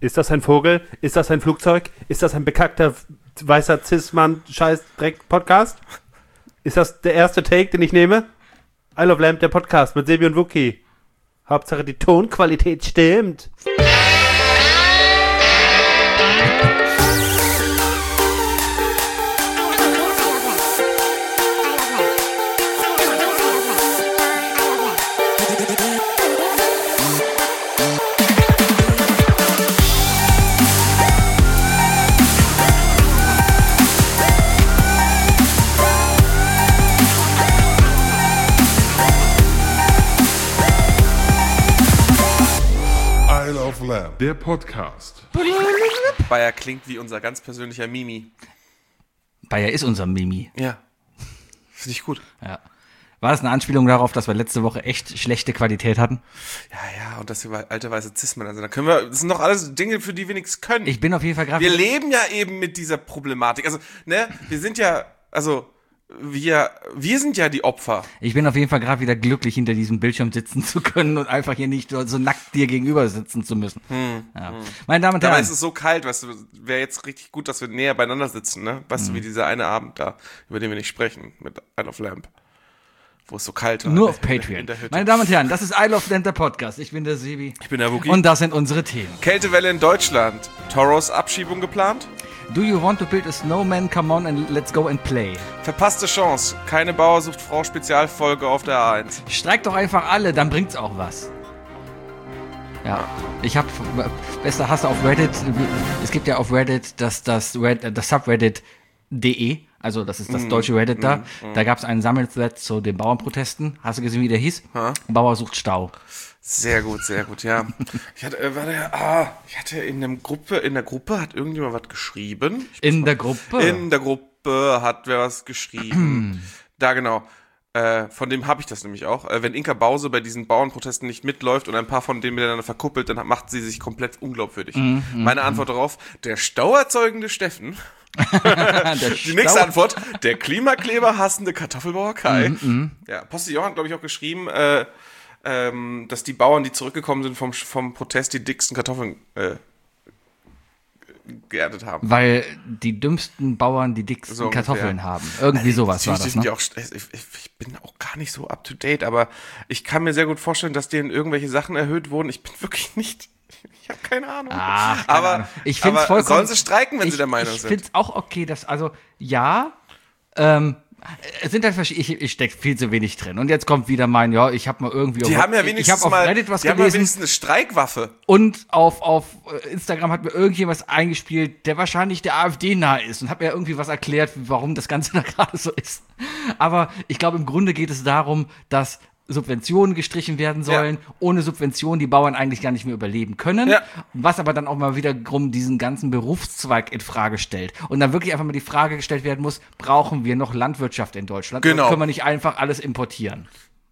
Ist das ein Vogel? Ist das ein Flugzeug? Ist das ein bekackter weißer Cis-Mann-Scheiß-Dreck-Podcast? Ist das der erste Take, den ich nehme? I Love Lamp, der Podcast mit Sebi und Wookie. Hauptsache die Tonqualität stimmt. Der Podcast. Bayer klingt wie unser ganz persönlicher Mimi. Bayer ist unser Mimi. Ja. Finde ich gut. Ja. War das eine Anspielung darauf, dass wir letzte Woche echt schlechte Qualität hatten? Ja, und dass wir alte weiße Cis-Männer sind. Da können wir, das sind doch alles Dinge, für die wir nichts können. Ich bin auf jeden Fall gerade... Wir leben ja eben mit dieser Problematik. Also, ne, wir sind ja, also, wir sind ja die Opfer. Ich bin auf jeden Fall gerade wieder glücklich, hinter diesem Bildschirm sitzen zu können und einfach hier nicht so nackt dir gegenüber sitzen zu müssen. Ja. Meine Damen und Herren. Aber es ist so kalt, weißt du, wäre jetzt richtig gut, dass wir näher beieinander sitzen, ne? Weißt du, wie dieser eine Abend da, über den wir nicht sprechen, mit I Love Lamp. Wo es so kalt war. Nur auf Patreon. Meine Damen und Herren, das ist I Love Lamp, der Podcast. Ich bin der Sebi. Ich bin der Wookie. Und das sind unsere Themen. Kältewelle in Deutschland. Toros Abschiebung geplant? Do you want to build a snowman? Come on and let's go and play. Verpasste Chance. Keine Bauer sucht Frau Spezialfolge auf der A1. Streikt doch einfach alle, dann bringt's auch was. Ja, ich habe bester Hass auf Reddit. Es gibt ja auf Reddit das Subreddit.de, also das ist das deutsche Reddit da. Da gab es einen Sammelthread zu den Bauernprotesten. Hast du gesehen, wie der hieß? Bauer sucht Stau. Sehr gut, ja. Ich hatte in der Gruppe hat irgendjemand was geschrieben. In der Gruppe hat wer was geschrieben. Da genau. Von dem habe ich das nämlich auch. Wenn Inka Bause bei diesen Bauernprotesten nicht mitläuft und ein paar von denen miteinander verkuppelt, dann macht sie sich komplett unglaubwürdig. Meine Antwort darauf, der stauerzeugende Steffen. Die nächste Antwort, der Klimakleber hassende Kartoffelbauer Kai. Ja, Postillon hat, glaube ich, auch geschrieben, dass die Bauern, die zurückgekommen sind vom Protest, die dicksten Kartoffeln geerntet haben. Weil die dümmsten Bauern die dicksten so Kartoffeln haben. Irgendwie sowas war das, ne? Ich bin auch gar nicht so up to date, aber ich kann mir sehr gut vorstellen, dass denen irgendwelche Sachen erhöht wurden. Ich bin wirklich nicht... Ich habe keine Ahnung. Aber ich finde es vollkommen... Sollen sie streiken, wenn sie der Meinung sind? Ich finde es auch okay, dass... Es sind halt verschiedene, ich stecke viel zu wenig drin. Und jetzt kommt wieder ich habe mal irgendwie... Die haben ja wenigstens auf Reddit was gelesen. Die haben ja wenigstens eine Streikwaffe. Und auf Instagram hat mir irgendjemand was eingespielt, der wahrscheinlich der AfD nahe ist und hat mir irgendwie was erklärt, warum das Ganze da gerade so ist. Aber ich glaube, im Grunde geht es darum, dass Subventionen gestrichen werden sollen. Ja. Ohne Subventionen die Bauern eigentlich gar nicht mehr überleben können. Ja. Was aber dann auch mal wiederum diesen ganzen Berufszweig in Frage stellt. Und dann wirklich einfach mal die Frage gestellt werden muss, brauchen wir noch Landwirtschaft in Deutschland? Genau. Oder können wir nicht einfach alles importieren?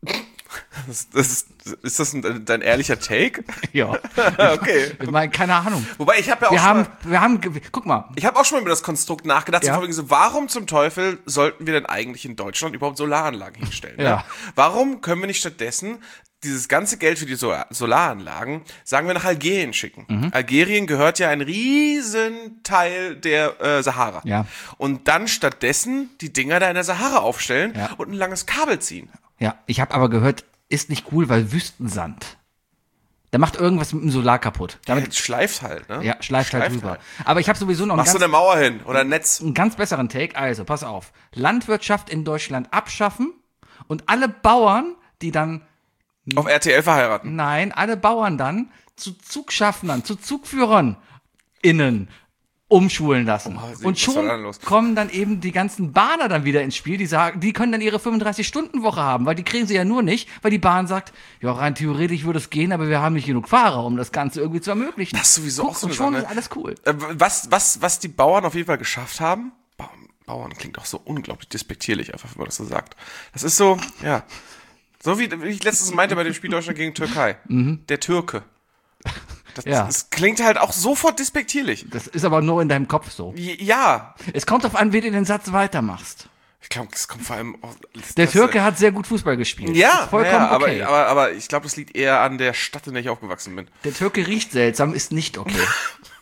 Ist das dein ehrlicher Take? Ja. Okay. Ich meine, keine Ahnung. Wobei, ich habe ja auch guck mal. Ich habe auch schon mal über das Konstrukt nachgedacht. Ja. So, warum zum Teufel sollten wir denn eigentlich in Deutschland überhaupt Solaranlagen hinstellen? Ja. Ne? Warum können wir nicht stattdessen dieses ganze Geld für die Solaranlagen, sagen wir, nach Algerien schicken? Algerien gehört ja ein riesen Teil der Sahara. Ja. Und dann stattdessen die Dinger da in der Sahara aufstellen und ein langes Kabel ziehen. Ja, ich habe aber gehört, ist nicht cool, weil Wüstensand. Der macht irgendwas mit dem Solar kaputt. Damit schleift halt, ne? Ja, schleift halt drüber. Aber ich habe sowieso noch Machst du eine Mauer hin oder ein Netz? Einen ganz besseren Take. Also, pass auf. Landwirtschaft in Deutschland abschaffen und alle Bauern, die dann... Auf RTL verheiraten? Nein, alle Bauern dann zu Zugschaffnern, zu Zugführern innen umschulen lassen. Und schon kommen dann eben die ganzen Bahner dann wieder ins Spiel, die sagen, die können dann ihre 35-Stunden-Woche haben, weil die kriegen sie ja nur nicht, weil die Bahn sagt, ja, rein theoretisch würde es gehen, aber wir haben nicht genug Fahrer, um das Ganze irgendwie zu ermöglichen. Das ist sowieso auch so eine schon Sache. Ist alles cool. Was die Bauern auf jeden Fall geschafft haben, Bauern klingt auch so unglaublich despektierlich, einfach, wenn man das so sagt. Das ist so, ja, so wie ich letztens meinte bei dem Spiel Deutschland gegen Türkei. Der Türke. Das klingt halt auch sofort despektierlich. Das ist aber nur in deinem Kopf so. Ja. Es kommt darauf an, wie du den Satz weitermachst. Ich glaube, es kommt vor allem... Der Türke hat sehr gut Fußball gespielt. Ja, vollkommen okay. aber ich glaube, das liegt eher an der Stadt, in der ich aufgewachsen bin. Der Türke riecht seltsam, ist nicht okay.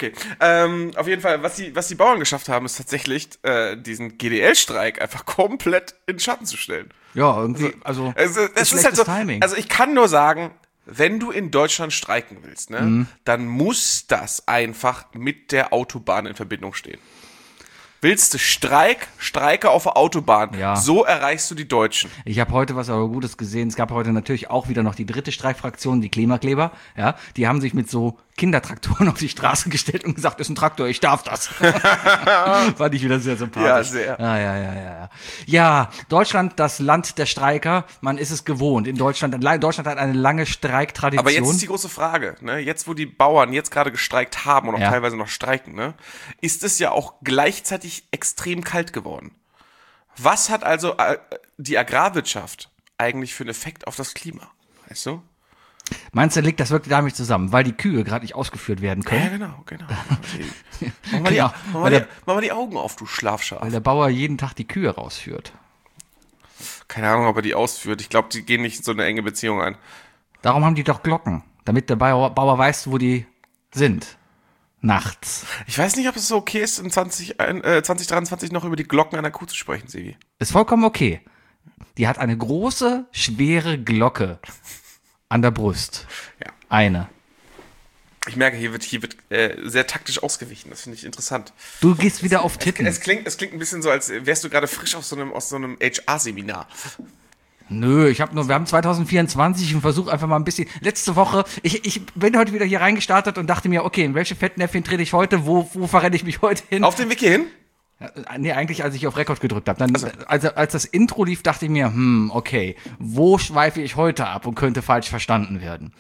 Okay. Auf jeden Fall, was die Bauern geschafft haben, ist tatsächlich, diesen GDL-Streik einfach komplett in den Schatten zu stellen. Ja, irgendwie, also Es ist halt so, Timing. also ich kann nur sagen, wenn du in Deutschland streiken willst, ne, dann muss das einfach mit der Autobahn in Verbindung stehen. Willst du Streike auf der Autobahn. Ja. So erreichst du die Deutschen. Ich habe heute was aber Gutes gesehen. Es gab heute natürlich auch wieder noch die dritte Streikfraktion, die Klimakleber. Ja, die haben sich mit so Kindertraktoren auf die Straße gestellt und gesagt, das ist ein Traktor, ich darf das. Fand ich wieder sehr sympathisch. Ja, sehr. Ja. Ja, Deutschland, das Land der Streiker. Man ist es gewohnt. Deutschland hat eine lange Streiktradition. Aber jetzt ist die große Frage, ne? Jetzt, wo die Bauern jetzt gerade gestreikt haben und auch Ja. teilweise noch streiken, ne? Ist es ja auch gleichzeitig extrem kalt geworden. Was hat also die Agrarwirtschaft eigentlich für einen Effekt auf das Klima? Weißt du? Meinst du, liegt das wirklich damit zusammen, weil die Kühe gerade nicht ausgeführt werden können? Ja, genau. Okay. Genau. Mach mal die Augen auf, du Schlafschaf. Weil der Bauer jeden Tag die Kühe rausführt. Keine Ahnung, ob er die ausführt. Ich glaube, die gehen nicht in so eine enge Beziehung ein. Darum haben die doch Glocken, damit der Bauer weiß, wo die sind. Nachts. Ich weiß nicht, ob es so okay ist, in 2023 noch über die Glocken einer Kuh zu sprechen, Sevi. Ist vollkommen okay. Die hat eine große, schwere Glocke an der Brust. Ja. Eine. Ich merke, hier wird sehr taktisch ausgewichen. Das finde ich interessant. Du gehst wieder auf Titten. Es klingt ein bisschen so, als wärst du gerade frisch aus so einem HR-Seminar. Nö, wir haben 2024 und versuche einfach mal ein bisschen. Letzte Woche, ich bin heute wieder hier reingestartet und dachte mir, okay, in welche Fettnäpfchen trete ich heute? Wo verrenne ich mich heute hin? Auf den Wiki hin? Nee, eigentlich, als ich auf Rekord gedrückt habe. Dann, als das Intro lief, dachte ich mir, okay, wo schweife ich heute ab und könnte falsch verstanden werden?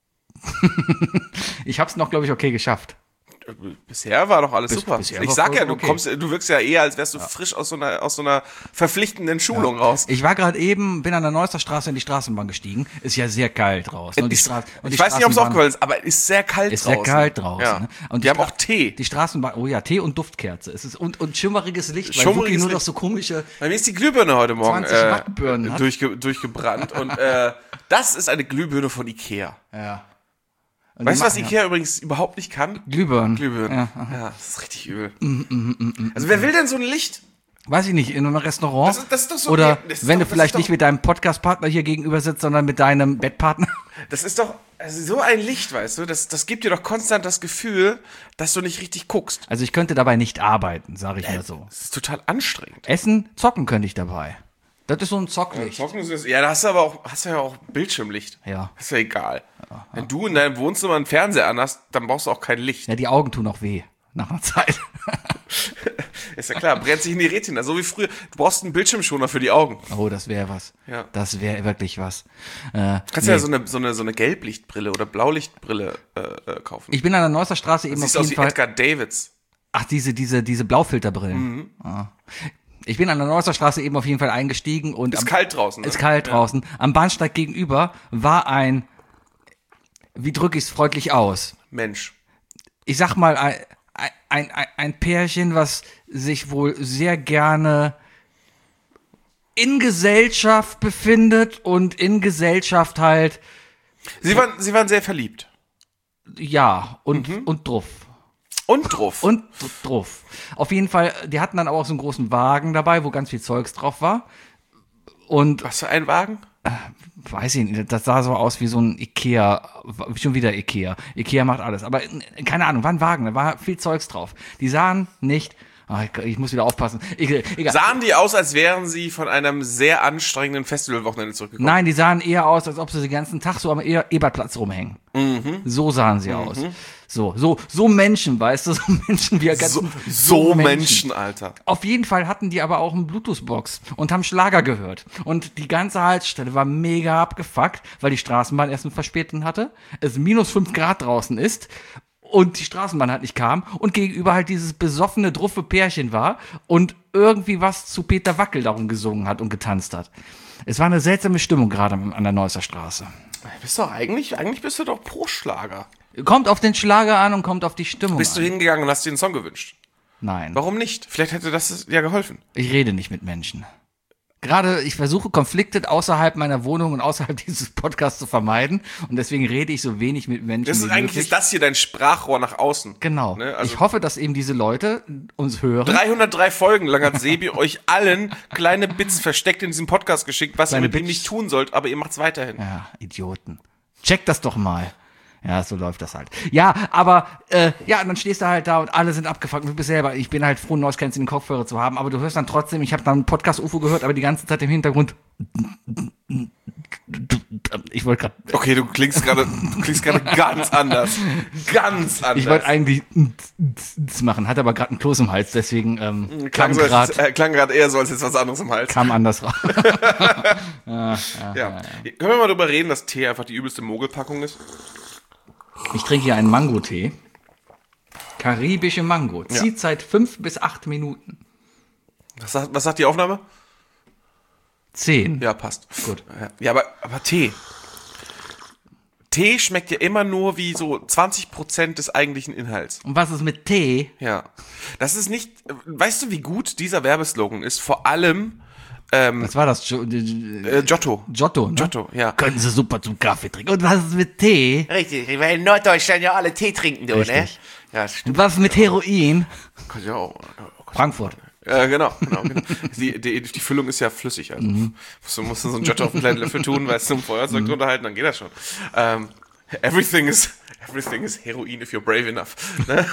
Ich habe es noch, glaube ich, okay geschafft. Bisher war doch alles super. bisher Ich war sag ja, vollkommen okay. du wirkst ja eher, als wärst du frisch aus so einer verpflichtenden Schulung raus. Ich war gerade bin an der Neusser Straße in die Straßenbahn gestiegen. Ist ja sehr kalt draußen. Und Ich weiß nicht, ob es aufgefallen ist, aber es ist sehr kalt ist draußen. sehr kalt draußen. Ja. Ne? Und die haben auch Tee. Die Straßenbahn, oh ja, Tee und Duftkerze. Es ist und schimmeriges Licht, weil Schimmeriges Wookie nur Licht. noch so komische. Bei mir ist die Glühbirne heute Morgen 20 Wattbirnen hat. durchgebrannt. Und das ist eine Glühbirne von Ikea. Ja. Und Weißt du, die was machen- Ikea übrigens überhaupt nicht kann? Glühbirnen. Glühbirnen. Ja, das ist richtig übel. Also wer will denn so ein Licht? Weiß ich nicht, in einem Restaurant. Das ist doch so. Oder das ist wenn doch- du das vielleicht ist doch- nicht mit deinem Podcast-Partner hier gegenüber sitzt, sondern mit deinem Bettpartner. Das ist doch so ein Licht, weißt du? Das gibt dir doch konstant das Gefühl, dass du nicht richtig guckst. Also ich könnte dabei nicht arbeiten, sage ich mal so. Das ist total anstrengend. Essen, zocken könnte ich dabei. Das ist so ein Zocklicht. Ja, da hast du ja auch Bildschirmlicht. Ja. Ist ja egal. Wenn du in deinem Wohnzimmer einen Fernseher anhast, dann brauchst du auch kein Licht. Ja, die Augen tun auch weh. Nach einer Zeit. Ist ja klar, brennt sich in die Retina, so wie früher. Du brauchst einen Bildschirmschoner für die Augen. Oh, das wäre was. Ja. Das wäre wirklich was. Kannst ja so eine Gelblichtbrille oder Blaulichtbrille kaufen. Ich bin an der Neusser Straße eben Siehst auf aus jeden wie Fall. Edgar Davids. Ach, diese Blaufilterbrillen. Ah. Ich bin an der Neusser Straße eben auf jeden Fall eingestiegen und Ist kalt draußen. Ne? ist kalt draußen. Am Bahnsteig gegenüber war wie drücke ich es freundlich aus? Mensch. Ich sag mal, ein Pärchen, was sich wohl sehr gerne in Gesellschaft befindet und in Gesellschaft halt, Sie waren sehr verliebt. ja, und druff. Und drauf. Und druff. Auf jeden Fall, die hatten dann aber auch so einen großen Wagen dabei, wo ganz viel Zeugs drauf war. Und Was für ein Wagen? weiß ich nicht, das sah so aus wie so ein Ikea, schon wieder Ikea. Ikea macht alles, aber keine Ahnung, war ein Wagen, da war viel Zeugs drauf. Die sahen nicht, ich muss wieder aufpassen, egal. Sahen die aus, als wären sie von einem sehr anstrengenden Festivalwochenende zurückgekommen? Nein, die sahen eher aus, als ob sie den ganzen Tag so am Ebertplatz rumhängen. So sahen sie aus. So Menschen, weißt du, so Menschen wie er ganz So Menschen, Alter. Auf jeden Fall hatten die aber auch eine Bluetooth-Box und haben Schlager gehört. Und die ganze Haltestelle war mega abgefuckt, weil die Straßenbahn erst eine Verspätung hatte, es -5 Grad draußen ist und die Straßenbahn halt nicht kam und gegenüber halt dieses besoffene, druffe Pärchen war und irgendwie was zu Peter Wackel darum gesungen hat und getanzt hat. Es war eine seltsame Stimmung gerade an der Neusser Straße. Eigentlich bist du doch pro Schlager. Kommt auf den Schlager an und kommt auf die Stimmung Bist du an. hingegangen und hast dir einen Song gewünscht? Nein, Warum nicht? Vielleicht hätte das ja geholfen. ich rede nicht mit Menschen. Gerade, ich versuche Konflikte außerhalb meiner Wohnung und außerhalb dieses Podcasts zu vermeiden. Und deswegen rede ich so wenig mit Menschen Das ist wie eigentlich möglich. ist das hier dein Sprachrohr nach außen. Genau. Ne? Also ich hoffe, dass eben diese Leute uns hören. 303 Folgen lang hat Sebi euch allen kleine Bits versteckt in diesem Podcast geschickt, was Kleine ihr mit ihm Bits. nicht tun sollt, aber ihr macht's weiterhin. Ja, Idioten. Check das doch mal. Ja, so läuft das halt. Ja, aber, ja, und dann stehst du halt da und alle sind abgefuckt. Du bist selber, ich bin halt froh, Noise Cancelling Kopfhörer zu haben, aber du hörst dann trotzdem, ich habe dann einen Podcast-UFO gehört, aber die ganze Zeit im Hintergrund. Ich wollte gerade. Okay, du klingst gerade ganz anders. Ganz anders. Ich wollte eigentlich machen, hatte aber gerade einen Kloß im Hals, deswegen klang gerade eher so, als jetzt was anderes im Hals. kam anders raus. Ja. Können wir mal darüber reden, dass Tee einfach die übelste Mogelpackung ist? Ich trinke hier einen Mangotee. Karibische Mango. Ja. Zieht seit 5 bis 8 Minuten. Was sagt die Aufnahme? 10. Ja, passt. Gut. Ja, aber Tee. Tee schmeckt ja immer nur wie so 20% des eigentlichen Inhalts. Und was ist mit Tee? Ja. Das ist nicht, weißt du, wie gut dieser Werbeslogan ist? Vor allem, Was war das? Giotto. Giotto, ne? Giotto, ja. Können Sie super zum Kaffee trinken. Und was ist mit Tee? Richtig, weil in Norddeutschland ja alle Tee trinken, du, Richtig. ne? Ja, stimmt. Und was ist mit Heroin? Ja, oh Frankfurt. genau. Die Füllung ist ja flüssig, also musst du so einen Giotto auf einen kleinen Löffel tun, weil es zum Feuerzeug drunter halten, dann geht das schon. Everything is Heroin if you're brave enough. Ne?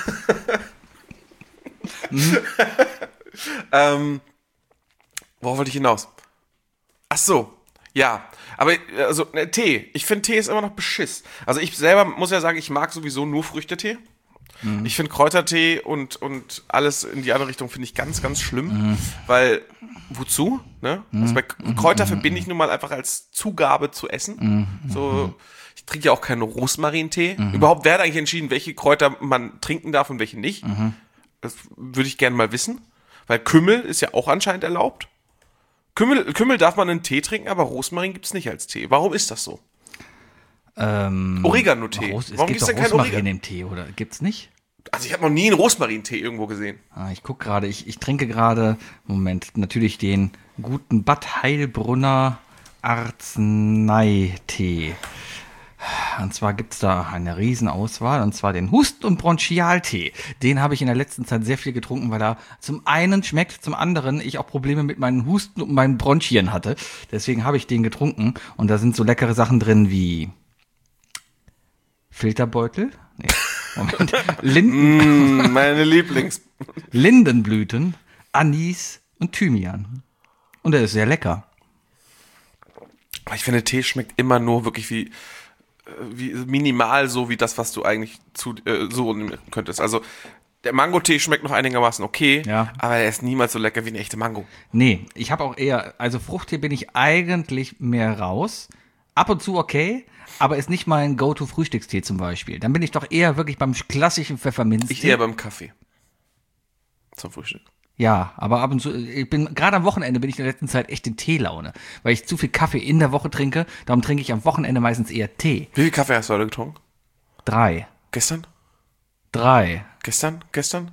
Worauf wollte ich hinaus? Ach so, ja. Aber also Tee. Ich finde, Tee ist immer noch Beschiss. Also ich selber muss ja sagen, ich mag sowieso nur Früchtetee. Ich finde Kräutertee und alles in die andere Richtung finde ich ganz, ganz schlimm. Weil, wozu? Ne? Also bei Kräuter verbinde ich nun mal einfach als Zugabe zu essen. So, ich trinke ja auch keinen Rosmarintee. Überhaupt wer hat eigentlich entschieden, welche Kräuter man trinken darf und welche nicht? Das würde ich gerne mal wissen. Weil Kümmel ist ja auch anscheinend erlaubt. Kümmel darf man in Tee trinken, aber Rosmarin gibt's nicht als Tee. Warum ist das so? Oregano-Tee. Es Warum gibt gibt's doch denn keinen Rosmarin Oregano? im Tee, oder? Gibt's nicht? Also ich habe noch nie einen Rosmarintee irgendwo gesehen. Ich gucke gerade, ich trinke gerade, Moment, natürlich den guten Bad Heilbrunner Arzneitee. Und zwar gibt's da eine Riesenauswahl, und zwar den Husten- und Bronchialtee. Den habe ich in der letzten Zeit sehr viel getrunken, weil er zum einen schmeckt, zum anderen ich auch Probleme mit meinen Husten und meinen Bronchien hatte. Deswegen habe ich den getrunken, und da sind so leckere Sachen drin wie Filterbeutel. Nee, Moment. Meine Lieblings. Lindenblüten, Anis und Thymian. Und er ist sehr lecker. Aber ich finde, Tee schmeckt immer nur wirklich wie minimal so wie das, was du eigentlich so nehmen könntest. Also der Mangotee schmeckt noch einigermaßen okay, Ja. aber er ist niemals so lecker wie eine echte Mango. Nee, ich habe auch eher, also Fruchttee bin ich eigentlich mehr raus. Ab und zu okay, aber ist nicht mein Go-To-Frühstückstee zum Beispiel. Dann bin ich doch eher wirklich beim klassischen Pfefferminztee. Ich eher beim Kaffee. Zum Frühstück. Ja, aber ab und zu, ich bin, gerade am Wochenende bin ich in der letzten Zeit echt in Teelaune, weil ich zu viel Kaffee in der Woche trinke, darum trinke ich am Wochenende meistens eher Tee. Wie viel Kaffee hast du heute getrunken? 3. Gestern? Gestern?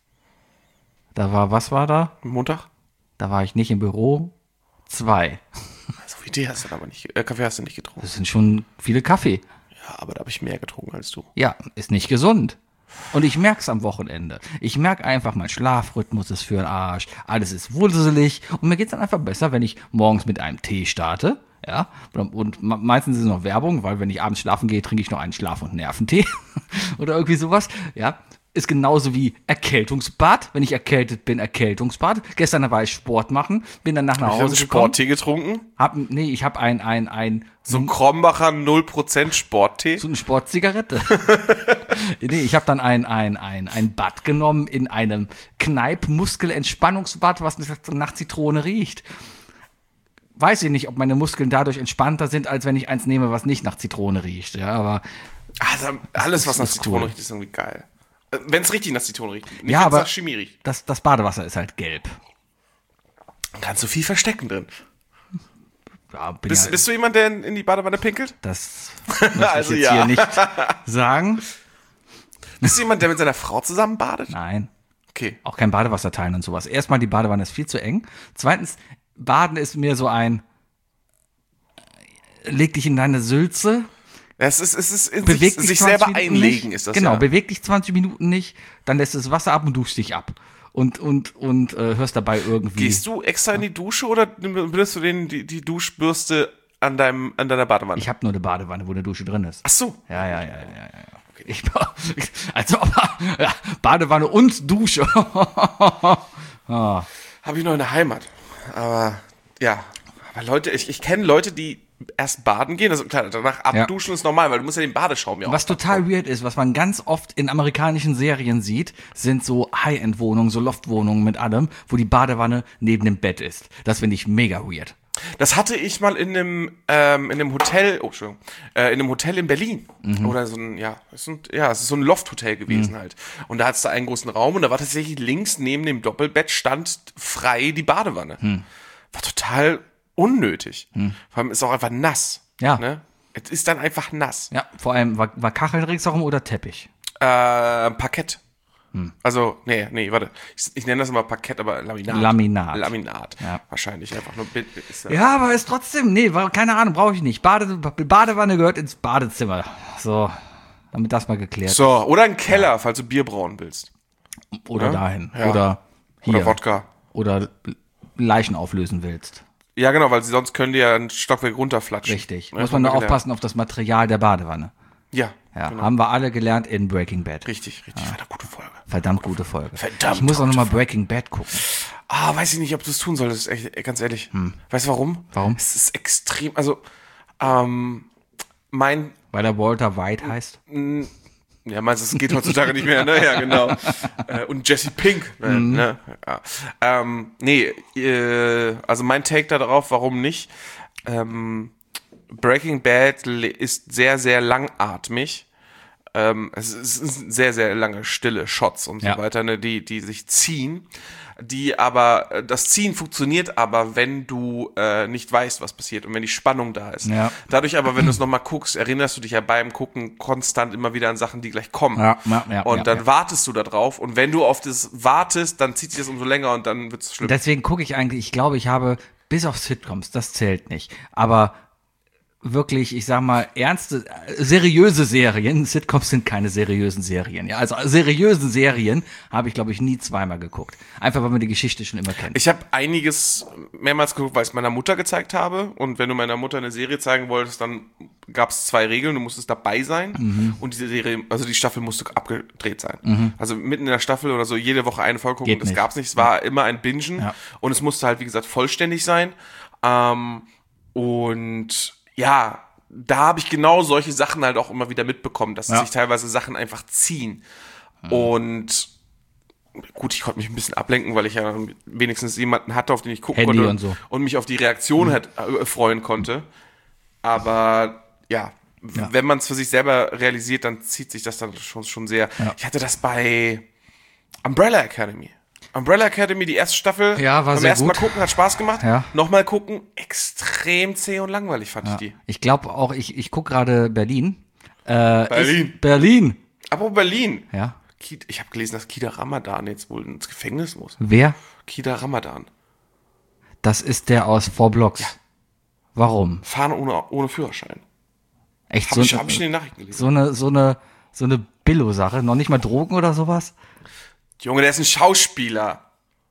Was war da? Montag? Da war ich nicht im Büro. 2. So viel Tee hast du aber nicht. Kaffee hast du nicht getrunken. Das sind schon viele Kaffee. Ja, aber da habe ich mehr getrunken als du. Ja, ist nicht gesund. Und ich merk's am Wochenende. Ich merke einfach, mein Schlafrhythmus ist für den Arsch, alles ist wusselig, und mir geht's dann einfach besser, wenn ich morgens mit einem Tee starte. Ja, und meistens ist es noch Werbung, weil wenn ich abends schlafen gehe, trinke ich noch einen Schlaf- und Nerventee oder irgendwie sowas. Ja, ist genauso wie Erkältungsbad. Wenn ich erkältet bin, Erkältungsbad. Gestern war ich Sport machen, bin dann nach Ich habe Hause gekommen. Sporttee getrunken. Ich habe ein So ein Krombacher 0% Sporttee. so eine Sportzigarette. Nee, ich habe dann ein Bad genommen in einem Kneipp-Muskelentspannungsbad, was nach Zitrone riecht. Weiß ich nicht, ob meine Muskeln dadurch entspannter sind, als wenn ich eins nehme, was nicht nach Zitrone riecht. Ja, aber Also alles, was nach ist Zitrone cool. riecht, ist irgendwie geil. Wenn es richtig nach Zitrone riecht. Nicht, Ja, wenn's aber nach Chemie riecht. das Badewasser ist halt gelb. Kannst du viel verstecken drin. Ja, Bist du jemand, der in die Badewanne pinkelt? das möchte Also ich jetzt ja. hier nicht sagen. Bist du jemand, der mit seiner Frau zusammen badet? Nein. Okay. Auch kein Badewasser teilen und sowas. Erstmal, die Badewanne ist viel zu eng. Zweitens, Baden ist mir so ein, leg dich in deine Sülze, Es ist in beweg dich sich 20 selber Minuten einlegen, nicht. ist das Genau, ja. beweg dich 20 Minuten nicht, dann lässt das Wasser ab und duschst dich ab. Und hörst dabei irgendwie. Gehst du extra in die Dusche oder benutzt du die Duschbürste an deiner Badewanne? Ich habe nur eine Badewanne, wo eine Dusche drin ist. Ach so. Ja. Also ja, Badewanne und Dusche. Habe ich noch in der Heimat. Aber ja. Aber Leute, ich kenne Leute, die erst baden gehen, also klar, danach abduschen ist normal, weil du musst ja den Badeschaum ja Was total weird ist, was man ganz oft in amerikanischen Serien sieht, sind so High-End-Wohnungen, so Loftwohnungen mit allem, wo die Badewanne neben dem Bett ist. Das finde ich mega weird. Das hatte ich mal in einem Hotel, in einem Hotel in Berlin. Oder so ein, es ist so ein Loft-Hotel gewesen halt. Und da hat es da einen großen Raum und da war tatsächlich links neben dem Doppelbett stand frei die Badewanne. War total unnötig. Vor allem ist auch einfach nass. Ja. Ne? Es ist dann einfach nass. Ja, vor allem war Kacheln ringsherum oder Teppich? Parkett. Also, nee, warte. Ich nenne das immer Parkett, aber Laminat. Laminat. Ja. Wahrscheinlich einfach nur ist Ja, aber ist trotzdem, keine Ahnung, brauche ich nicht. Badewanne gehört ins Badezimmer. So, damit das mal geklärt ist. So, oder ein Keller, falls du Bier brauen willst. Oder dahin. Ja. Oder hier. Oder Wodka. Oder Leichen auflösen willst. Ja, genau, weil sonst können die ja ein Stockwerk runterflatschen. Richtig. Ja, Muss man nur haben wir aufpassen auf das Material der Badewanne. gelernt. Ja, Ja, genau. haben wir alle gelernt in Breaking Bad. Richtig. War eine gute Folge. Verdammt gute Folge. Verdammt Ich muss auch gute nochmal Breaking Bad gucken. Weiß ich nicht, ob du es tun solltest, echt, ganz ehrlich. Weißt du warum? Warum? Es ist extrem, also, mein, Weil er Walter White heißt. ja, meinst du, es geht heutzutage nicht mehr, ne? Ja, genau. Und Jesse Pink, ne? Ja. Also mein Take da drauf, warum nicht? Breaking Bad ist sehr, sehr langatmig. Es sind sehr, sehr lange stille Shots und so Ja. weiter, ne, die sich ziehen. Das Ziehen funktioniert aber, wenn du nicht weißt, was passiert und wenn die Spannung da ist. Ja. Dadurch aber, wenn du es nochmal guckst, erinnerst du dich ja beim Gucken konstant immer wieder an Sachen, die gleich kommen. Und dann wartest du da drauf und wenn du auf das wartest, dann zieht sich das umso länger und dann wird es schlimm. Deswegen gucke ich eigentlich, ich glaube, ich habe, bis auf Sitcoms, das zählt nicht, aber wirklich, ich sag mal, seriöse Serien, Sitcoms sind keine seriösen Serien, ja, also seriösen Serien habe ich, glaube ich, nie zweimal geguckt. Einfach, weil man die Geschichte schon immer kennt. Ich habe einiges mehrmals geguckt, weil ich es meiner Mutter gezeigt habe. Und wenn du meiner Mutter eine Serie zeigen wolltest, dann gab es 2 Regeln. Du musstest dabei sein und diese Serie, also die Staffel musste abgedreht sein. Also mitten in der Staffel oder so jede Woche eine Folge gucken, Geht das nicht. gab's nicht. Es war immer ein Bingen Ja. und es musste halt, wie gesagt, vollständig sein. Und ja, da habe ich genau solche Sachen halt auch immer wieder mitbekommen, dass sich teilweise Sachen einfach ziehen. Und gut, ich konnte mich ein bisschen ablenken, weil ich ja wenigstens jemanden hatte, auf den ich gucken Handy konnte und so. und mich auf die Reaktion freuen konnte. Aber ja, wenn man es für sich selber realisiert, dann zieht sich das dann schon sehr. Ja. Ich hatte das bei Umbrella Academy. Umbrella Academy, die erste Staffel. Ja, war beim sehr ersten Mal gut. gucken, hat Spaß gemacht. Ja. Nochmal gucken, extrem zäh und langweilig fand ich die. Ich glaube auch, ich gucke gerade Berlin. Berlin. Berlin. Aber Berlin. Ja. Ich habe gelesen, dass Kida Ramadan jetzt wohl ins Gefängnis muss. Wer? Kida Ramadan. Das ist der aus 4 Blocks. Ja. Warum? Fahren ohne Führerschein. Echt Hab ich in den Nachrichten gelesen. so eine Billo-Sache, noch nicht mal Drogen oder sowas? Junge, der ist ein Schauspieler.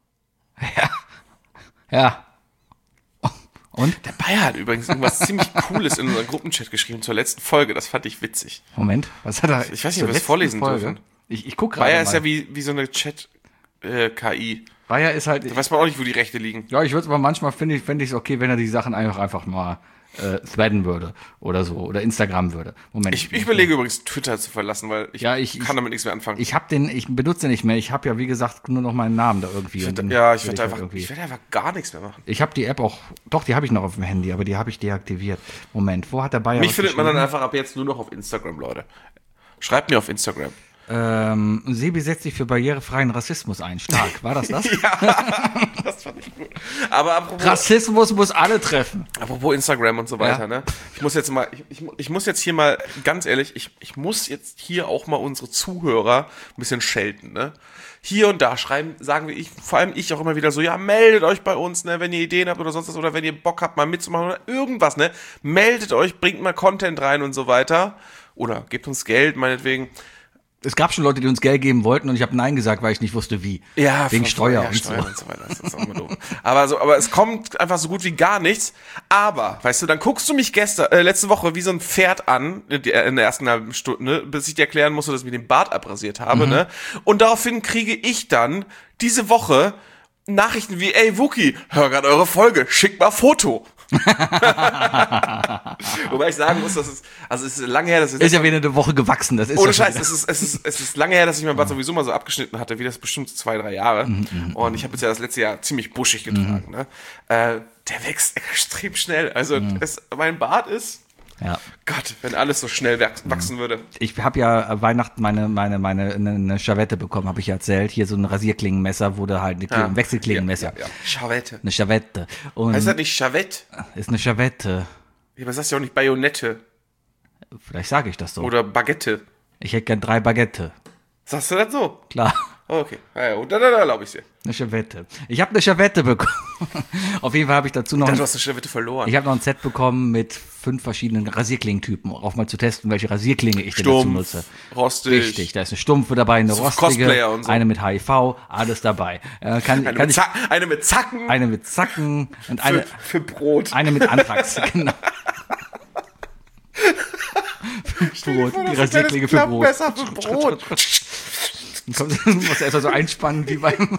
Ja. Und? Der Bayer hat übrigens irgendwas ziemlich Cooles in unseren Gruppenchat geschrieben zur letzten Folge. Das fand ich witzig. Moment, was hat er? Ich weiß nicht, zur ob wir es letzten vorlesen Folge? dürfen. Ich guck gerade Bayer mal. ist ja wie so eine Chat-KI. Bayer ist halt. Da weiß man auch nicht, wo die Rechte liegen. Ja, ich würde es aber manchmal fände ich es okay, wenn er die Sachen einfach mal threaden würde oder so oder Instagram würde. Moment. Ich überlege übrigens, Twitter zu verlassen, weil ich kann damit nichts mehr anfangen. Ich benutze den nicht mehr. Ich habe ja, wie gesagt, nur noch meinen Namen da irgendwie. Ich Und werde dann einfach, halt ich werde einfach gar nichts mehr machen. Ich habe die App auch, doch, die habe ich noch auf dem Handy, aber die habe ich deaktiviert. Moment, wo hat der Bayer Mich was findet man dann geschrieben? einfach ab jetzt nur noch auf Instagram, Leute. Schreibt mir auf Instagram. Sebi setzt sich für barrierefreien Rassismus ein. Stark. War das? Ja, das fand ich gut. Aber apropos, Rassismus muss alle treffen. apropos Instagram und so weiter, Ja. ne? Ich muss jetzt mal, ich muss jetzt hier mal, ganz ehrlich, ich muss jetzt hier auch mal unsere Zuhörer ein bisschen schelten, ne? Hier und da sagen wir, vor allem ich auch immer wieder so, ja, meldet euch bei uns, ne, wenn ihr Ideen habt oder sonst was, oder wenn ihr Bock habt, mal mitzumachen oder irgendwas, ne? Meldet euch, bringt mal Content rein und so weiter. Oder gebt uns Geld, meinetwegen. Es gab schon Leute, die uns Geld geben wollten und ich habe Nein gesagt, weil ich nicht wusste, wie. Ja, Wegen Steuer ja, und Steuern so. und so weiter. Das ist auch immer doof. Aber es kommt einfach so gut wie gar nichts. Aber, weißt du, dann guckst du mich letzte Woche wie so ein Pferd an, in der ersten halben Stunde, bis ich dir erklären musste, dass ich mir den Bart abrasiert habe, ne? Und daraufhin kriege ich dann diese Woche Nachrichten wie, ey Wookie, hör grad eure Folge, schick mal Foto. Wobei ich sagen muss, es ist lange her, dass Ist ja wieder eine Woche gewachsen. Das ist ohne ja schon Scheiß, wieder- es ist lange her, dass ich mein Bart sowieso mal so abgeschnitten hatte, wie das bestimmt 2-3 Jahre. Und ich habe jetzt ja das letzte Jahr ziemlich buschig getragen. Ne? Der wächst extrem schnell. Also mein Bart ist, Ja. Gott, wenn alles so schnell wachsen würde. Ich habe ja Weihnachten eine Chavette bekommen, habe ich ja erzählt. Hier so ein Rasierklingenmesser, wo da halt ein Wechselklingenmesser. Ja. Chavette. Eine Chavette. Und Heißt das nicht Chavette? ist eine Chavette. Ja, aber sagst du ja auch nicht Bajonette Vielleicht sage ich das so. oder Baguette. Ich hätte gern 3 Baguette. Sagst du das so? Klar. Oh, okay. Ja, und dann erlaube ich dir. Eine Chavette. Ich habe eine Chavette bekommen. Auf jeden Fall habe ich dazu noch Du hast eine Chavette verloren. ich habe noch ein Set bekommen mit 5 verschiedenen Rasierklingentypen, um auch mal zu testen, welche Rasierklinge ich denn dazu nutze. rostig. Richtig, da ist eine stumpfe dabei, eine So rostige, Cosplayer und so. eine mit HIV, alles dabei. Eine mit Zacken eine mit Zacken und eine für Brot. mit Anthrax, genau. Für Brot, die Rasierklinge für Brot. Besser für Brot. Dann musst du erstmal so einspannen wie beim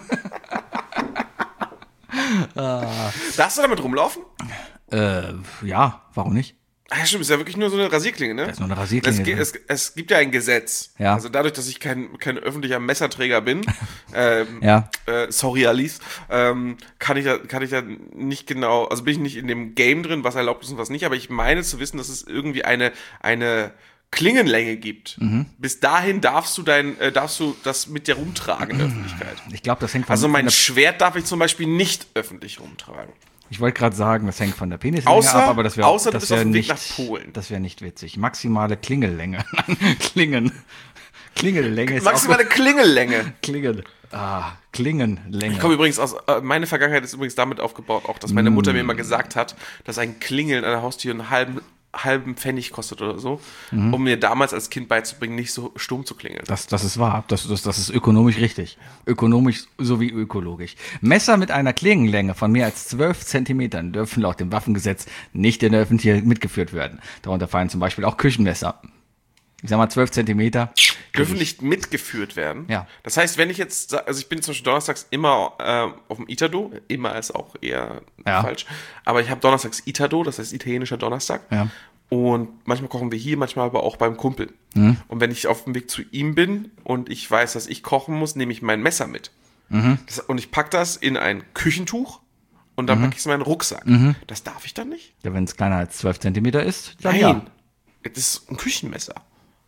Darfst du damit rumlaufen? ja, warum nicht? Ah, ja, stimmt, ist ja wirklich nur so eine Rasierklinge, ne? ist nur eine Rasierklinge, Es gibt ja ein Gesetz. Ja. Also dadurch, dass ich kein öffentlicher Messerträger bin, Ja. sorry Alice, kann ich da nicht genau, also bin ich nicht in dem Game drin, was erlaubt ist und was nicht, aber ich meine zu wissen, dass es irgendwie eine Klingenlänge gibt. Bis dahin darfst du das mit dir rumtragen in der Öffentlichkeit. Ich glaube, das hängt von Also mein von der, Schwert darf ich zum Beispiel nicht öffentlich rumtragen. ich wollte gerade sagen, das hängt von der Penislänge Außer- ab, aber das wäre außer du bist auf dem Weg nicht, nach Polen. das wäre nicht witzig. Maximale Klingellänge. Klingelllänge ist Maximale Klingellänge. auch Klingenlänge. Ich komme übrigens meine Vergangenheit ist übrigens damit aufgebaut, auch dass meine Mutter mir immer gesagt hat, dass ein Klingeln an der Haustür einen halben Pfennig kostet oder so, um mir damals als Kind beizubringen, nicht so stumm zu klingeln. Das ist wahr. Das ist ökonomisch richtig. Ökonomisch sowie ökologisch. Messer mit einer Klingenlänge von mehr als 12 Zentimetern dürfen laut dem Waffengesetz nicht in der Öffentlichkeit mitgeführt werden. Darunter fallen zum Beispiel auch Küchenmesser. Ich sag mal 12 Zentimeter. Dürfen nicht mitgeführt werden. Ja. Das heißt, wenn ich jetzt, also ich bin zum Beispiel donnerstags immer auf dem Itado, immer ist auch eher Ja. falsch, aber ich habe donnerstags Itado, das heißt italienischer Donnerstag. Ja. Und manchmal kochen wir hier, manchmal aber auch beim Kumpel. Mhm. Und wenn ich auf dem Weg zu ihm bin und ich weiß, dass ich kochen muss, nehme ich mein Messer mit. Mhm. Und ich packe das in ein Küchentuch und dann packe ich es in meinen Rucksack. Das darf ich dann nicht? Ja, wenn es kleiner als 12 Zentimeter ist, dann Nein. ja. Das ist ein Küchenmesser.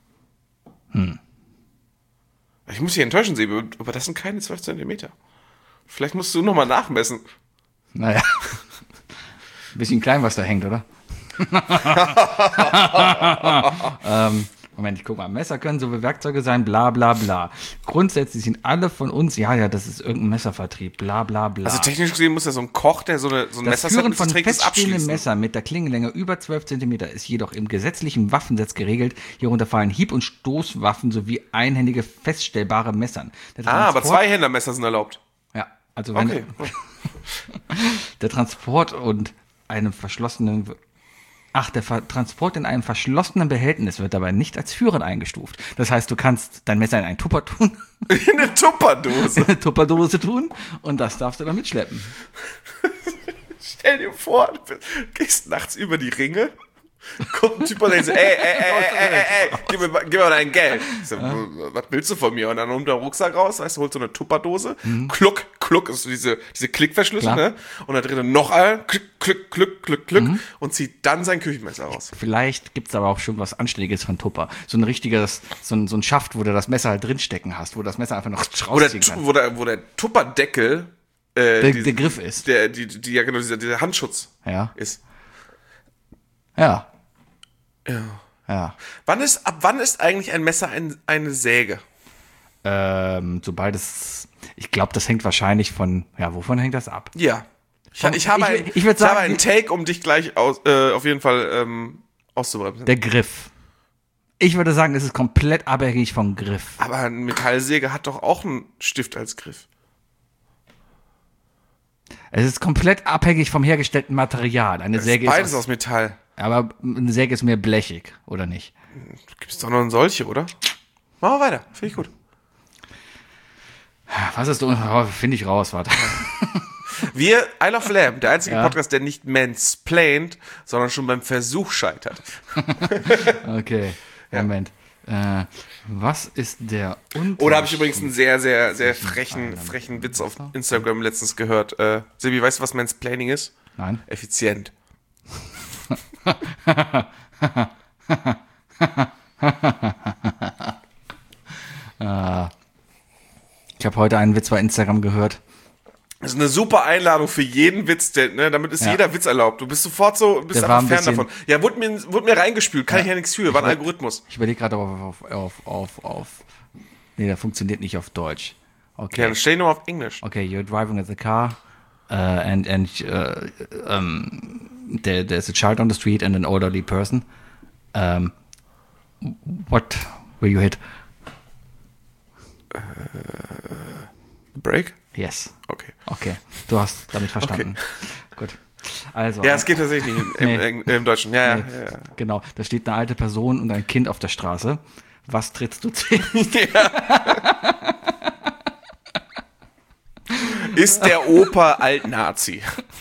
Ich muss dich enttäuschen, Sebi, aber das sind keine 12 Zentimeter. Vielleicht musst du nochmal nachmessen. Naja. Ein bisschen klein, was da hängt, oder? Moment, ich guck mal. Messer können so wie Werkzeuge sein, bla bla bla. Grundsätzlich sind alle von uns, ja, das ist irgendein Messervertrieb, bla bla bla. Also technisch gesehen muss ja so ein Koch, der so ein Das Messerset Führen von trägt, das feststehenden abschließen. Messern mit der Klingenlänge über 12 Zentimeter ist jedoch im gesetzlichen Waffengesetz geregelt. Hierunter fallen Hieb- und Stoßwaffen sowie einhändige feststellbare Messern. Der Aber Transport- Zweihändermesser sind erlaubt. Ja, also wenn Okay. der Transport und einem verschlossenen Transport in einem verschlossenen Behältnis wird dabei nicht als führend eingestuft. Das heißt, du kannst dein Messer in einen Tupper tun, In eine Tupperdose. in eine Tupperdose tun und das darfst du dann mitschleppen. Stell dir vor, du gehst nachts über die Ringe Kommt ein Typ und denkt so, ey, gib mir dein Geld. Ich so, was willst du von mir? Und dann holt der Rucksack raus, weißt du, holt so eine Tupperdose. Kluck ist so diese Klickverschlüsse, ne? Und da drin noch ein, Klick. Und zieht dann sein Küchenmesser raus. Vielleicht gibt's aber auch schon was Anständiges von Tupper. So ein richtiges, so ein Schaft, wo du das Messer halt drinstecken hast, wo du das Messer einfach noch rausziehen kannst. Wo der Tupperdeckel Der Griff ist. ja genau, dieser Handschutz ist. Ja. Ja. Ja. Ab wann ist eigentlich ein Messer eine Säge? Sobald es, ich glaube, das hängt wahrscheinlich wovon hängt das ab? Ja. Ich habe einen Take, um dich gleich auf jeden Fall auszubremsen. Der Griff. Ich würde sagen, es ist komplett abhängig vom Griff. Aber eine Metallsäge hat doch auch einen Stift als Griff. Es ist komplett abhängig vom hergestellten Material. Eine Säge ist beides aus Metall. Aber eine Säge ist mehr blechig, oder nicht? Gibt's doch noch solche, oder? Machen wir weiter. Finde ich gut. Was ist finde ich raus, warte. I Love Lamb, der einzige Podcast, der nicht mansplaint, sondern schon beim Versuch scheitert. Okay, Moment. Was ist der Unterschied? Oder habe ich übrigens einen sehr, sehr, sehr frechen Witz auf Instagram letztens gehört. Sebi, weißt du, was Mansplaining ist? Nein. Effizient. Ich habe heute einen Witz bei Instagram gehört. Das ist eine super Einladung für jeden Witz, damit ist jeder Witz erlaubt. Du bist sofort so, bist Der war einfach ein fern bisschen- davon. Ja, wurde mir reingespült, kann ich ja nichts für, war ein Algorithmus. Ich überlege gerade auf. Nee, der funktioniert nicht auf Deutsch. Ja, Okay. dann stell ihn nur auf Englisch. Okay, you're driving at the car, and there's a child on the street and an elderly person. What will you hit? Break? Yes. Okay. Du hast damit verstanden. Gut. Also. Ja, es geht tatsächlich nicht im Deutschen. Ja. Genau, da steht eine alte Person und ein Kind auf der Straße. Was trittst du zuerst? Ist der Opa Alt-Nazi?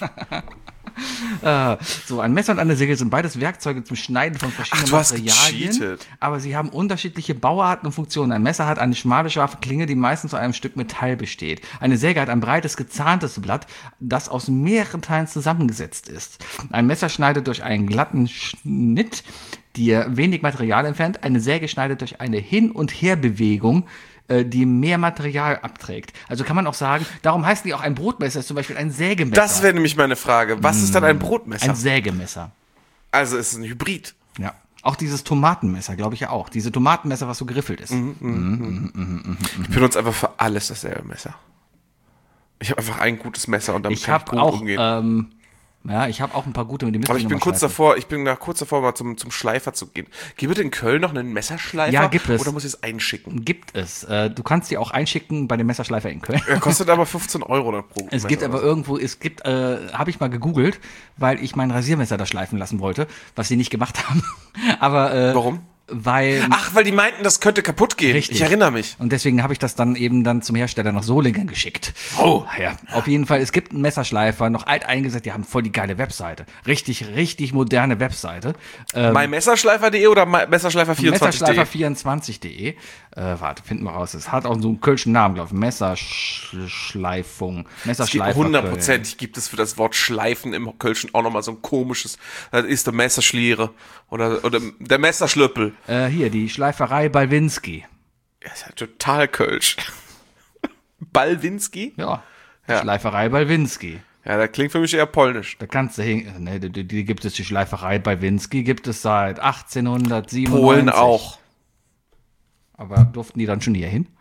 So, ein Messer und eine Säge sind beides Werkzeuge zum Schneiden von verschiedenen du hast Materialien, gecheatet. aber sie haben unterschiedliche Bauarten und Funktionen. Ein Messer hat eine schmale, scharfe Klinge, die meistens aus einem Stück Metall besteht. Eine Säge hat ein breites, gezahntes Blatt, das aus mehreren Teilen zusammengesetzt ist. Ein Messer schneidet durch einen glatten Schnitt, der wenig Material entfernt. Eine Säge schneidet durch eine Hin- und Herbewegung, die mehr Material abträgt. Also kann man auch sagen, darum heißt die auch ein Brotmesser, ist zum Beispiel ein Sägemesser. Das wäre nämlich meine Frage. Was ist dann ein Brotmesser? ein Sägemesser. Also ist es ein Hybrid. Ja. Auch dieses Tomatenmesser, glaube ich ja auch. Diese Tomatenmesser, was so geriffelt ist. Ich benutze einfach für alles dasselbe Messer. Ich habe einfach ein gutes Messer und damit Ich kann ich habe gut auch, umgehen. ich habe auch ein paar gute, mit denen müsste Aber ich noch bin mal kurz schleifen. davor, mal zum Schleifer zu gehen. Gibt es in Köln noch einen Messerschleifer? Ja, gibt es. Oder muss ich es einschicken? Gibt es. Du kannst die auch einschicken bei dem Messerschleifer in Köln. Er kostet aber 15 Euro dann pro Es Messer gibt oder aber so. irgendwo, habe ich mal gegoogelt, weil ich mein Rasiermesser da schleifen lassen wollte, was sie nicht gemacht haben. Aber Warum? Weil Ach, weil die meinten, das könnte kaputt gehen. Richtig. Ich erinnere mich. Und deswegen habe ich das dann zum Hersteller nach Solingen geschickt. Oh. Ja, auf jeden Fall, es gibt einen Messerschleifer, noch alt eingesetzt, die haben voll die geile Webseite. Richtig moderne Webseite. MyMesserschleifer.de oder Messerschleifer24.de? Messerschleifer24.de. Warte, finden wir raus. Es hat auch so einen kölschen Namen, glaube ich. Messerschleifung. Messerschleifer. 100% gibt es für das Wort Schleifen im Kölschen auch nochmal so ein komisches, das ist der Messerschliere oder der Messerschlöppel. Hier, die Schleiferei Balwinski. Ja, ist ja total Kölsch. Balwinski? Ja, Ja. Schleiferei Balwinski. Ja, das klingt für mich eher polnisch. Da kannst du hin. Ne, die gibt es, die Schleiferei Balwinski gibt es seit 1897. Polen auch. Aber durften die dann schon hier hin?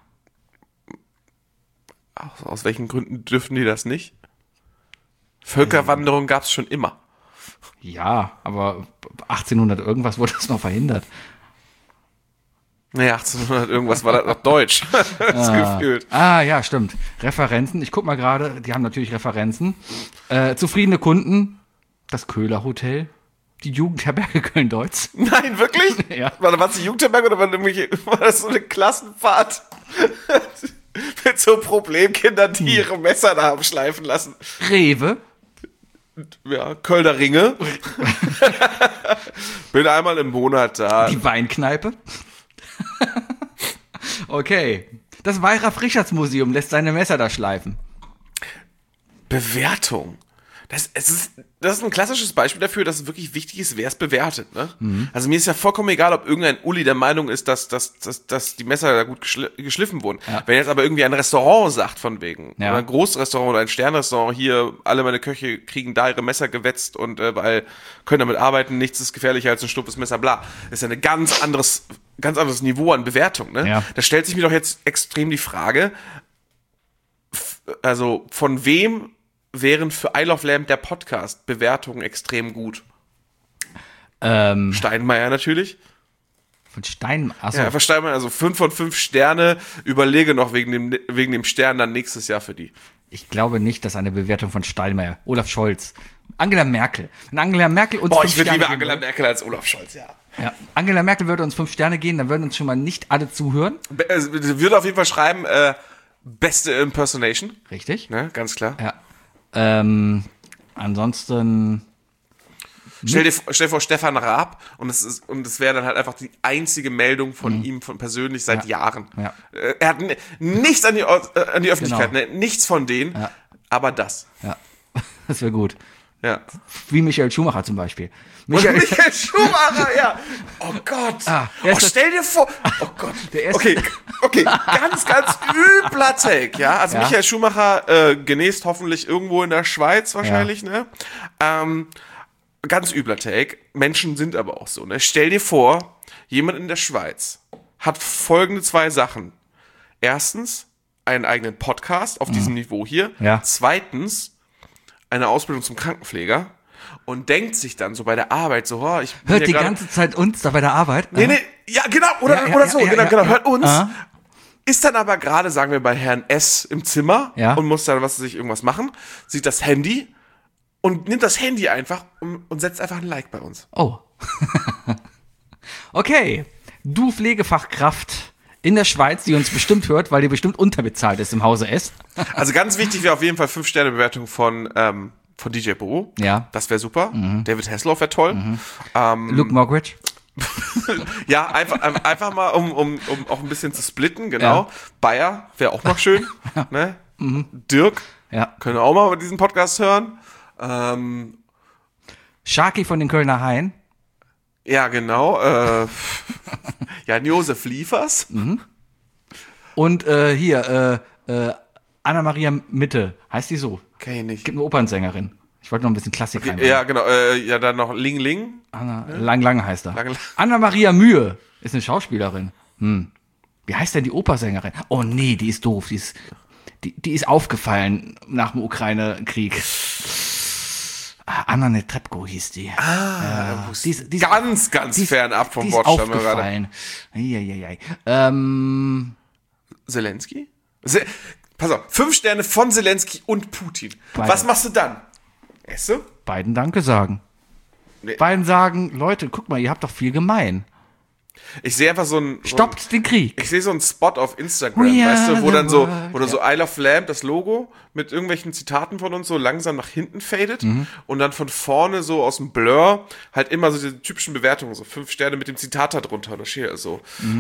Aus welchen Gründen dürfen die das nicht? Völkerwanderung gab es schon immer. Ja, aber 1800 irgendwas wurde das noch verhindert. Nee, 1800 irgendwas war das noch Deutsch. Das gefühlt. Ah, ja, stimmt. Referenzen. Ich guck mal gerade, die haben natürlich Referenzen. Zufriedene Kunden, das Köhler Hotel, die Jugendherberge Köln-Deutz. Nein, wirklich? Ja. War das die Jugendherberge oder war das so eine Klassenfahrt? Mit so Problemkindern, die ihre Messer da haben schleifen lassen. Rewe, Ja, Kölner Ringe. Bin einmal im Monat da. Die Weinkneipe. Okay. Das Weirach-Richards-Museum lässt seine Messer da schleifen. Bewertung. Das ist ein klassisches Beispiel dafür, dass es wirklich wichtig ist, wer es bewertet. Ne? Also mir ist ja vollkommen egal, ob irgendein Uli der Meinung ist, dass die Messer da gut geschliffen wurden. Ja. Wenn jetzt aber irgendwie ein Restaurant sagt von wegen, oder ein Großrestaurant oder ein Sternrestaurant, hier, alle meine Köche kriegen da ihre Messer gewetzt und weil können damit arbeiten, nichts ist gefährlicher als ein stumpfes Messer, bla. Das ist ja ein ganz anderes Niveau an Bewertung. Ne? Ja. Da stellt sich mir doch jetzt extrem die Frage, also von wem wären für I Love Lamp der Podcast Bewertungen extrem gut? Steinmeier natürlich. Von Steinmeier? Achso. Ja, einfach Steinmeier, also 5 von 5 Sterne. Überlege noch wegen dem Stern dann nächstes Jahr für die. Ich glaube nicht, dass eine Bewertung von Steinmeier, Olaf Scholz, Angela Merkel. Wenn Angela Merkel uns ich würde lieber Angela Merkel als Olaf Scholz, ja. Angela Merkel würde uns 5 Sterne gehen, dann würden uns schon mal nicht alle zuhören. Würde auf jeden Fall schreiben, beste Impersonation. Richtig. Ne, ganz klar. Ja. Ansonsten. Stell dir vor, Stefan Raab und es wäre dann halt einfach die einzige Meldung von ihm persönlich seit Jahren. Ja. Er hat nichts an die Öffentlichkeit, genau. Nichts von denen, aber das. Ja, das wäre gut. Ja. Wie Michael Schumacher zum Beispiel. Michael Schumacher, ja. Oh Gott. Stell dir vor. Oh Gott. Okay, ganz übler Take, ja. Also Michael Schumacher genäst hoffentlich irgendwo in der Schweiz wahrscheinlich, ne? Ganz übler Take. Menschen sind aber auch so, ne? Stell dir vor, jemand in der Schweiz hat folgende 2 Sachen. Erstens, einen eigenen Podcast auf diesem Niveau hier. Ja. Zweitens, eine Ausbildung zum Krankenpfleger und denkt sich dann so bei der Arbeit so, hört die ganze Zeit uns da bei der Arbeit? Nee, ja, genau, oder so, hört uns. Ist dann aber gerade, sagen wir, bei Herrn S. im Zimmer und muss dann irgendwas machen, sieht das Handy und nimmt das Handy einfach und setzt einfach ein Like bei uns. Oh. Okay, du Pflegefachkraft in der Schweiz, die uns bestimmt hört, weil die bestimmt unterbezahlt ist im Hause S. Also ganz wichtig wäre auf jeden Fall 5-Sterne-Bewertung von DJ Bobo. Ja. Das wäre super. David Hasselhoff wäre toll. Luke Mockridge. Ja, einfach mal, um auch ein bisschen zu splitten, genau. Ja. Bayer wäre auch noch schön. Ne? Dirk, können auch mal diesen Podcast hören. Sharky von den Kölner Haien. Ja, genau. Jan-Josef Liefers. Und hier, Anna-Maria Mitte. Heißt die so? Kenn ich nicht. Gibt eine Opernsängerin. Ich wollte noch ein bisschen Klassik rein. Ja, genau. Dann noch Ling Ling. Lang heißt er. Anna-Maria Mühe ist eine Schauspielerin. Wie heißt denn die Opersängerin? Oh nee, die ist doof. Die ist aufgefallen nach dem Ukraine-Krieg. Anna Netrebko hieß die. Die ist ganz fernab vom Wortstamm gerade. Zelensky? Pass auf, 5 Sterne von Zelensky und Putin. Beide. Was machst du dann? Esst du? Beiden Danke sagen. Nee. Beiden sagen, Leute, guck mal, ihr habt doch viel gemein. Ich sehe einfach Stoppt den Krieg. Ich sehe so einen Spot auf Instagram, weißt du, wo dann so I Love Lamp, das Logo, mit irgendwelchen Zitaten von uns so langsam nach hinten fadet und dann von vorne so aus dem Blur halt immer so diese typischen Bewertungen, so 5 Sterne mit dem Zitat da drunter oder so.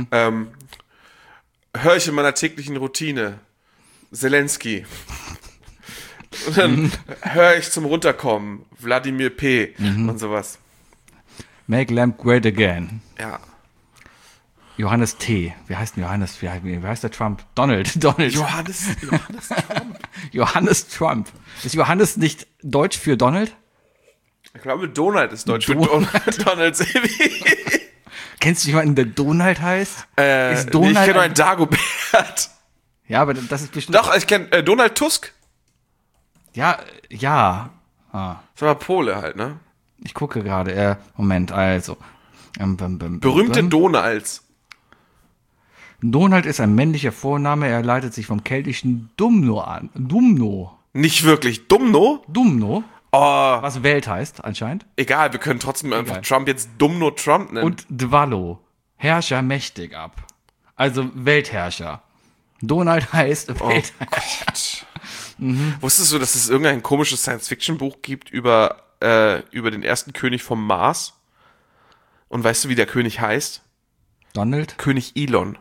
Höre ich in meiner täglichen Routine Zelensky. Und dann höre ich zum Runterkommen Wladimir P. und sowas. Make Lamp Great Again. Ja. Johannes T. Wie heißt denn Johannes? Wie heißt der Trump? Donald. Johannes Trump. Johannes Trump. Ist Johannes nicht Deutsch für Donald? Ich glaube, Donald ist Deutsch für Donald. Kennst du jemanden, der Donald heißt? Ist Donald ich kenne nur einen Dagobert. Ja, aber das ist bestimmt... Doch, ich kenne Donald Tusk. Ja. Das war Pole halt, ne? Ich gucke gerade. Moment, also... Berühmte Donalds. Donald ist ein männlicher Vorname, er leitet sich vom keltischen Dumno an. Dumno. Nicht wirklich. Dumno? Dumno. Oh. Was Welt heißt, anscheinend. Egal, wir können trotzdem einfach Trump jetzt Dumno Trump nennen. Und Dwallo. Herrscher mächtig ab. Also Weltherrscher. Donald heißt Weltherrscher. Oh Gott. Wusstest du, dass es irgendein komisches Science-Fiction-Buch gibt über den ersten König vom Mars? Und weißt du, wie der König heißt? Donald? König Elon.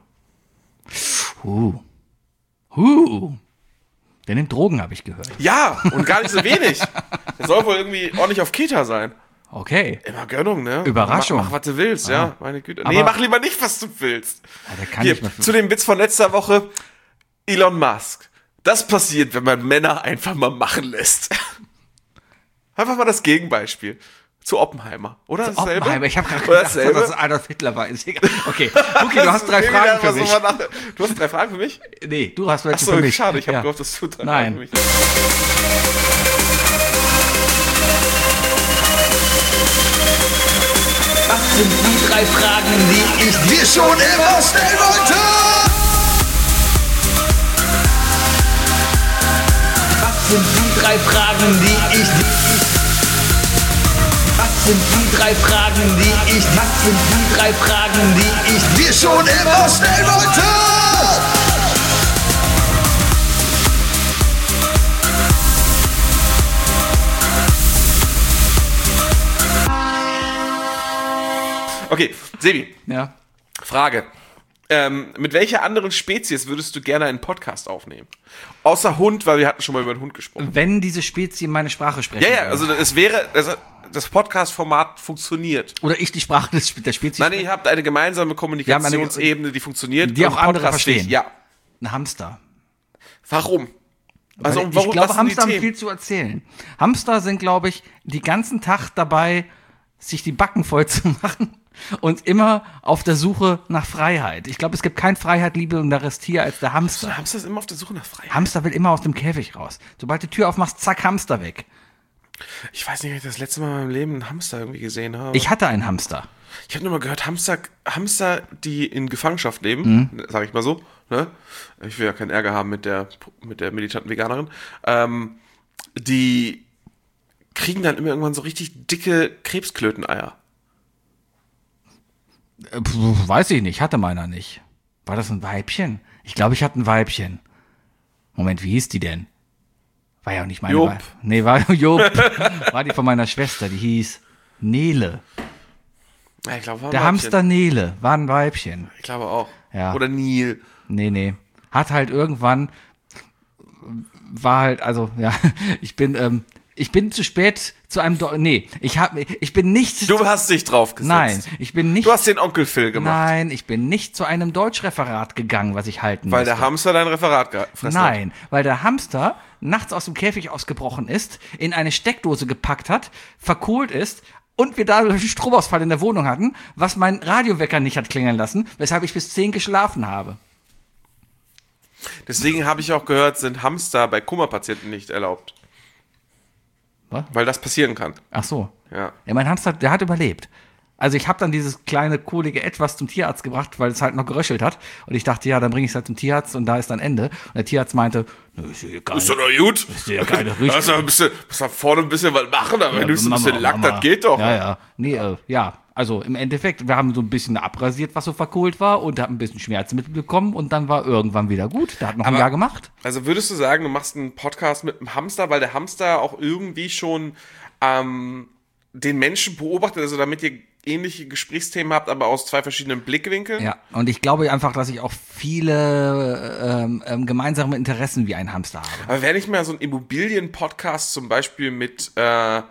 Der nimmt Drogen, habe ich gehört. Ja, und gar nicht so wenig. Der soll wohl irgendwie ordentlich auf Kita sein. Okay. Immer Gönnung, ne? Überraschung. Mach was du willst, ja. Meine Güte. Nee, Aber- mach lieber nicht, was du willst. Ja, der kann Hier, nicht mehr zu dem Witz von letzter Woche. Elon Musk. Das passiert, wenn man Männer einfach mal machen lässt. Einfach mal das Gegenbeispiel. Zu Oppenheimer. Oder dasselbe? Oppenheimer. Ich habe gerade Oder gedacht, dasselbe? dass es Adolf Hitler war. Ist egal. Okay, Luki, du hast 3 Fragen für mich. Du hast 3 Fragen für mich? Nee, du hast welche Achso, für mich. schade. Ich habe Ja. gehofft, dass du 3 Nein. Fragen für mich hast. Was sind die 3 Fragen, die ich dir schon immer stellen wollte? Was sind die 3 Fragen, die ich Was sind die 3 Fragen, die ich Was sind die 3 Fragen, die ich dir schon immer stellen wollte? Okay, Sebi, Ja. Frage. Mit welcher anderen Spezies würdest du gerne einen Podcast aufnehmen? Außer Hund, weil wir hatten schon mal über den Hund gesprochen. Wenn diese Spezie meine Sprache sprechen Ja, ja, würde. also es wäre, das Podcast-Format funktioniert. Oder ich die Sprache der Spezie Nein, ihr habt eine gemeinsame Wir Kommunikationsebene, die funktioniert. die und auch andere podcastfähig. verstehen. Ja. Ein Hamster. Warum? Also, Weil warum ich glaube, was sind die Hamster haben Themen? viel zu erzählen. Hamster sind, glaube ich, die ganzen Tag dabei, sich die Backen voll zu machen und immer auf der Suche nach Freiheit. Ich glaube, es gibt kein freiheitliebenderes Tier als der Hamster. Der Hamster ist immer auf der Suche nach Freiheit. Hamster will immer aus dem Käfig raus. Sobald die Tür aufmachst, zack, Hamster weg. Ich weiß nicht, ob ich das letzte Mal in meinem Leben einen Hamster irgendwie gesehen habe. Ich hatte einen Hamster. Ich habe nur mal gehört, Hamster, die in Gefangenschaft leben, sage ich mal so, ne? Ich will ja keinen Ärger haben mit der militanten Veganerin, die kriegen dann immer irgendwann so richtig dicke Krebsklöteneier. Weiß ich nicht, hatte meiner nicht. War das ein Weibchen? Ich glaube, ich hatte ein Weibchen. Moment, wie hieß die denn? War ja auch nicht meine Job. Nee, war Job. War die von meiner Schwester, die hieß Nele. Ja, ich glaube, war ein Der Weibchen. Hamster Nele war ein Weibchen. Ich glaube auch. Ja. Oder Nil. Nee. Hat halt irgendwann, war halt, also, ja, ich bin zu spät zu einem, ich bin nicht, Du hast dich drauf gesetzt. nein, ich bin nicht, Du hast den Onkel Phil gemacht. nein, ich bin nicht zu einem Deutschreferat gegangen, was ich halten Weil musste. der Hamster dein Referat gefressen hat. Nein, weil der Hamster nachts aus dem Käfig ausgebrochen ist, in eine Steckdose gepackt hat, verkohlt ist und wir dadurch einen Stromausfall in der Wohnung hatten, was mein Radiowecker nicht hat klingeln lassen, weshalb ich bis 10 geschlafen habe. Deswegen habe ich auch gehört, sind Hamster bei Kummerpatienten nicht erlaubt. Was? Weil das passieren kann. Ach so. Ja. Ja, mein Hamster, der hat überlebt. Also ich habe dann dieses kleine, kohlige Etwas zum Tierarzt gebracht, weil es halt noch geröchelt hat. Und ich dachte, ja, dann bringe ich es halt zum Tierarzt und da ist dann Ende. Und der Tierarzt meinte, nö, ist ja geil. Ist doch noch gut. ja keine Richtung. Lass doch ein bisschen, muss da vorne ein bisschen was machen, aber wenn du so ein bisschen Lack, das geht doch. Ja. Nee, ja. Also im Endeffekt, wir haben so ein bisschen abrasiert, was so verkohlt war und haben ein bisschen Schmerzmittel bekommen und dann war irgendwann wieder gut. Der hat noch ein Aber- Jahr gemacht. Also würdest du sagen, du machst einen Podcast mit einem Hamster, weil der Hamster auch irgendwie schon den Menschen beobachtet, also damit ihr ähnliche Gesprächsthemen habt, aber aus 2 verschiedenen Blickwinkeln? Ja, und ich glaube einfach, dass ich auch viele gemeinsame Interessen wie ein Hamster habe. Aber wäre nicht mehr so ein Immobilien-Podcast zum Beispiel mit Eine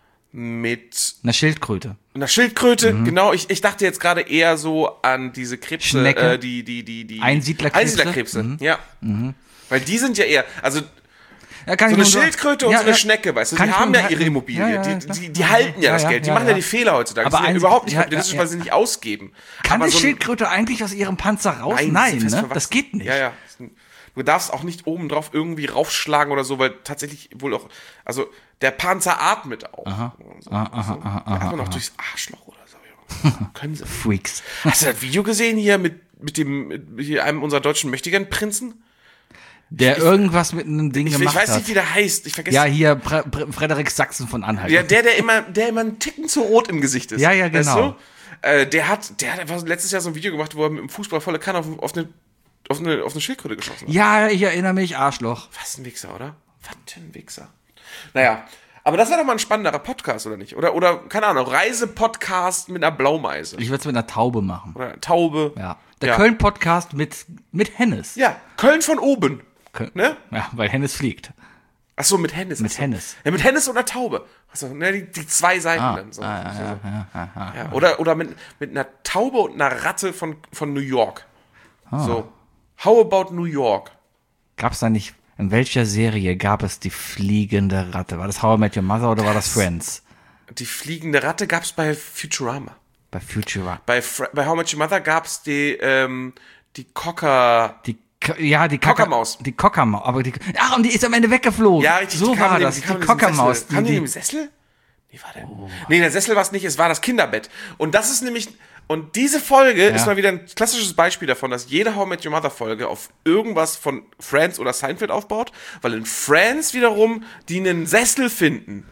Schildkröte. einer Schildkröte? Genau, ich dachte jetzt gerade eher so an diese Krebse, Schnecke? die Einsiedlerkrebse? Einsiedlerkrebse, ja. Weil die sind ja eher, also Ja, kann so ich eine nur Schildkröte und so eine Schnecke, weißt du, Kann die ich haben nur ja ihre halten. Immobilie, Ja, klar. die halten ja das Ja, Geld, die ja, machen ja ja. die Fehler heutzutage, Aber die sind ja ein- überhaupt nicht ja, kapitalistisch, ja, weil sie nicht ausgeben. Kann Aber eine so ein- Schildkröte eigentlich aus ihrem Panzer raus? sie Nein, ist fest ne? verwachsen. Das geht nicht. Ja. Du darfst auch nicht oben drauf irgendwie raufschlagen oder so, weil tatsächlich wohl auch, also der Panzer atmet auch. Einfach noch durchs Arschloch oder so. Junge. Können sie. Freaks. Hast du das Video gesehen hier mit einem unserer deutschen Mächtigern-Prinzen? Der irgendwas mit einem Ding Ich gemacht weiß hat. nicht, wie der heißt. Ich vergesse. Ja, hier Frederik Sachsen von Anhalt. Ja, der immer einen Ticken zu rot im Gesicht ist. Ja, ja, genau. Weißt du? Der hat einfach letztes Jahr so ein Video gemacht, wo er mit dem Fußball volle Kanne auf eine Schildkröte geschossen hat. Ja, ich erinnere mich, Arschloch. Was ein Wichser, oder? Was für ein Wichser. Naja, aber das wäre doch mal ein spannenderer Podcast, oder nicht? Oder keine Ahnung, Reisepodcast mit einer Blaumeise. Ich würde es mit einer Taube machen. Oder einer Taube. Ja. Der Köln-Podcast mit Hennes. Ja, Köln von oben. Ne? Ja, weil Hennes fliegt. Ach so, mit Hennes. Mit Hennes. Ja, mit Hennes oder Taube. Also, ne, die zwei Seiten dann. So. Ja. Oder mit einer Taube und einer Ratte von New York. So. How about New York? Gab es da nicht, in welcher Serie gab es die fliegende Ratte? War das How I Met Your Mother oder war das Friends? Die fliegende Ratte gab es bei Futurama. Bei Futurama. Bei How I Met Your Mother gab es die Cocker... Die Kockermaus. Die Kockermaus. Aber und die ist am Ende weggeflogen. Ja, richtig. So war das. Die Kockermaus. Kam die im Sessel? Wie war der? Nee, der Sessel war es nicht. Es war das Kinderbett. Und das ist nämlich... Und diese Folge ist mal wieder ein klassisches Beispiel davon, dass jede How I Met Your Mother Folge auf irgendwas von Friends oder Seinfeld aufbaut, weil in Friends wiederum die einen Sessel finden.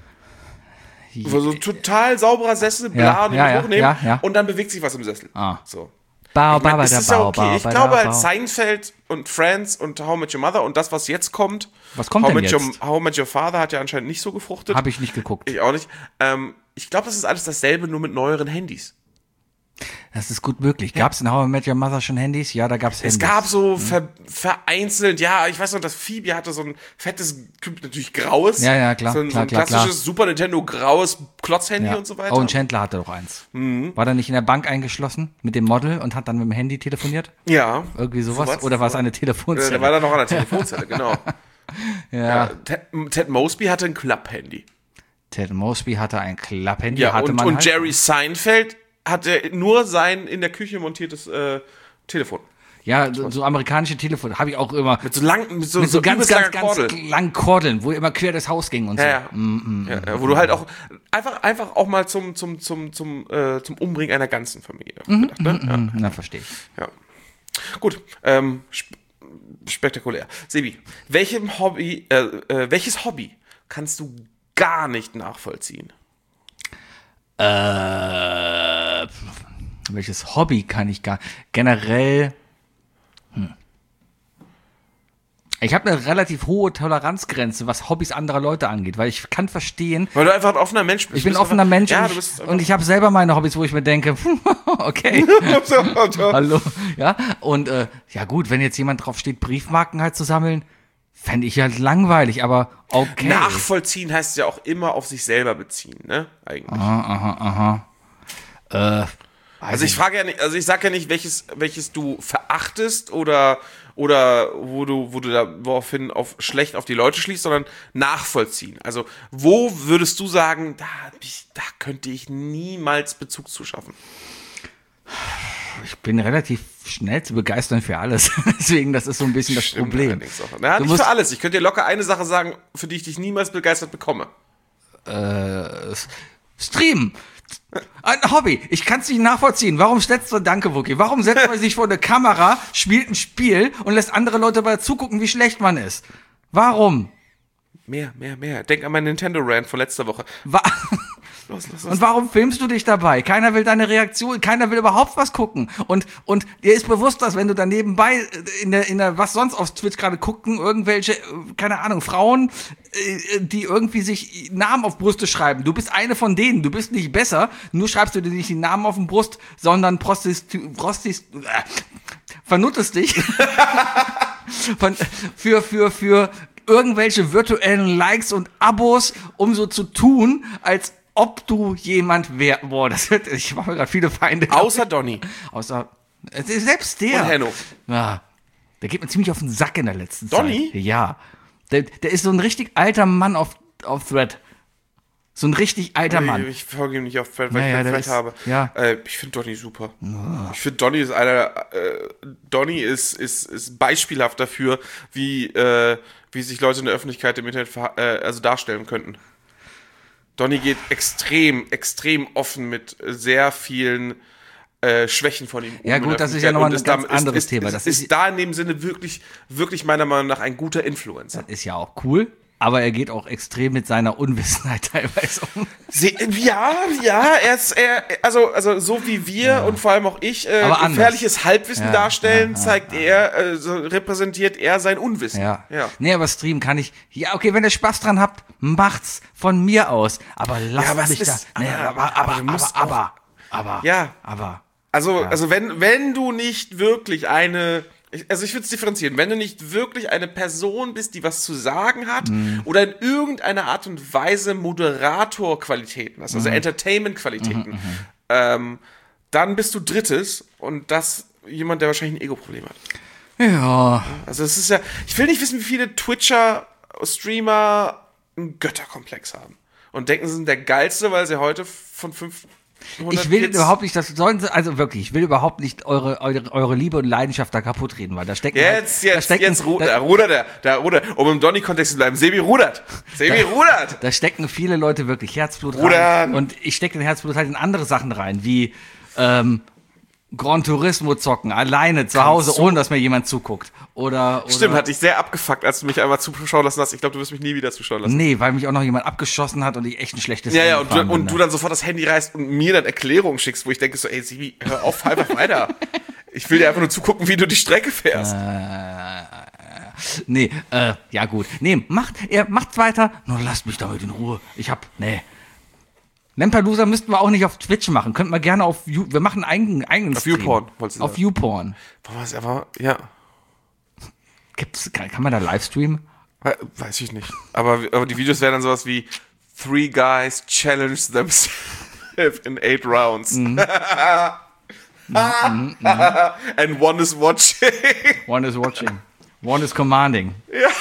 So ein total sauberer Sessel, bla, und den hochnehmen und dann bewegt sich was im Sessel. So. Das ist ja okay. Ich glaube halt Seinfeld und Friends und How I Met Your Mother und das, was jetzt kommt. Was kommt denn jetzt? How I Met Your Father hat ja anscheinend nicht so gefruchtet. Habe ich nicht geguckt. Ich auch nicht. Ich glaube, das ist alles dasselbe, nur mit neueren Handys. Das ist gut möglich. Gab es in How I Met Your Mother schon Handys? Ja, da gab es Handys. Es gab so vereinzelt, ich weiß noch, dass Phoebe hatte so ein fettes, natürlich graues. Ja, klar. So ein klassisches Super Nintendo graues Klotzhandy und so weiter. Oh, und Chandler hatte doch eins. War der nicht in der Bank eingeschlossen mit dem Model und hat dann mit dem Handy telefoniert? Ja. Irgendwie sowas? Oder war es eine Telefonzelle? Der war dann noch an der Telefonzelle, genau. Ja. Ted Mosby hatte ein Klapphandy. Ted Mosby hatte ein Klapphandy. Ja, und Jerry Seinfeld hatte nur sein in der Küche montiertes Telefon. Ja, so amerikanische Telefone habe ich auch immer. Mit so ganz langen Kordeln, wo immer quer durchs Haus ging und so. Ja. Wo du halt auch einfach auch mal zum Umbringen einer ganzen Familie gedacht, ne? Na, verstehe ich. Ja. Gut, spektakulär. Sebi, welches Hobby kannst du gar nicht nachvollziehen? Welches Hobby kann ich generell? Ich habe eine relativ hohe Toleranzgrenze, was Hobbys anderer Leute angeht, weil ich kann verstehen. Weil du einfach ein offener Mensch bist. Ich bin ein offener Mensch und ich habe selber meine Hobbys, wo ich mir denke, okay. Hallo. Ja, und ja gut, wenn jetzt jemand drauf steht, Briefmarken halt zu sammeln, fände ich halt langweilig, aber okay. Nachvollziehen heißt ja auch immer auf sich selber beziehen, ne? Eigentlich. Also ich frage ja nicht, also ich sage ja nicht, welches du verachtest oder wo du daraufhin schlecht auf die Leute schließt, sondern nachvollziehen. Also wo würdest du sagen, da könnte ich niemals Bezug zu schaffen? Ich bin relativ schnell zu begeistern für alles. Deswegen, das ist so ein bisschen das Problem. Ja, nicht für alles. Ich könnte dir locker eine Sache sagen, für die ich dich niemals begeistert bekomme. Streamen. Ein Hobby. Ich kann es nicht nachvollziehen. Warum danke, Wookie. Warum setzt man sich vor eine Kamera, spielt ein Spiel und lässt andere Leute dabei zugucken, wie schlecht man ist? Warum? Mehr. Denk an meinen Nintendo-Rant von letzter Woche. Los. Und warum filmst du dich dabei? Keiner will deine Reaktion, keiner will überhaupt was gucken. Und dir ist bewusst, dass wenn du dann nebenbei in der was sonst auf Twitch gerade gucken, irgendwelche, keine Ahnung, Frauen, die irgendwie sich Namen auf Brüste schreiben. Du bist eine von denen, du bist nicht besser, nur schreibst du dir nicht die Namen auf den Brust, sondern vernuttest dich für irgendwelche virtuellen Likes und Abos, um so zu tun, als ob du jemand wär. Boah, ich mache mir gerade viele Feinde. Außer Donny. Selbst der. Und Henno. Ja, der geht mir ziemlich auf den Sack in der letzten Donny? Zeit. Ja. Der ist so ein richtig alter Mann auf Thread. So ein richtig alter Mann. Ich folge ihm nicht auf Thread, weil ich kein Thread habe. Ja. Ich finde Donny super. Oh. Ich finde Donny ist Donny ist beispielhaft dafür, wie sich Leute in der Öffentlichkeit im Internet darstellen könnten. Donny geht extrem offen mit sehr vielen Schwächen von ihm um. Ja gut, das ist ja nochmal ein ganz anderes Thema. Das ist da in dem Sinne wirklich, wirklich meiner Meinung nach ein guter Influencer. Das ist ja auch cool. aber er geht auch extrem mit seiner Unwissenheit teilweise um. Also so wie wir und vor allem auch ich Aber anders. gefährliches Halbwissen darstellen, repräsentiert er sein Unwissen. Ja. Nee, aber streamen kann ich. Ja, okay, wenn ihr Spaß dran habt, macht's von mir aus. Aber lasst was mich ist- da. Nee, aber du musst aber. Also wenn du nicht wirklich ich würde es differenzieren, wenn du nicht wirklich eine Person bist, die was zu sagen hat oder in irgendeiner Art und Weise Moderatorqualitäten hast, also Entertainment-Qualitäten, dann bist du drittes und das jemand, der wahrscheinlich ein Ego-Problem hat. Ja. Also es ist ja, ich will nicht wissen, wie viele Twitcher, Streamer einen Götterkomplex haben und denken, sie sind der Geilste, weil sie heute von 500 Ich will Kids überhaupt nicht, das sollen sie, also wirklich, ich will überhaupt nicht eure Liebe und Leidenschaft da kaputt reden, weil da stecken. Jetzt rudert er, um im Donny-Kontext zu bleiben. Sebi rudert. Da stecken viele Leute wirklich Herzblut rein. Rudern. Und ich stecke den Herzblut halt in andere Sachen rein, wie Gran Turismo zocken, alleine zu Hause, ohne dass mir jemand zuguckt. Oder Stimmt, hat dich sehr abgefuckt, als du mich einmal zuschauen lassen hast. Ich glaube, du wirst mich nie wieder zuschauen lassen. Nee, weil mich auch noch jemand abgeschossen hat und ich echt ein schlechtes Ja, Rennen und gefahren bin, du dann sofort das Handy reißt und mir dann Erklärungen schickst, wo ich denke so, ey, Sebi, hör auf, einfach weiter. Ich will dir einfach nur zugucken, wie du die Strecke fährst. Nee, ja gut. Nee, macht's weiter, nur lasst mich damit in Ruhe. Lamperloser müssten wir auch nicht auf Twitch machen. Könnten wir gerne wir machen einen eigenen Auf Stream. YouPorn, wolltest du Auf sagen. YouPorn. Boah, ist aber, ja, Kann man da Livestreamen? weiß ich nicht. Aber die Videos wären dann sowas wie 3 guys challenge themselves in 8 rounds. And one is watching. One is watching. One is commanding.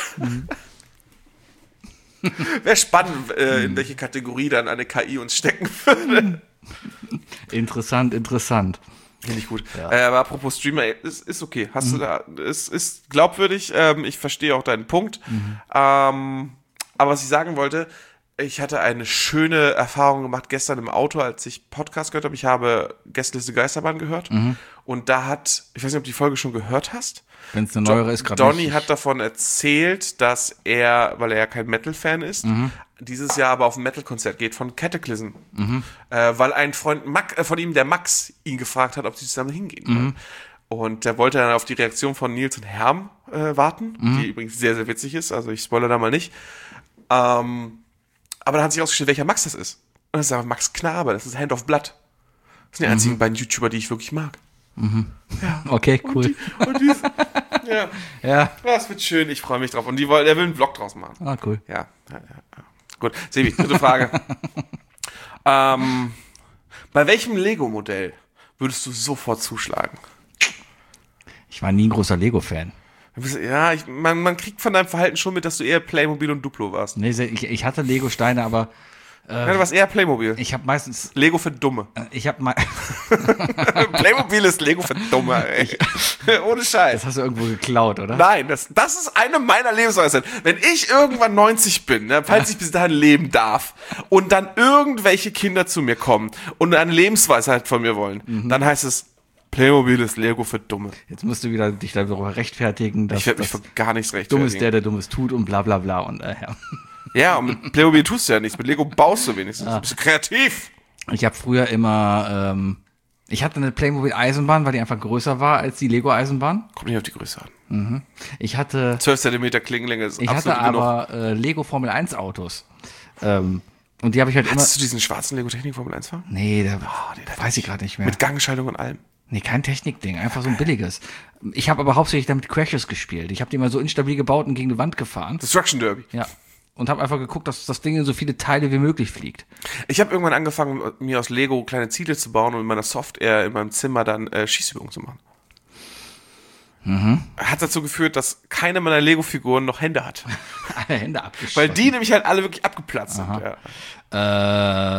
Wäre spannend, in welche Kategorie dann eine KI uns stecken würde. Interessant. Finde ich gut. Aber apropos Streamer, ist okay. Hast du da, es ist glaubwürdig. Ich verstehe auch deinen Punkt. Aber was ich sagen wollte, ich hatte eine schöne Erfahrung gemacht gestern im Auto, als ich Podcast gehört habe. Ich habe Gästeliste Geisterbahn gehört. Und da ich weiß nicht, ob du die Folge schon gehört hast. Wenn es eine neuere ist, gerade Donny hat davon erzählt, dass er, weil er ja kein Metal-Fan ist, dieses Jahr aber auf ein Metal-Konzert geht von Cataclysm. Weil ein Freund von ihm, der Max, ihn gefragt hat, ob sie zusammen hingehen wollen. Und der wollte dann auf die Reaktion von Nils und Herm warten, die übrigens sehr, sehr witzig ist. Also ich spoilere da mal nicht. Aber dann hat sich ausgestellt, welcher Max das ist. Und das ist aber Max Knabe, das ist Hand of Blood. Das sind die einzigen beiden YouTuber, die ich wirklich mag. Okay, cool. Ja. Das wird schön, ich freue mich drauf. Und der will einen Vlog draus machen. Ah, cool. Ja. Gut, Sebi, dritte Frage. Bei welchem Lego-Modell würdest du sofort zuschlagen? Ich war nie ein großer Lego-Fan. Ja, man kriegt von deinem Verhalten schon mit, dass du eher Playmobil und Duplo warst. Nee, ich hatte Lego-Steine, aber Ja, du warst eher Playmobil. ich habe meistens... Lego für Dumme. Ich habe mal... Playmobil ist Lego für Dumme, ey. Ohne Scheiß. Das hast du irgendwo geklaut, oder? Nein, das ist eine meiner Lebensweisheiten. Wenn ich irgendwann 90 bin, ne, falls ich bis dahin leben darf, und dann irgendwelche Kinder zu mir kommen und eine Lebensweisheit von mir wollen, dann heißt es, Playmobil ist Lego für Dumme. Jetzt musst du wieder dich darüber rechtfertigen, dass Ich werde mich das für gar nichts dumm ist rechtfertigen. der Dummes tut und bla bla bla. Und ja. Ja, und mit Playmobil tust du ja nichts. Mit Lego baust du wenigstens. Du bist kreativ. Ich habe früher immer... ich hatte eine Playmobil-Eisenbahn, weil die einfach größer war als die Lego-Eisenbahn. Kommt nicht auf die Größe an. Ich hatte... 12 cm Klingenlänge ist Ich absolut hatte genug. aber Lego Formel 1 Autos. Und die habe ich halt immer... Hattest du diesen schwarzen Lego Technik Formel 1 fahren? Nee, da weiß ich gerade nicht mehr. Mit Gangschaltung und allem. Nee, kein Technikding, einfach so ein billiges. Ich habe aber hauptsächlich damit Crashes gespielt. Ich habe die mal so instabil gebaut und gegen die Wand gefahren. Destruction Derby. Ja. Und habe einfach geguckt, dass das Ding in so viele Teile wie möglich fliegt. Ich habe irgendwann angefangen, mir aus Lego kleine Ziele zu bauen und in meiner Software in meinem Zimmer dann Schießübungen zu machen. Hat dazu geführt, dass keine meiner Lego-Figuren noch Hände hat. Alle Hände abgeschossen. Weil die nämlich halt alle wirklich abgeplatzt sind.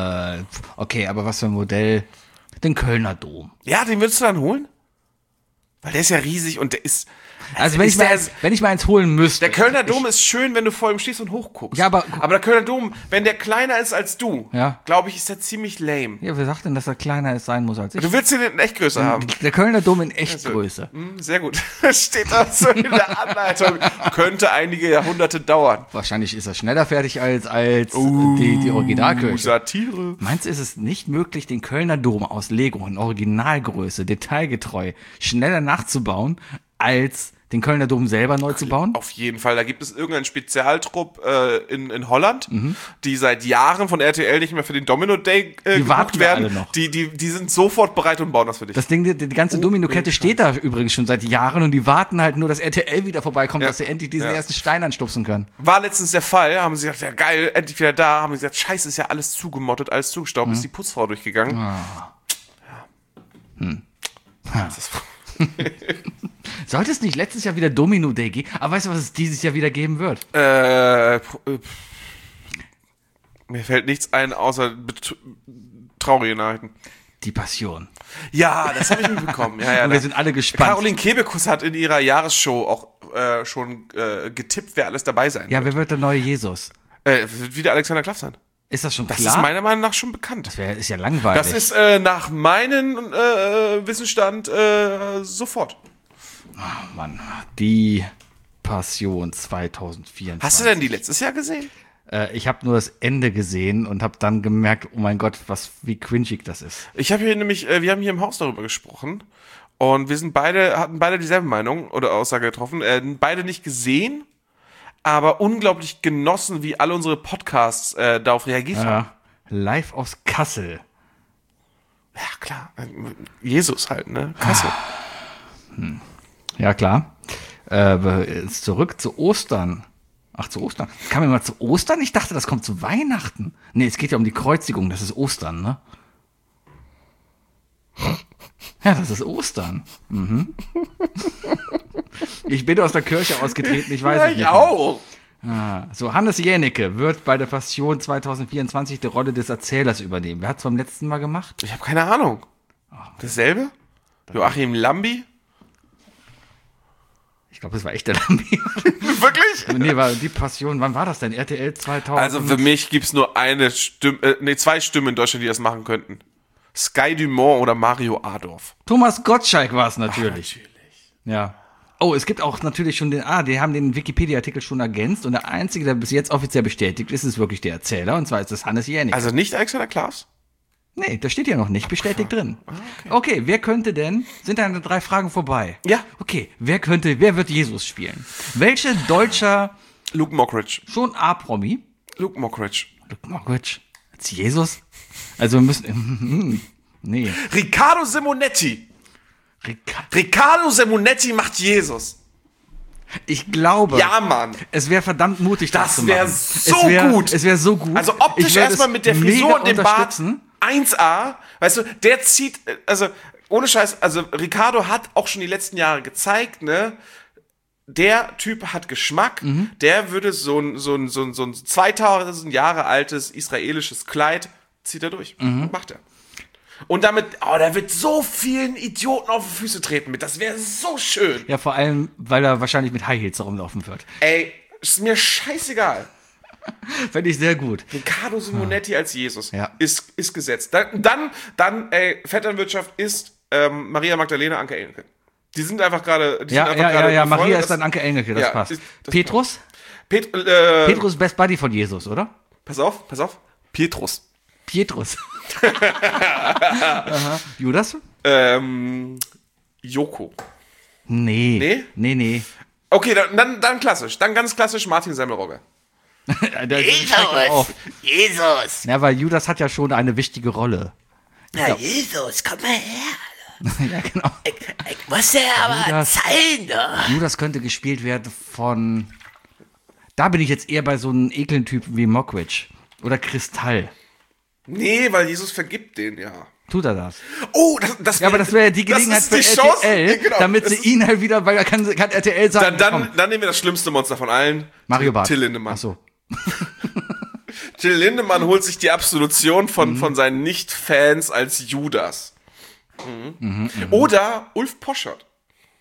Ja. Okay, aber was für ein Modell? Den Kölner Dom. Ja, den würdest du dann holen? Weil der ist ja riesig und der ist... Also wenn ich mal eins holen müsste. Der Kölner Dom ist schön, wenn du vor ihm stehst und hochguckst. Ja, aber der Kölner Dom, wenn der kleiner ist als du, Ja. glaube ich, ist der ziemlich lame. Ja, wer sagt denn, dass er kleiner sein muss als ich? Du willst den in echt größer haben. Der Kölner Dom in Echtgröße. Sehr gut. Das steht auch so in der Anleitung. Könnte einige Jahrhunderte dauern. Wahrscheinlich ist er schneller fertig als die Originalkirche. Satire. Meinst du, ist es nicht möglich, den Kölner Dom aus Lego in Originalgröße, detailgetreu, schneller nachzubauen, als den Kölner Dom selber neu zu bauen? Auf jeden Fall. Da gibt es irgendeinen Spezialtrupp in Holland, die seit Jahren von RTL nicht mehr für den Domino Day gebucht warten werden. alle noch. Die sind sofort bereit und bauen das für dich. Das Ding, die ganze Domino-Kette steht da übrigens schon seit Jahren und die warten halt nur, dass RTL wieder vorbeikommt, dass sie endlich diesen ersten Stein anstupsen können. War letztens der Fall, haben sie gesagt, ja geil, endlich wieder da. Haben sie gesagt, scheiße, ist ja alles zugemottet, alles zugestaubt, ist die Putzfrau durchgegangen. Das ist Sollte es nicht letztes Jahr wieder Domino Day geben? Aber weißt du, was es dieses Jahr wieder geben wird? Mir fällt nichts ein, außer traurige Nachrichten. Die Passion. Ja, das habe ich mitbekommen. Ja, Und wir sind alle gespannt. Caroline Kebekus hat in ihrer Jahresshow auch schon getippt, wer alles dabei sein Ja, wer wird der neue Jesus? wird. Wieder Alexander Klaff sein. Ist das schon Das klar? ist meiner Meinung nach schon bekannt. Ist ja langweilig. Das ist nach meinem Wissensstand sofort. Mann, die Passion 2024. Hast du denn die letztes Jahr gesehen? Ich habe nur das Ende gesehen und habe dann gemerkt, oh mein Gott, wie cringig das ist. Ich habe hier nämlich, wir haben hier im Haus darüber gesprochen und hatten beide dieselbe Meinung oder Aussage getroffen. Beide nicht gesehen, aber unglaublich genossen, wie alle unsere Podcasts darauf reagiert haben. Ja, live aus Kassel. Ja, klar. Jesus halt, ne? Kassel. Ja, klar. Jetzt zurück zu Ostern. Ach, zu Ostern. Kam mir mal zu Ostern? Ich dachte, das kommt zu Weihnachten. Nee, es geht ja um die Kreuzigung. Das ist Ostern, ne? Ja, das ist Ostern. Mhm. Ich bin aus der Kirche ausgetreten, ich weiß es nicht. Ich auch. So, Hannes Jänicke wird bei der Passion 2024 die Rolle des Erzählers übernehmen. Wer hat es beim letzten Mal gemacht? Ich habe keine Ahnung. Dasselbe? Joachim Lambi? Ich glaube, das war echt der Lambi. Wirklich? Nee, war die Passion, wann war das denn? RTL 2000? Also für mich gibt's nur eine Stimme, zwei Stimmen in Deutschland, die das machen könnten. Sky Dumont oder Mario Adorf. Thomas Gottschalk war es natürlich. Ja. Oh, es gibt auch natürlich schon die haben den Wikipedia-Artikel schon ergänzt und der einzige, der bis jetzt offiziell bestätigt ist, ist wirklich der Erzähler und zwar ist das Hannes Jänicke. Also nicht Alexander Klaas? Nee, das steht ja noch nicht bestätigt drin. Okay, wer könnte denn, sind deine 3 Fragen vorbei? Ja. Okay, wer wird Jesus spielen? Welche deutscher, Luke Mockridge. schon A-Promi, Luke Mockridge. Luke Mockridge, als Jesus? Also wir müssen, nee. Riccardo Simonetti. Riccardo Simonetti macht Jesus. Ich glaube, Ja, Mann. es wäre verdammt mutig, das zu Das machen. wäre so gut. Es wäre so gut. Also optisch Ich würde erstmal es mit der mega Frisur und dem Bart unterstützen. 1A. Weißt du, der zieht, also ohne Scheiß, also Riccardo hat auch schon die letzten Jahre gezeigt, ne? Der Typ hat Geschmack, der würde so ein 2000 Jahre altes israelisches Kleid, zieht er durch. Macht er. Und damit, der wird so vielen Idioten auf die Füße treten mit. Das wäre so schön. Ja, vor allem, weil er wahrscheinlich mit High Heels rumlaufen wird. Ey, ist mir scheißegal. Fände ich sehr gut. Riccardo Simonetti als Jesus Ja. ist gesetzt. Dann Vetternwirtschaft ist Maria Magdalena, Anke Engelke. Die sind einfach gerade. Ja, Maria ist dann Anke Engelke, das Ja, passt. das Petrus? Petrus, Best Buddy von Jesus, oder? pass auf. Petrus. Aha. Judas? Joko. Nee. Okay, dann klassisch. Dann ganz klassisch Martin Semmelrogge. Jesus! Ja, weil Judas hat ja schon eine wichtige Rolle. Na, Jesus, komm mal her. Ja, genau. Ich muss dir aber Judas. zeigen, doch. Judas könnte gespielt werden von. Da bin ich jetzt eher bei so einem Ekeltypen wie Mockridge. Oder Kristall. Nee, weil Jesus vergibt den, ja. Tut er das? Oh, das Ja, aber das wäre ja die Gelegenheit für RTL, genau. damit sie ihn halt wieder, weil er kann RTL sagen. komm, Dann nehmen wir das schlimmste Monster von allen. Mario Barth. Till Lindemann. Ach so. Till Lindemann holt sich die Absolution von seinen Nicht-Fans als Judas. Oder Ulf Poschert.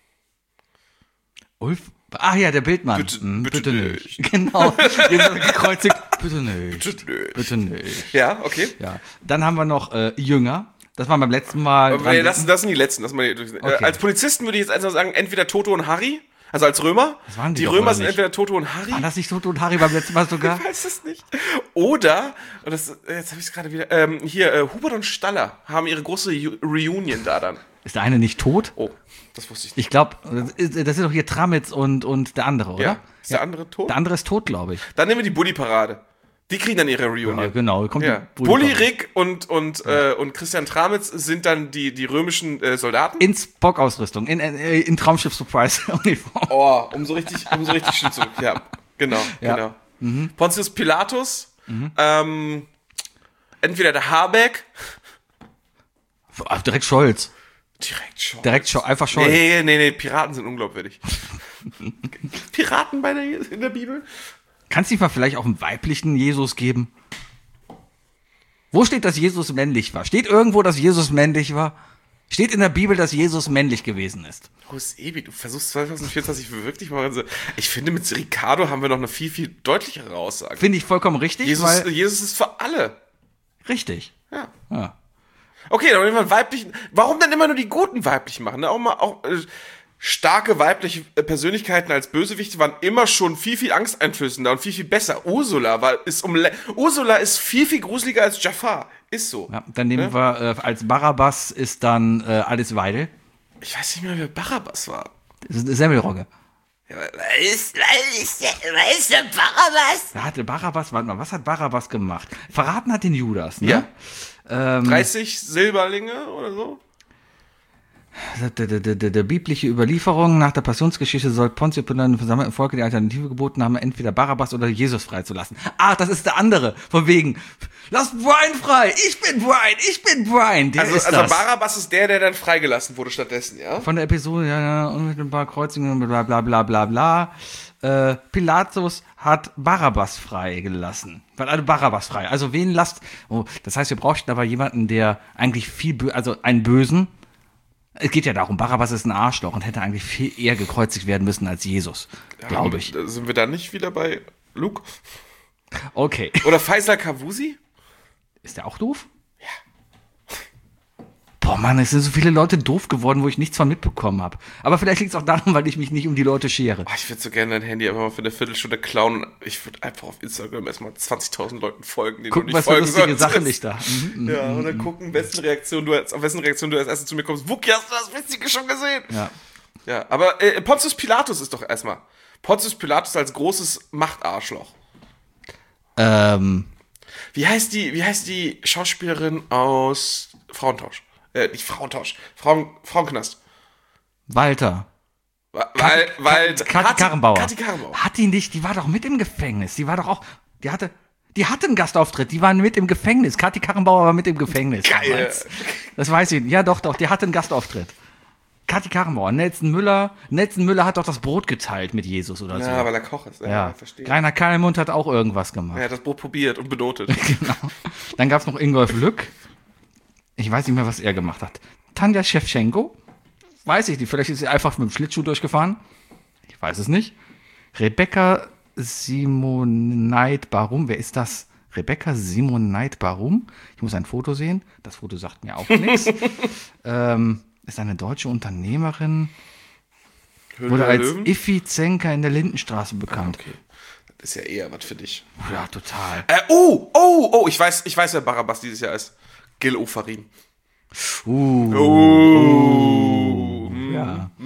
Ulf? Ach ja, der Bildmann. Bitte nicht. Genau. Jesus gekreuzigt. Bitte nicht. Bitte nicht. Bitte nicht. Ja, okay. Ja. Dann haben wir noch Jünger. Das war beim letzten Mal. Aber nee, das sind die letzten. Okay. Als Polizisten würde ich jetzt einfach sagen, entweder Toto und Harry, also als Römer. Das waren die die doch, Römer oder sind nicht? entweder Toto und Harry. War das nicht Toto und Harry beim letzten Mal sogar? Ich weiß es nicht. Oder, und das, jetzt habe ich es gerade wieder, Hubert und Staller haben ihre große Reunion da dann. Ist der eine nicht tot? Oh, das wusste ich nicht. Ich glaube, das sind doch hier Tramitz und der andere, oder? Ja, ist der andere tot? Der andere ist tot, glaube ich. Dann nehmen wir die Bulli-Parade. Die kriegen dann ihre Reunion. Ja, genau. Kommt Ja. die Bulli, Rick und Christian Tramitz sind dann die römischen Soldaten. in Spock-Ausrüstung, in Traumschiff-Surprise-Uniform. Oh, um so richtig schön zurück. Ja, genau, Ja. genau. Pontius Pilatus, entweder der Habeck, Direkt Scholz. direkt schon. Einfach Scholz. Nee, Piraten sind unglaubwürdig. Piraten in der Bibel? Kannst du nicht mal vielleicht auch einen weiblichen Jesus geben? Wo steht, dass Jesus männlich war? Steht irgendwo, dass Jesus männlich war? Steht in der Bibel, dass Jesus männlich gewesen ist? Ebi, du versuchst 2024 wirklich mal. Ich finde, mit Ricardo haben wir noch eine viel, viel deutlichere Aussage. Finde ich vollkommen richtig, Jesus ist für alle. richtig. Ja. Okay, dann nehmen wir einen weiblichen. Warum dann immer nur die guten weiblichen machen? Ne? Auch starke weibliche Persönlichkeiten als Bösewichte waren immer schon viel, viel angsteinflößender und viel, viel besser. Ursula ist viel, viel gruseliger als Jafar. Ist so. Ja, dann nehmen wir als Barabbas ist dann Alice Weidel. Ich weiß nicht mehr, wer Barabbas war. Das ist eine Semmelrogge. Ja, Weißt du, Barabbas? Da hatte Barabbas, warte mal, was hat Barabbas gemacht? Verraten hat den Judas, ne? Ja. 30 Silberlinge oder so? Der biblische Überlieferung nach der Passionsgeschichte soll Pontius Pilatus dem versammelten Volke die Alternative geboten haben, entweder Barabbas oder Jesus freizulassen. Ach, das ist der andere. Von wegen, lasst Brian frei. Ich bin Brian. Der ist Also das. Barabbas ist der dann freigelassen wurde stattdessen, ja? Von der Episode, ja, unmittelbar Kreuzungen, bla bla bla bla bla. Pilatus hat Barabbas freigelassen. Also Barabbas frei. Also wen lasst... Oh, das heißt, wir bräuchten aber jemanden, der eigentlich also einen Bösen... Es geht ja darum, Barabbas ist ein Arschloch und hätte eigentlich viel eher gekreuzigt werden müssen als Jesus, glaube ich. Sind wir da nicht wieder bei Luke? Okay. Oder Faisal Kavusi? Ist der auch doof? Ja. Boah, Mann, es sind so viele Leute doof geworden, wo ich nichts von mitbekommen habe. Aber vielleicht liegt es auch daran, weil ich mich nicht um die Leute schere. Oh, ich würde so gerne dein Handy einfach mal für eine Viertelstunde klauen. Ich würde einfach auf Instagram erstmal 20.000 Leuten folgen, die Gucken, du nicht was für folgen lustige solltest. Sachen ich da. Ja, und dann gucken, auf wessen Reaktion du als erstes zu mir kommst. Wookie, hast du das Witzige schon gesehen? Ja. Ja, aber Pontius Pilatus ist doch erstmal. Pontius Pilatus als großes Machtarschloch. Wie heißt die Schauspielerin aus Frauentausch? Nicht Frauentausch. Frauenknast. Walter. Kathi Karrenbauer. Kathi Karrenbauer. Hat die nicht, die war doch mit im Gefängnis. Die war doch auch, die hatte einen Gastauftritt. Die waren mit im Gefängnis. Kathi Karrenbauer war mit im Gefängnis. Geil. Damals. Das weiß ich. Ja, doch, die hatte einen Gastauftritt. Kathi Karrenbauer. Nelson Müller hat doch das Brot geteilt mit Jesus oder so. Ja, weil er Koch ist. Ja, verstehe. Rainer Kallmund hat auch irgendwas gemacht. Er hat das Brot probiert und benotet. Genau. Dann gab es noch Ingolf Lück. Ich weiß nicht mehr, was er gemacht hat. Tanja Schewtschenko. Weiß ich nicht. Vielleicht ist sie einfach mit dem Schlittschuh durchgefahren. Ich weiß es nicht. Rebecca Simoneit-Barum. Wer ist das? Rebecca Simoneit-Barum. Ich muss ein Foto sehen. Das Foto sagt mir auch nichts. Ist eine deutsche Unternehmerin. Höhle Wurde der als Löwen? Iffi Zenker in der Lindenstraße bekannt. Okay. Das ist ja eher was für dich. Ja, total. Ich weiß, wer Barabbas dieses Jahr ist. Gil Ofarim. Ja.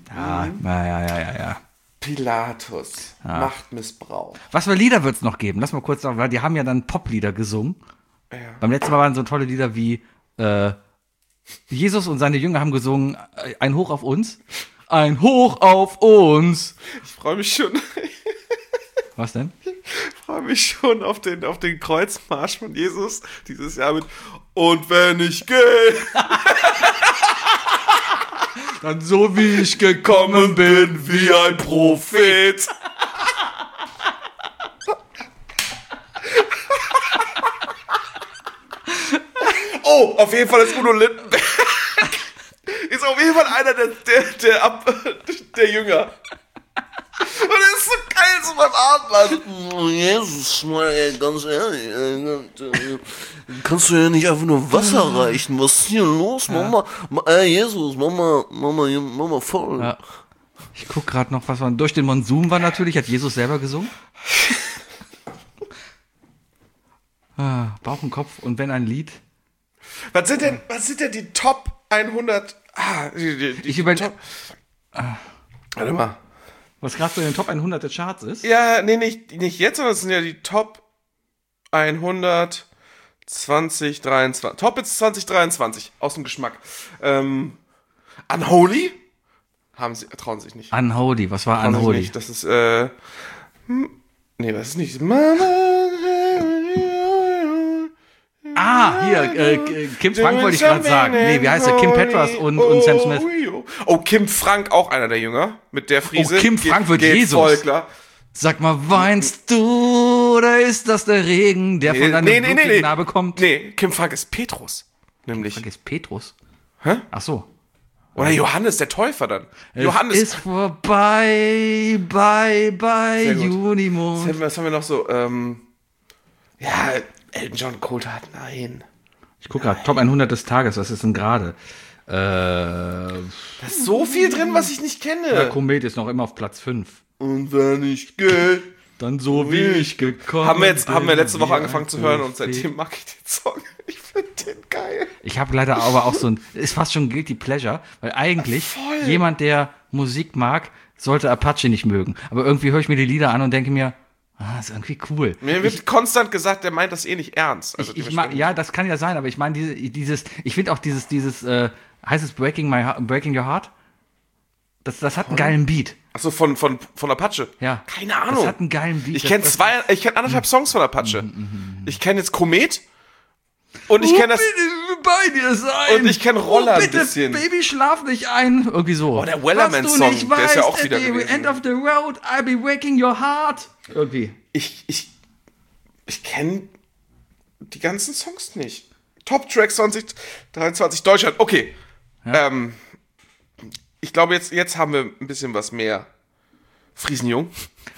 Ja. Pilatus. Machtmissbrauch. Was für Lieder wird es noch geben? Lass mal kurz sagen, weil die haben ja dann Poplieder gesungen. Ja. Beim letzten Mal waren so tolle Lieder wie Jesus und seine Jünger haben gesungen, ein Hoch auf uns. Ein Hoch auf uns. Ich freue mich schon. Was denn? Auf den Kreuzmarsch von Jesus dieses Jahr mit Und wenn ich gehe, Dann so wie ich gekommen bin, wie ein Prophet. Oh, auf jeden Fall ist Udo Lindenberg ist auf jeden Fall einer der Jünger. jetzt beim Abendmahl? Jesus, mal, ey, ganz ehrlich, kannst du ja nicht einfach nur Wasser reichen? Was ist hier los, Mama? Jesus, Mama, voll. Ja. Ich guck gerade noch, was war. Durch den Monsum war natürlich, hat Jesus selber gesungen. Bauch und Kopf und wenn ein Lied. Was sind denn die Top 100? Ich überlege. Warte mal. Was gerade so in den Top 100 der Charts ist? Ja, nee, nicht jetzt, sondern es sind ja die Top 100 2023. Top Hits 2023 aus dem Geschmack. Unholy? Trauen sich nicht. Unholy, was war Trauen sich Unholy? nicht. Das ist, nee, das ist nicht. Mama. Hier, Kim Frank wollte ich gerade sagen. Nee, wie heißt der? Kim Petras und Sam Smith. Oh, Kim Frank, auch einer der Jünger, mit der Frise. Oh, Kim Frank wird geht Jesus. Voll klar. Sag mal, weinst du oder ist das der Regen, der von deiner blutigen Narbe kommt? Nee, Kim Frank ist Petrus, nämlich. Frank ist Petrus? Hä? Ach so. Oder Johannes, der Täufer dann. Johannes. Es ist vorbei, bye, Sehr gut. Junimond. Was haben wir noch so? Ja, Elton John, Cold Heart, nein. Ich gucke gerade, Top 100 des Tages, was ist denn gerade? Da ist so viel drin, was ich nicht kenne. Der Komet ist noch immer auf Platz 5. Und wenn ich gehe. Dann so wie ich gekommen Haben wir letzte Woche wie angefangen ein zu hören und Prophet. seitdem mag ich den Song. Ich finde den geil. Ich habe leider aber auch so ein, ist fast schon Guilty Pleasure, weil eigentlich Voll. jemand, der Musik mag, sollte Apache nicht mögen. Aber irgendwie höre ich mir die Lieder an und denke mir, ist irgendwie cool. Mir wird konstant gesagt, der meint das eh nicht ernst. Also Ich mag, ja, das kann ja sein, aber ich meine, ich finde auch dieses, heißt es Breaking Your Heart? Das hat einen geilen Beat. Achso, von Apache? Ja. Keine Ahnung. Das hat einen geilen Beat. Ich kenne anderthalb Songs von Apache. Ich kenne jetzt Komet. Und ich kenne das. Bitte bei dir sein. Und ich kenn Roller ein bitte, bisschen. Baby, schlaf nicht ein. Irgendwie so. Oh, der Wellerman-Song, Was du nicht der ist ja auch weißt, wieder at the gewesen. End of the road, I'll be waking your heart. Irgendwie. Ich kenne die ganzen Songs nicht. Top Track 2023 Deutschland. Okay. Ja. Ich glaube, jetzt haben wir ein bisschen was mehr. Friesenjung.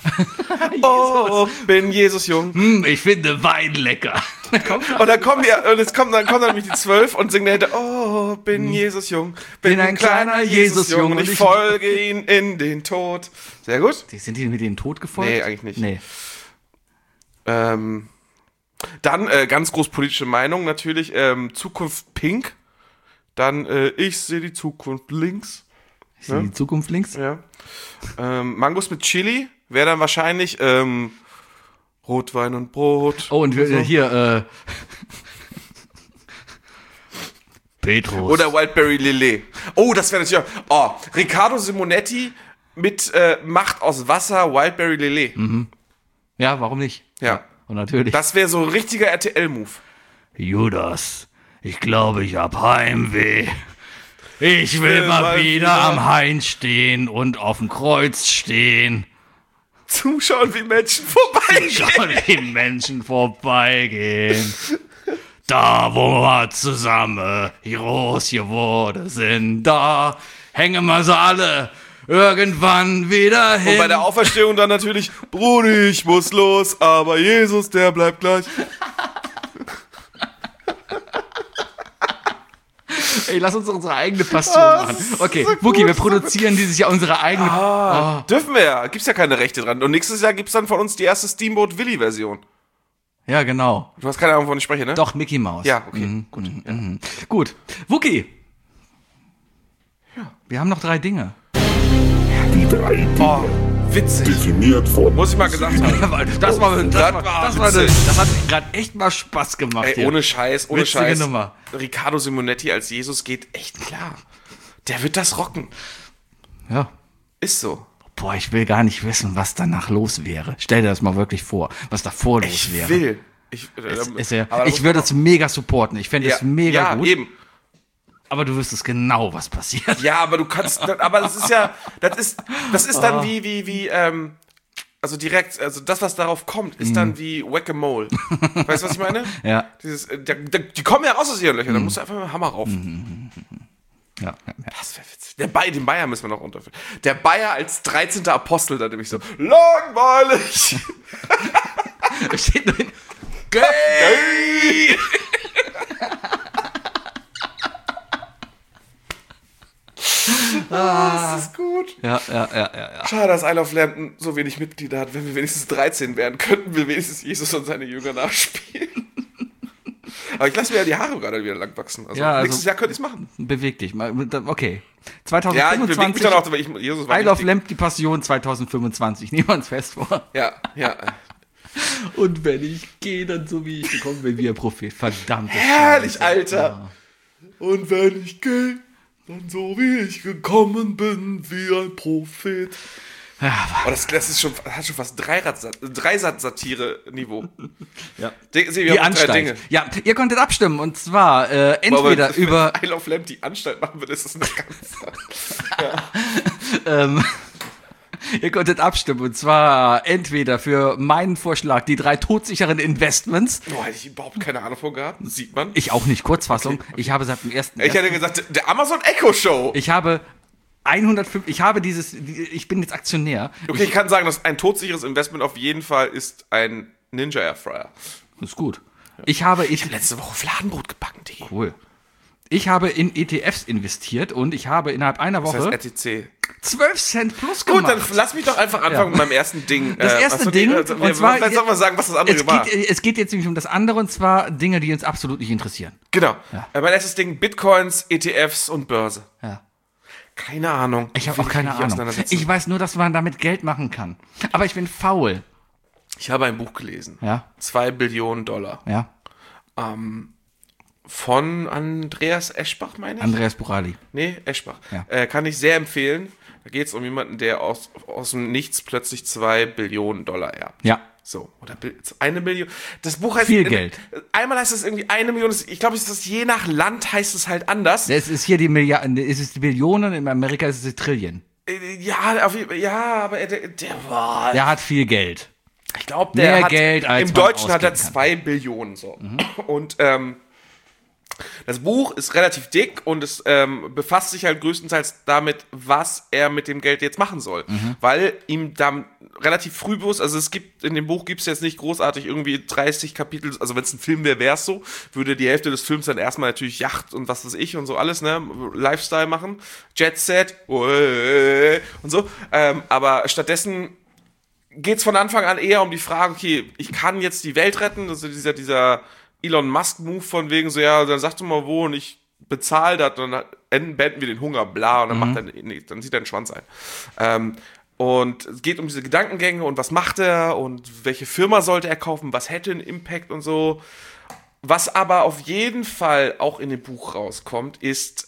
Oh, bin Jesus jung. Ich finde Wein lecker. Und dann kommen dann nämlich die 12 und singen dahinter, oh, bin Jesus jung. Bin ein kleiner Jesus jung und ich folge ihn in den Tod. Sehr gut. Sind die mit dem Tod gefolgt? Nee, eigentlich nicht. Nee. Dann ganz groß politische Meinung natürlich, Zukunft Pink. Dann ich sehe die Zukunft links. Ich sehe die Zukunft links. Ja. Mangos mit Chili wäre dann wahrscheinlich Rotwein und Brot. Oh, und hier, Petrus. Oder Wildberry Lillet. Oh, das wäre natürlich auch. Oh, Riccardo Simonetti mit Macht aus Wasser, Wildberry Lillet. Ja, warum nicht? Ja. Und natürlich. Das wäre so ein richtiger RTL-Move. Judas, ich glaube, ich hab Heimweh. Ich will mal wieder am Hain stehen und auf dem Kreuz stehen. Zuschauen, wie Menschen vorbeigehen. Schauen, wie Menschen vorbeigehen. Da, wo wir zusammen groß geworden sind, da hängen wir sie alle irgendwann wieder hin. Und bei der Auferstehung dann natürlich, Brudi, ich muss los, aber Jesus, der bleibt gleich. Ey, lass uns unsere eigene Passion machen. Okay, Wookie, wir produzieren dieses Jahr unsere eigene. Dürfen wir ja. Gibt's ja keine Rechte dran. Und nächstes Jahr gibt's dann von uns die erste Steamboat Willy-Version. Ja, genau. Du hast keine Ahnung, wovon ich spreche, ne? Doch, Mickey Mouse. Ja, okay. Gut. Gut. Wookie. Ja. Wir haben noch 3 Dinge. Die 3 Dinge. Oh, witzig. Definiert von. Muss ich mal gesagt haben. Das hat gerade echt mal Spaß gemacht. Ey, hier. ohne Scheiß. Witzige Nummer. Riccardo Simonetti als Jesus geht echt klar. Der wird das rocken. Ja. Ist so. Boah, ich will gar nicht wissen, was danach los wäre. Stell dir das mal wirklich vor, was davor los Ich wäre. will. Ich würde das mega supporten. Ich fände es mega gut. Eben. Aber du wüsstest genau, was passiert. Ja, aber du kannst, aber das ist ja, das ist dann wie, also direkt, also das, was darauf kommt, ist dann wie Whack-a-Mole. Weißt du, was ich meine? Ja. Die kommen ja raus aus ihren Löchern, da musst du einfach mit dem Hammer rauf. Ja. Das wäre witzig. Den Bayer müssen wir noch unterführen. Der Bayer als 13. Apostel, da nämlich so, langweilig. Da steht nur hin, gay! Das ist gut. Ja. Schade, dass Isle of Lamp so wenig Mitglieder hat. Wenn wir wenigstens 13 wären, könnten wir wenigstens Jesus und seine Jünger nachspielen. Aber ich lasse mir ja die Haare gerade wieder lang wachsen. Also, nächstes Jahr könnte ich es machen. Beweg dich mal. Okay. Ja, ich bewege mich 2025. dann auch, weil Jesus war Isle of wichtig. Lamp, die Passion 2025. Nehmen wir uns fest vor. Ja. Und wenn ich gehe, dann so wie ich gekommen bin, wie ein Prophet. Verdammt. Herrlich, Alter. Und wenn ich gehe, dann so wie ich gekommen bin, wie ein Prophet. Ja, Oh, das ist hat schon fast Dreisatz-Satire-Niveau. Ja. Wir die haben drei Anstalt. Dinge. Ja, ihr konntet abstimmen und zwar entweder Aber über wenn Isle of Lamp die Anstalt machen würde, ist das eine ganz... ihr konntet abstimmen und zwar entweder für meinen Vorschlag die 3 todsicheren Investments. Oh, hätte ich überhaupt keine Ahnung von gehabt. Das sieht man. Ich auch nicht, Kurzfassung. Okay. Ich habe seit dem ersten. Ich hätte gesagt, der Amazon Echo Show. Ich habe 105, ich bin jetzt Aktionär. Okay, ich kann sagen, dass ein todsicheres Investment auf jeden Fall ist ein Ninja Airfryer. Das ist gut. Ich habe letzte Woche Fladenbrot gebacken, Digga. Cool. Ich habe in ETFs investiert und ich habe innerhalb einer Woche Das heißt ETC. 12 Cent plus Gut, gemacht. dann lass mich doch einfach anfangen mit meinem ersten Ding. Das erste Ding, und zwar, vielleicht soll man sagen, was das andere war. Es geht jetzt nämlich um das andere, und zwar Dinge, die uns absolut nicht interessieren. Genau. Ja. Mein erstes Ding, Bitcoins, ETFs und Börse. Ja. Keine Ahnung. Ich habe auch keine Ahnung. Ich weiß nur, dass man damit Geld machen kann. Aber ich bin faul. Ich habe ein Buch gelesen. Ja. 2 Billionen $. Ja. Von Andreas Eschbach, meine ich? Andreas Burali. Nee, Eschbach. Ja. Kann ich sehr empfehlen. Da geht es um jemanden, der aus dem Nichts plötzlich 2 Billionen $ erbt. Ja. So, oder 1 Million. Das Buch heißt... Viel Geld. Einmal heißt es irgendwie 1 Million. Ich glaube, es ist je nach Land heißt es halt anders. Es ist hier die Milliarden, es ist die Billionen, in Amerika ist es die Trillionen. Ja, aber der war... Der hat viel Geld. Ich glaube, Mehr der hat... Geld, als Im man Deutschen hat er ausgeben kann. 2 Billionen, so. Und, das Buch ist relativ dick und es befasst sich halt größtenteils damit, was er mit dem Geld jetzt machen soll. Weil ihm da relativ früh bewusst, also in dem Buch gibt es jetzt nicht großartig irgendwie 30 Kapitel, also wenn es ein Film wäre, wäre es so, würde die Hälfte des Films dann erstmal natürlich Yacht und was weiß ich und so alles, ne, Lifestyle machen, Jet Set, und so, aber stattdessen geht's von Anfang an eher um die Frage, okay, ich kann jetzt die Welt retten, also dieser Elon Musk-Move von wegen so, ja, dann sag doch mal wo und ich bezahle das und dann beenden wir den Hunger, bla, und dann macht er, dann zieht er den Schwanz ein. Und es geht um diese Gedankengänge und was macht er und welche Firma sollte er kaufen, was hätte einen Impact und so. Was aber auf jeden Fall auch in dem Buch rauskommt, ist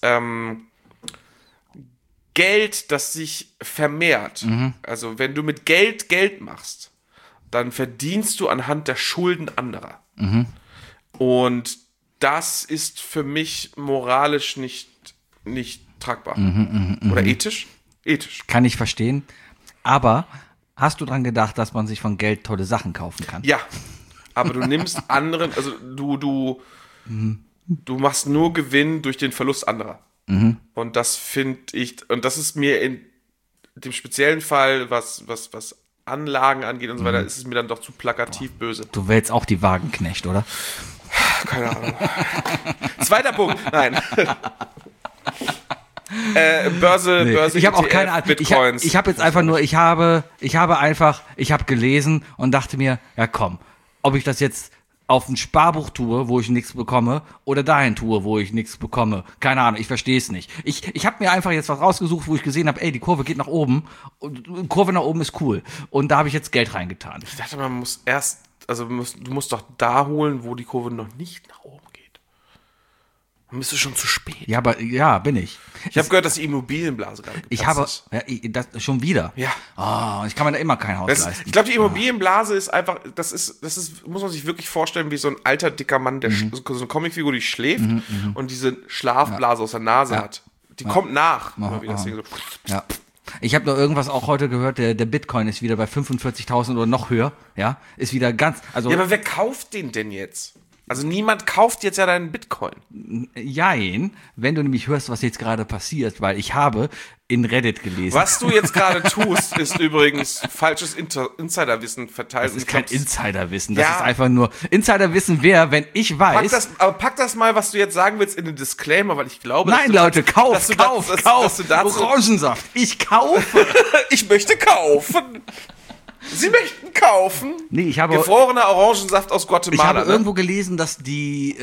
Geld, das sich vermehrt. Also wenn du mit Geld machst, dann verdienst du anhand der Schulden anderer. Und das ist für mich moralisch nicht tragbar. Oder ethisch? Ethisch. Kann ich verstehen. Aber hast du dran gedacht, dass man sich von Geld tolle Sachen kaufen kann? Ja, aber du nimmst anderen, also du machst nur Gewinn durch den Verlust anderer. Und das finde ich, und das ist mir in dem speziellen Fall, was Anlagen angeht und so weiter, ist es mir dann doch zu plakativ böse. Du wälzt auch die Wagenknecht, oder? Keine Ahnung. Zweiter Punkt. Nein. Börse, Ich habe auch ETF, keine Ahnung. Bitcoins. Ich habe jetzt einfach nur, ich habe gelesen und dachte mir, ja komm, ob ich das jetzt auf ein Sparbuch tue, wo ich nichts bekomme, oder dahin tue, wo ich nichts bekomme. Keine Ahnung, ich verstehe es nicht. Ich habe mir einfach jetzt was rausgesucht, wo ich gesehen habe, ey, die Kurve geht nach oben und Kurve nach oben ist cool. Und da habe ich jetzt Geld reingetan. Ich dachte, man muss erst, also du musst doch da holen, wo die Kurve noch nicht nach oben geht. Dann bist du schon zu spät. Ja, aber ja, bin ich. Ich habe gehört, dass die Immobilienblase gerade geplatzt ist. Das schon wieder. Ja. Oh, ich kann mir da immer kein Haus leisten. Ich glaube, die Immobilienblase ist einfach, das ist, muss man sich wirklich vorstellen, wie so ein alter, dicker Mann, der so eine Comicfigur, die schläft und diese Schlafblase aus der Nase hat. Die kommt nach. Wie das Ding so. Ja. Ich habe noch irgendwas auch heute gehört, der Bitcoin ist wieder bei 45.000 oder noch höher. Ja, ist wieder ganz, also. Ja, aber wer kauft den denn jetzt? Also niemand kauft jetzt ja deinen Bitcoin. Jein, wenn du nämlich hörst, was jetzt gerade passiert, weil ich habe in Reddit gelesen. Was du jetzt gerade tust, ist übrigens falsches Insiderwissen verteilt. Das ist kein Insiderwissen, das Ja. ist einfach nur Insiderwissen wäre, wenn ich weiß. Pack das mal, was du jetzt sagen willst, in den Disclaimer, weil ich glaube, Nein, Leute, kauf. dass du dazu, Orangensaft. Ich kaufe. ich möchte kaufen. Sie möchten kaufen? Nee, ich habe Gefrorener Orangensaft aus Ich Guatemala. habe irgendwo gelesen, dass die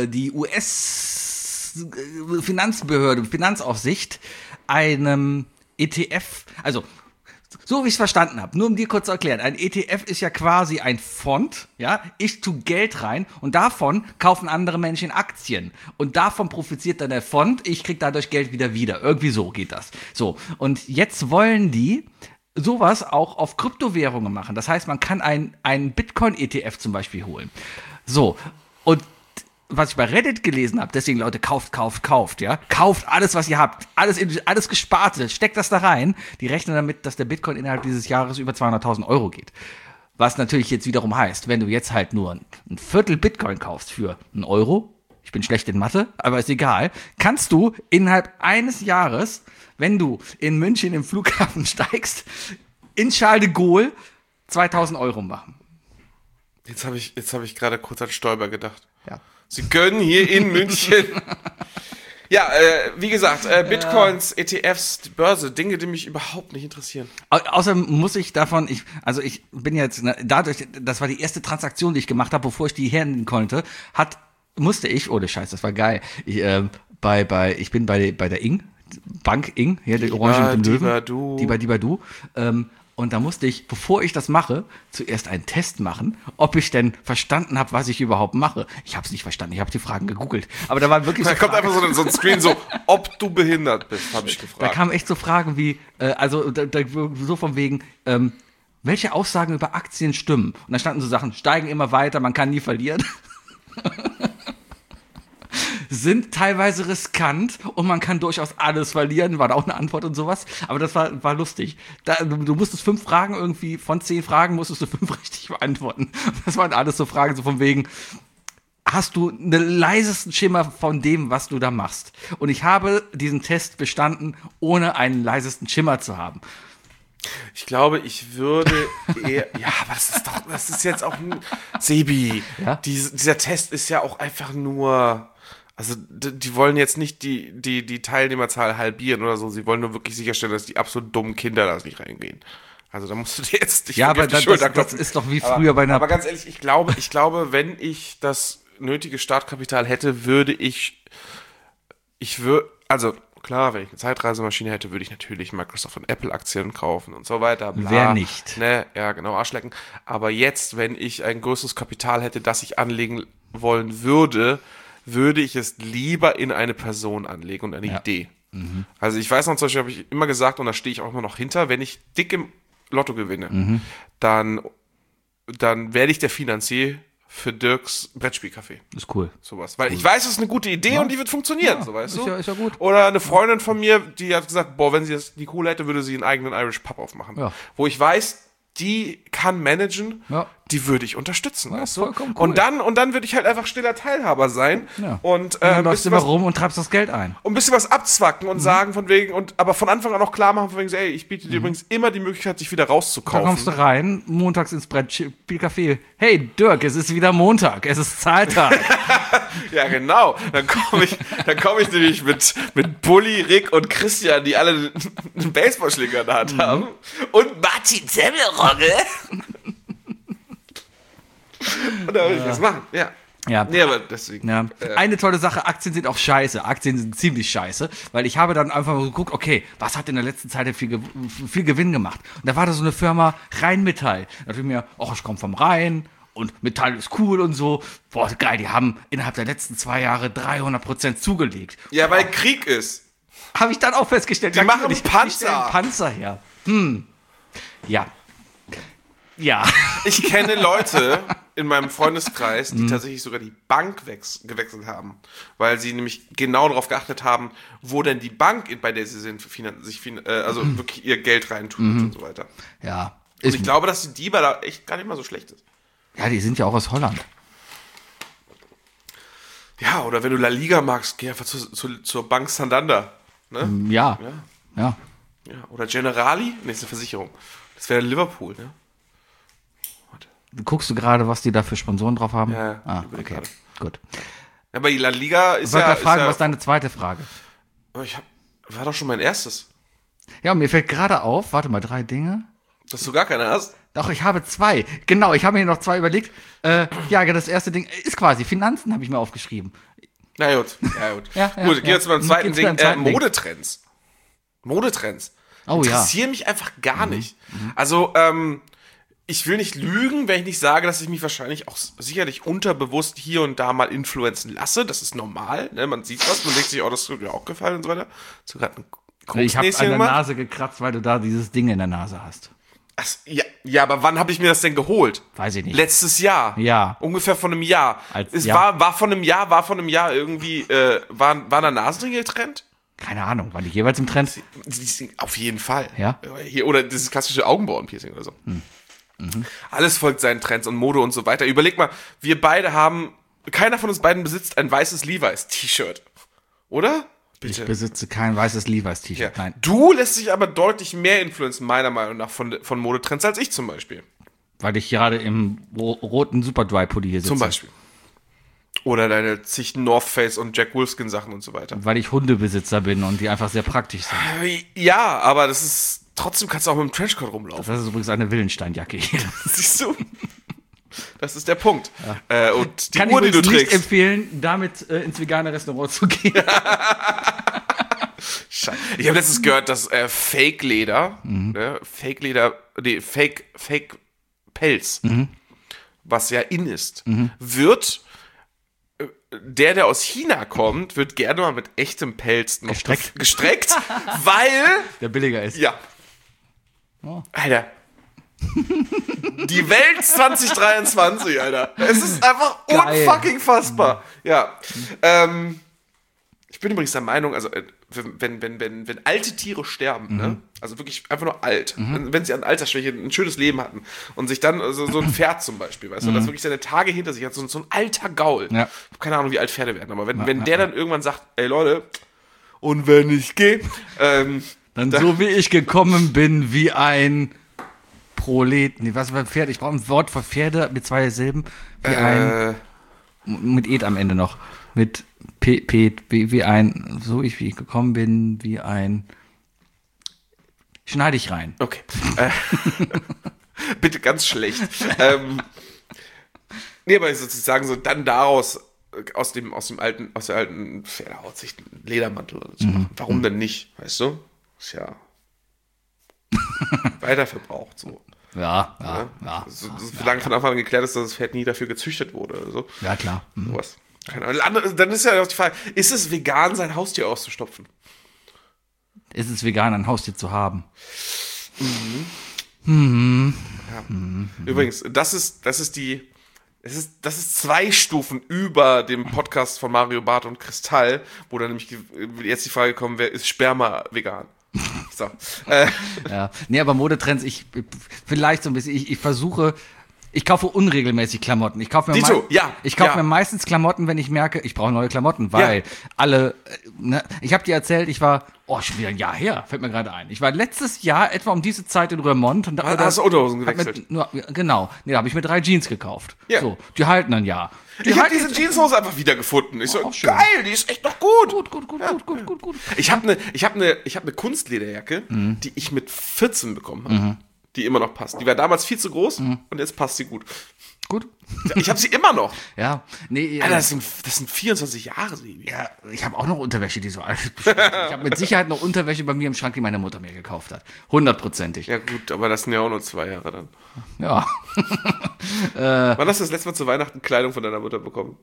US-Finanzbehörde, Finanzaufsicht, einem ETF, also so wie ich es verstanden habe, nur um dir kurz zu erklären, ein ETF ist ja quasi ein Fonds, ja, ich tue Geld rein und davon kaufen andere Menschen Aktien und davon profitiert dann der Fonds, ich krieg dadurch Geld wieder, irgendwie so geht das. So, und jetzt wollen die sowas auch auf Kryptowährungen machen. Das heißt, man kann einen Bitcoin-ETF zum Beispiel holen. So, und was ich bei Reddit gelesen habe, deswegen Leute, kauft, ja. Kauft alles, was ihr habt. Alles Gesparte, steckt das da rein. Die rechnen damit, dass der Bitcoin innerhalb dieses Jahres über 200.000 Euro geht. Was natürlich jetzt wiederum heißt, wenn du jetzt halt nur ein Viertel Bitcoin kaufst für einen Euro, ich bin schlecht in Mathe, aber ist egal, kannst du innerhalb eines Jahres, wenn du in München im Flughafen steigst, in Charles de Gaulle 2.000 Euro machen. Jetzt habe ich gerade kurz an Stoiber gedacht. Ja. Sie können hier in München. Ja, wie gesagt, Bitcoins, ETFs, die Börse, Dinge, die mich überhaupt nicht interessieren. Außerdem muss ich davon, ich bin jetzt, dadurch, das war die erste Transaktion, die ich gemacht habe, bevor ich die hernehmen konnte, musste ich, ohne Scheiß, das war geil, ich bin bei der Ing, Bank Ing, hier der Orange mit dem Löwen. Dibadu. Und da musste ich, bevor ich das mache, zuerst einen Test machen, ob ich denn verstanden habe, was ich überhaupt mache. Ich habe es nicht verstanden, ich habe die Fragen gegoogelt. Aber da waren wirklich Da kommt einfach so ein Screen so, ob du behindert bist, habe ich gefragt. Da kamen echt so Fragen wie, so von wegen, welche Aussagen über Aktien stimmen? Und da standen so Sachen, steigen immer weiter, man kann nie verlieren. Sind teilweise riskant und man kann durchaus alles verlieren, war da auch eine Antwort und sowas, aber das war lustig. Du musstest 5 Fragen irgendwie, von 10 Fragen musstest du 5 richtig beantworten. Das waren alles so Fragen so von wegen, hast du einen leisesten Schimmer von dem, was du da machst? Und ich habe diesen Test bestanden, ohne einen leisesten Schimmer zu haben. Ich glaube, ich würde eher, ja, aber das ist jetzt auch ein, Sebi, Ja? dieser Test ist ja auch einfach nur, also die wollen jetzt nicht die Teilnehmerzahl halbieren oder so, sie wollen nur wirklich sicherstellen, dass die absolut dummen Kinder da nicht reingehen. Also da musst du dir jetzt nicht Ja, aber auf die das Schulter klopfen. ist doch wie früher bei einer... Aber ganz ehrlich, ich glaube, wenn ich das nötige Startkapital hätte, also klar, wenn ich eine Zeitreisemaschine hätte, würde ich natürlich Microsoft und Apple Aktien kaufen und so weiter. Bla. Wer nicht? Ne? Ja, genau, Arschlecken. Aber jetzt, wenn ich ein größeres Kapital hätte, das ich anlegen wollen würde ich es lieber in eine Person anlegen und eine Idee. Mhm. Also ich weiß noch, zum Beispiel habe ich immer gesagt, und da stehe ich auch immer noch hinter, wenn ich dick im Lotto gewinne, dann werde ich der Finanzier für Dirks Brettspielcafé. ist cool. Sowas. Weil ich weiß, es ist eine gute Idee und die wird funktionieren, so weißt du. Ist ja gut. Oder eine Freundin von mir, die hat gesagt, boah, wenn sie die Kohle hätte, würde sie einen eigenen Irish Pub aufmachen. Ja. Wo ich weiß, die kann managen, Ja. die würde ich unterstützen, weißt du? vollkommen cool. Und dann würde ich halt einfach stiller Teilhaber sein Ja. und Du ein läufst bisschen immer was, rum und treibst das Geld ein. ein bisschen was abzwacken und sagen von wegen, aber von Anfang an auch klar machen von wegen, so, ey, ich biete dir übrigens immer die Möglichkeit, sich wieder Da rauszukaufen. kommst du rein, montags ins Brettspielcafé. Hey Dirk, es ist wieder Montag, es ist Zahltag. Ja, genau. Dann komme ich nämlich mit Bulli, Rick und Christian, die alle einen Baseballschläger in der Hand haben. Und Martin Semmelrogge. Und da würde ich das machen, ja. Ja. Nee, aber deswegen. Ja. Eine tolle Sache, Aktien sind auch scheiße. Aktien sind ziemlich scheiße, weil ich habe dann einfach mal geguckt, okay, was hat in der letzten Zeit viel Gewinn gemacht? Und da war da so eine Firma Rheinmetall. Da dachte ich mir, ach, ich komme vom Rhein und Metall ist cool und so. Boah, geil, die haben innerhalb der letzten 2 Jahre 300% zugelegt. Ja, weil Krieg ist. Habe ich dann auch festgestellt. Die machen die Panzer. stellen Panzer her. Ja. Ja. Ich kenne Leute in meinem Freundeskreis, die tatsächlich sogar die Bank gewechselt haben, weil sie nämlich genau darauf geachtet haben, wo denn die Bank, bei der sie sind, also wirklich ihr Geld reintut und so weiter. Ja. Und ich glaube, dass die DIBA da echt gar nicht mal so schlecht ist. Ja, die sind ja auch aus Holland. Ja, oder wenn du La Liga magst, geh einfach zur Bank Santander. Ne? Ja. Ja, oder Generali? Nee, ist eine Versicherung. Das wäre Liverpool, ne? Guckst du gerade, was die da für Sponsoren drauf haben? Ja, okay. gerade. Gut. Aber die La Liga ist Ich wollte ja... gerade fragen, ist was ist deine zweite Frage? war doch schon mein erstes. Ja, mir fällt gerade auf, warte mal, 3 Dinge. Dass du gar keine hast? Doch, ich habe 2. Genau, ich habe mir noch 2 überlegt. Das erste Ding ist quasi Finanzen, habe ich mir aufgeschrieben. Na gut. Ja, Gut, gehen wir zu meinem zweiten Geht's Ding. beim zweiten Ding. Modetrends. Oh ja. Interessieren mich einfach gar nicht. Also, ich will nicht lügen, wenn ich nicht sage, dass ich mich wahrscheinlich auch sicherlich unterbewusst hier und da mal influenzen lasse. Das ist normal. Ne? Man sieht was, man denkt sich, das wird mir auch gefallen und so weiter. So gerade ein Ich habe Koksnäschen an der gemacht. Nase gekratzt, weil du da dieses Ding in der Nase hast. Ach, ja, aber wann habe ich mir das denn geholt? Weiß ich nicht. Letztes Jahr. Ja. Ungefähr von einem Jahr. Es Ja. war von einem Jahr irgendwie, war der Nasenring Trend? Keine Ahnung, waren die jeweils im Trend? Auf jeden Fall. Ja? Hier, oder dieses klassische Augenbrauenpiercing oder so. Alles folgt seinen Trends und Mode und so weiter. Überleg mal, wir beide haben, keiner von uns beiden besitzt ein weißes Levi's T-Shirt. Oder? Bitte. Ich besitze kein weißes Levi's-T-Shirt. Ja. Nein. Du lässt dich aber deutlich mehr influenzen, meiner Meinung nach, von Modetrends als ich zum Beispiel. Weil ich gerade im roten Superdry-Pulli hier sitze. Zum Beispiel. Oder deine zig North Face und Jack Wolfskin Sachen und so weiter. Weil ich Hundebesitzer bin und die einfach sehr praktisch sind. Ja, aber das ist, trotzdem kannst du auch mit dem Trenchcoat rumlaufen. Das ist übrigens eine Willensteinjacke hier. Siehst du? Das ist der Punkt. Und die Kann Uhr, die ich du übrigens nicht trägst. empfehlen, damit ins vegane Restaurant zu gehen. Scheiße. Ich habe letztens gehört, dass Fake-Leder, Fake-Pelz, was ja in ist, wird, der aus China kommt, wird gerne mal mit echtem Pelz noch gestreckt, weil, Der billiger ist. ja, Alter, die Welt 2023, Alter, es ist einfach Geil. unfucking fassbar, ja, ich bin übrigens der Meinung, also wenn alte Tiere sterben, ne? Also wirklich einfach nur alt, wenn sie an Altersschwäche ein schönes Leben hatten und sich dann, so ein Pferd zum Beispiel, weißt du, das wirklich seine Tage hinter sich hat, so ein alter Gaul. Ja. Ich hab keine Ahnung, wie alt Pferde werden, aber wenn der dann irgendwann sagt, ey Leute, und wenn ich gehe, Dann so wie ich gekommen bin, wie ein Prolet. Nee, was für ein Pferd? Ich brauche ein Wort für Pferde mit 2 Silben. Wie ein. Mit Ed am Ende noch. Mit wie ein. So wie ich gekommen bin, wie ein. Schneide ich rein. okay, bitte ganz schlecht. Nee, aber sozusagen so dann daraus, aus der alten Pferdehaut sich einen Ledermantel oder so zu machen. Warum denn nicht, weißt du? Ist ja weiterverbraucht, so. Ja. Solange von Anfang an geklärt ist, dass das Pferd nie dafür gezüchtet wurde oder so. Ja, klar. Sowas. Keine Ahnung. Dann ist ja auch die Frage, ist es vegan, sein Haustier auszustopfen? Ist es vegan, ein Haustier zu haben? Übrigens, das ist 2 Stufen über dem Podcast von Mario Barth und Kristall, wo dann nämlich jetzt die Frage kommen, wer ist Sperma vegan? So. Ja. Nee, aber Modetrends, vielleicht so ein bisschen, ich versuche, ich kaufe unregelmäßig Klamotten. Ich kaufe mir, Dito, ja, ich kaufe ja. mir meistens Klamotten, wenn ich merke, ich brauche neue Klamotten, weil alle, ne, ich habe dir erzählt, ich war, schon wieder ein Jahr her, fällt mir gerade ein. Ich war letztes Jahr etwa um diese Zeit in Römont. Und Da hast du Unterhosen gewechselt. Genau, nee, da habe ich mir 3 Jeans gekauft. Ja. So, die halten ein Jahr. Ich habe diese Jeanshose einfach wiedergefunden. Ich so, auch schön. geil, die ist echt noch gut. Gut. Ich habe eine Kunstlederjacke, die ich mit 14 bekommen habe, die immer noch passt. Die war damals viel zu groß und jetzt passt sie gut. Gut. Ich habe sie immer noch. Ja, nee, Alter, das sind 24 Jahre, Sebi. ja, ich habe auch noch Unterwäsche, die so alt ist. Ich habe mit Sicherheit noch Unterwäsche bei mir im Schrank, die meine Mutter mir gekauft hat. 100%ig. Ja gut, aber das sind ja auch nur 2 Jahre dann. Ja. Wann hast du das letzte Mal zu Weihnachten Kleidung von deiner Mutter bekommen?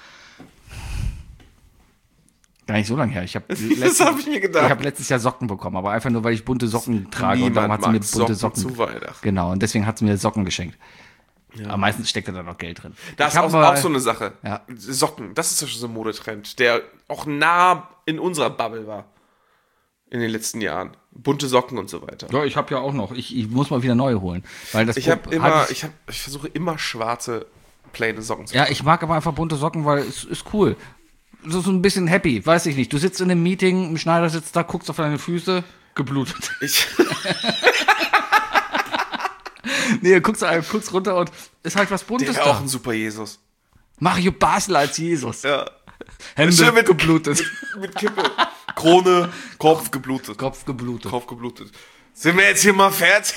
Gar nicht so lange her. Ich habe Das habe ich mir gedacht. Ich habe letztes Jahr Socken bekommen, aber einfach nur, weil ich bunte Socken trage und darum hat sie mir mag bunte Socken Socken. zu Weihnachten. Genau, und deswegen hat sie mir Socken geschenkt. Aber meistens steckt da dann noch Geld drin. Das Ich ist hab auch so eine Sache. Ja. Socken, das ist ja schon so ein Modetrend, der auch nah in unserer Bubble war. In den letzten Jahren. Bunte Socken und so weiter. Ja, ich habe ja auch noch. Ich muss mal wieder neue holen. Weil das Ich versuche immer schwarze, plaine Socken zu Ja, ich mag aber einfach bunte Socken, weil es ist cool. so ein bisschen happy, weiß ich nicht. Du sitzt in einem Meeting, ein Schneider sitzt da, guckst auf deine Füße, geblutet. Nee, guckst runter und ist halt was Buntes Der wäre auch da. ein super Jesus. Mario Basler als Jesus. Ja. Hände Schön mit- geblutet. Mit Kippe. Krone, Kopf geblutet. Kopf geblutet. Kopf geblutet. Sind wir jetzt hier mal fertig?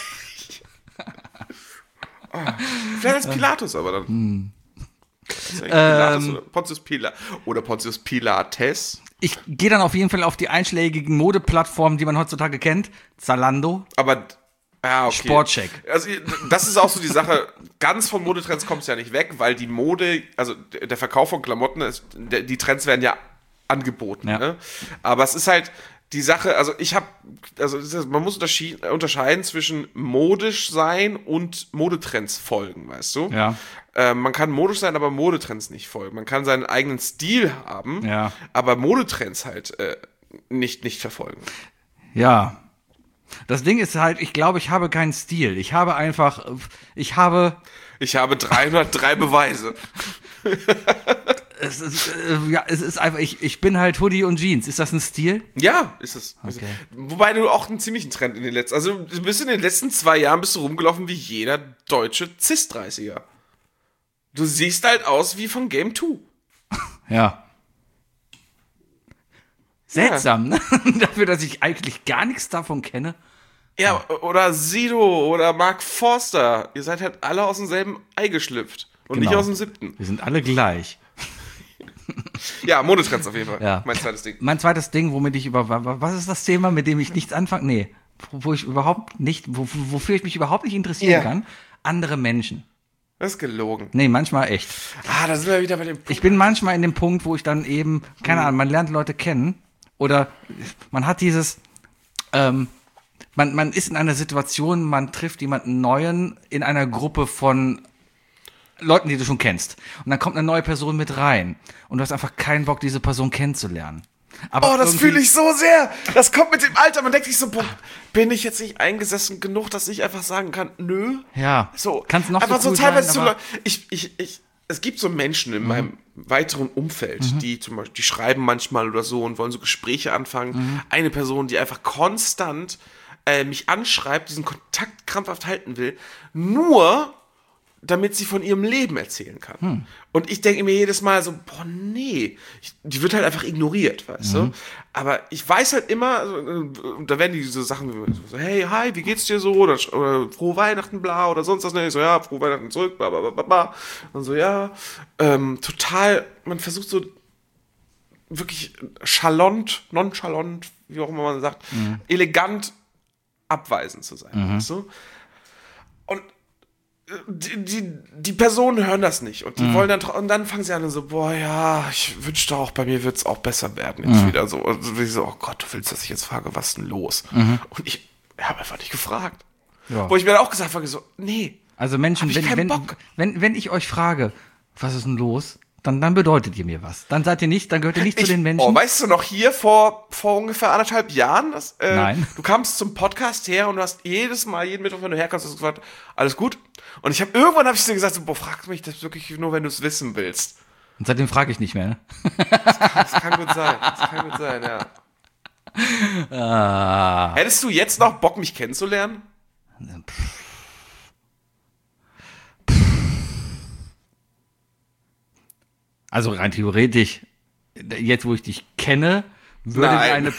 Vielleicht als Pilatus aber dann. Ist eigentlich Pilatus oder Pontius Pilatus. Oder Pontius Pilates. Ich gehe dann auf jeden Fall auf die einschlägigen Modeplattformen, die man heutzutage kennt. Zalando, Aber, ja, okay. Sportcheck. Also, das ist auch so die Sache. Ganz von Modetrends kommt es ja nicht weg, weil die Mode, also der Verkauf von Klamotten, die Trends werden ja angeboten. Ja. Ne? Aber es ist halt die Sache, man muss unterscheiden zwischen modisch sein und Modetrends folgen, weißt du? Ja. Man kann modisch sein, aber Modetrends nicht folgen. Man kann seinen eigenen Stil haben, Ja. aber Modetrends halt nicht verfolgen. Ja. Das Ding ist halt, ich glaube, ich habe keinen Stil. Ich habe 303 Beweise. es ist einfach, ich bin halt Hoodie und Jeans. Ist das ein Stil? Ja, ist es. Okay. Wobei du auch einen ziemlichen Trend in den letzten, also du bist in den letzten 2 Jahren bist du rumgelaufen wie jeder deutsche Cis-30er. Du siehst halt aus wie von Game 2. Ja. Seltsam, ne? Dafür, dass ich eigentlich gar nichts davon kenne. Ja, oder Sido oder Mark Forster. Ihr seid halt alle aus demselben Ei geschlüpft. Und Genau. nicht aus dem 7. Wir sind alle gleich. Ja, Modetrends auf jeden Fall. Ja. Mein zweites Ding. Mein zweites Ding, womit ich was ist das Thema, mit dem ich nichts anfange? Nee, wo ich überhaupt nicht, wofür ich mich überhaupt nicht interessieren Ja. kann. Andere Menschen. Das ist gelogen. Nee, manchmal echt. Da sind wir wieder bei dem Punkt. Ich bin manchmal in dem Punkt, wo ich dann eben, keine Ahnung, man lernt Leute kennen oder man hat dieses, man ist in einer Situation, man trifft jemanden Neuen in einer Gruppe von Leuten, die du schon kennst. Und dann kommt eine neue Person mit rein. Und du hast einfach keinen Bock, diese Person kennenzulernen. Aber Oh, das irgendwie- fühle ich so sehr. Das kommt mit dem Alter. Man denkt sich so, boah, bin ich jetzt nicht eingesessen genug, dass ich einfach sagen kann, nö. Ja, So, kannst noch einfach so cool teilweise sein, aber es gibt so Menschen in meinem weiteren Umfeld, die zum Beispiel, die schreiben manchmal oder so und wollen so Gespräche anfangen. Eine Person, die einfach konstant mich anschreibt, diesen Kontakt krampfhaft halten will, nur damit sie von ihrem Leben erzählen kann. Und ich denke mir jedes Mal so, boah, nee, die wird halt einfach ignoriert, weißt du? Aber ich weiß halt immer, also, da werden diese Sachen so, hey, hi, wie geht's dir so? Oder frohe Weihnachten, bla, oder sonst was. Ne? Ich so, ja, frohe Weihnachten zurück, bla, bla, bla, bla. Und so, ja, total, man versucht so wirklich nonchalant, wie auch immer man sagt, elegant abweisend zu sein, weißt du? Und die Personen hören das nicht und die wollen dann und dann fangen sie an und so, boah, ja, ich wünschte auch, bei mir wird es auch besser werden jetzt wieder so. Und so, oh Gott, du willst, dass ich jetzt frage, was ist denn los? Und ich habe einfach nicht gefragt. Ja. Wo ich mir dann auch gesagt habe, so, nee. Also Menschen, Hab ich keinen Bock. wenn ich euch frage, was ist denn los, dann bedeutet ihr mir was. Dann gehört ihr nicht zu den Menschen. Oh, weißt du noch, hier vor ungefähr 1,5 Jahren, Nein. Du kamst zum Podcast her und du hast jedes Mal, jeden Mittwoch, wenn du herkommst, hast du gefragt, alles gut? Und irgendwann habe ich dir gesagt, so, boah, frag mich das wirklich nur, wenn du es wissen willst. Und seitdem frage ich nicht mehr. Ne? Das kann gut sein, ja. Hättest du jetzt noch Bock, mich kennenzulernen? Also rein theoretisch, jetzt wo ich dich kenne, mir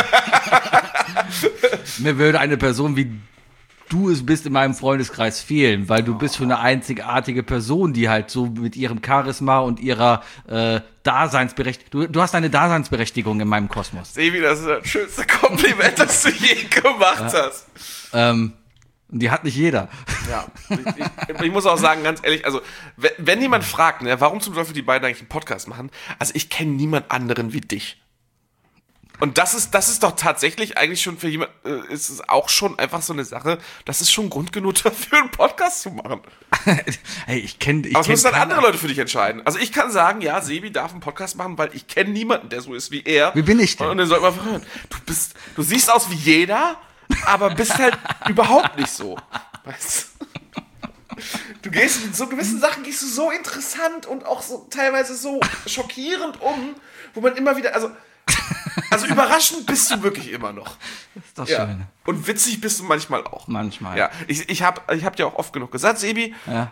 würde eine Person wie du es bist in meinem Freundeskreis fehlen, weil du bist schon eine einzigartige Person, die halt so mit ihrem Charisma und ihrer Daseinsberechtigung, du hast eine Daseinsberechtigung in meinem Kosmos. Sebi, das ist das schönste Kompliment, das du je gemacht hast. Und die hat nicht jeder. Ja, ich muss auch sagen, ganz ehrlich, also wenn jemand fragt, ne, warum zum Teufel die beiden eigentlich einen Podcast machen, also ich kenne niemand anderen wie dich. Und das ist doch tatsächlich eigentlich schon für jemand, ist es auch schon einfach so eine Sache, das ist schon Grund genug dafür, einen Podcast zu machen. Hey, ich kenne. Aber es müssen dann andere Leute für dich entscheiden. Also ich kann sagen, ja, Sebi darf einen Podcast machen, weil ich kenne niemanden, der so ist wie er. Wie bin ich denn? Und den sollte man einfach hören. Du siehst aus wie jeder, aber bist halt überhaupt nicht so. Weißt du? Du gehst mit so gewissen Sachen gehst du so interessant und auch so teilweise so schockierend um, wo man immer wieder, also überraschend bist du wirklich immer noch. Ist doch Ja. schön. Und witzig bist du manchmal auch. Manchmal. Ja, ich hab dir auch oft genug gesagt, Sebi, Ja.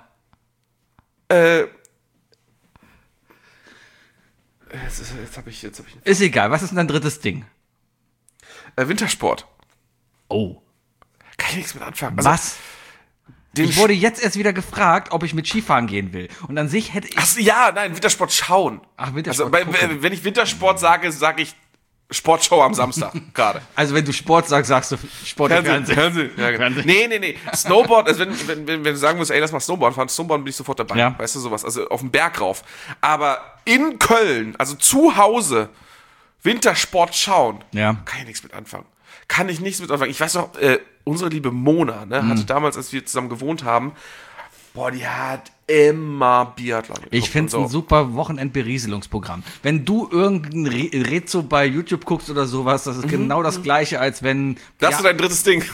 jetzt hab ich Ist egal, was ist denn dein drittes Ding? Wintersport. Oh. Kann ich nichts mit anfangen. Also, Was? den Ich wurde jetzt erst wieder gefragt, ob ich mit Skifahren gehen will. Und an sich hätte ich. Wintersport schauen. Ach, Wintersport Also, gucken. wenn ich Wintersport sage, sage ich Sportshow am Samstag gerade. Also, wenn du Sport sagst, sagst du Sport im Fernsehen. Fernsehen. Ja, genau. Nee. Snowboard, also wenn du sagen musst, ey, lass mal Snowboard fahren, Snowboard bin ich sofort dabei. Ja. Weißt du, sowas. Also auf den Berg rauf. Aber in Köln, also zu Hause, Wintersport schauen, Ja. kann ich nichts mit anfangen. Ich weiß noch, unsere liebe Mona, ne, hatte damals, als wir zusammen gewohnt haben, die hat immer Biathlon geguckt. Ich finde es und ein super Wochenendberieselungsprogramm. Wenn du irgendein Rezo bei YouTube guckst oder sowas, das ist genau das Gleiche, als wenn. Das ist dein drittes Ding.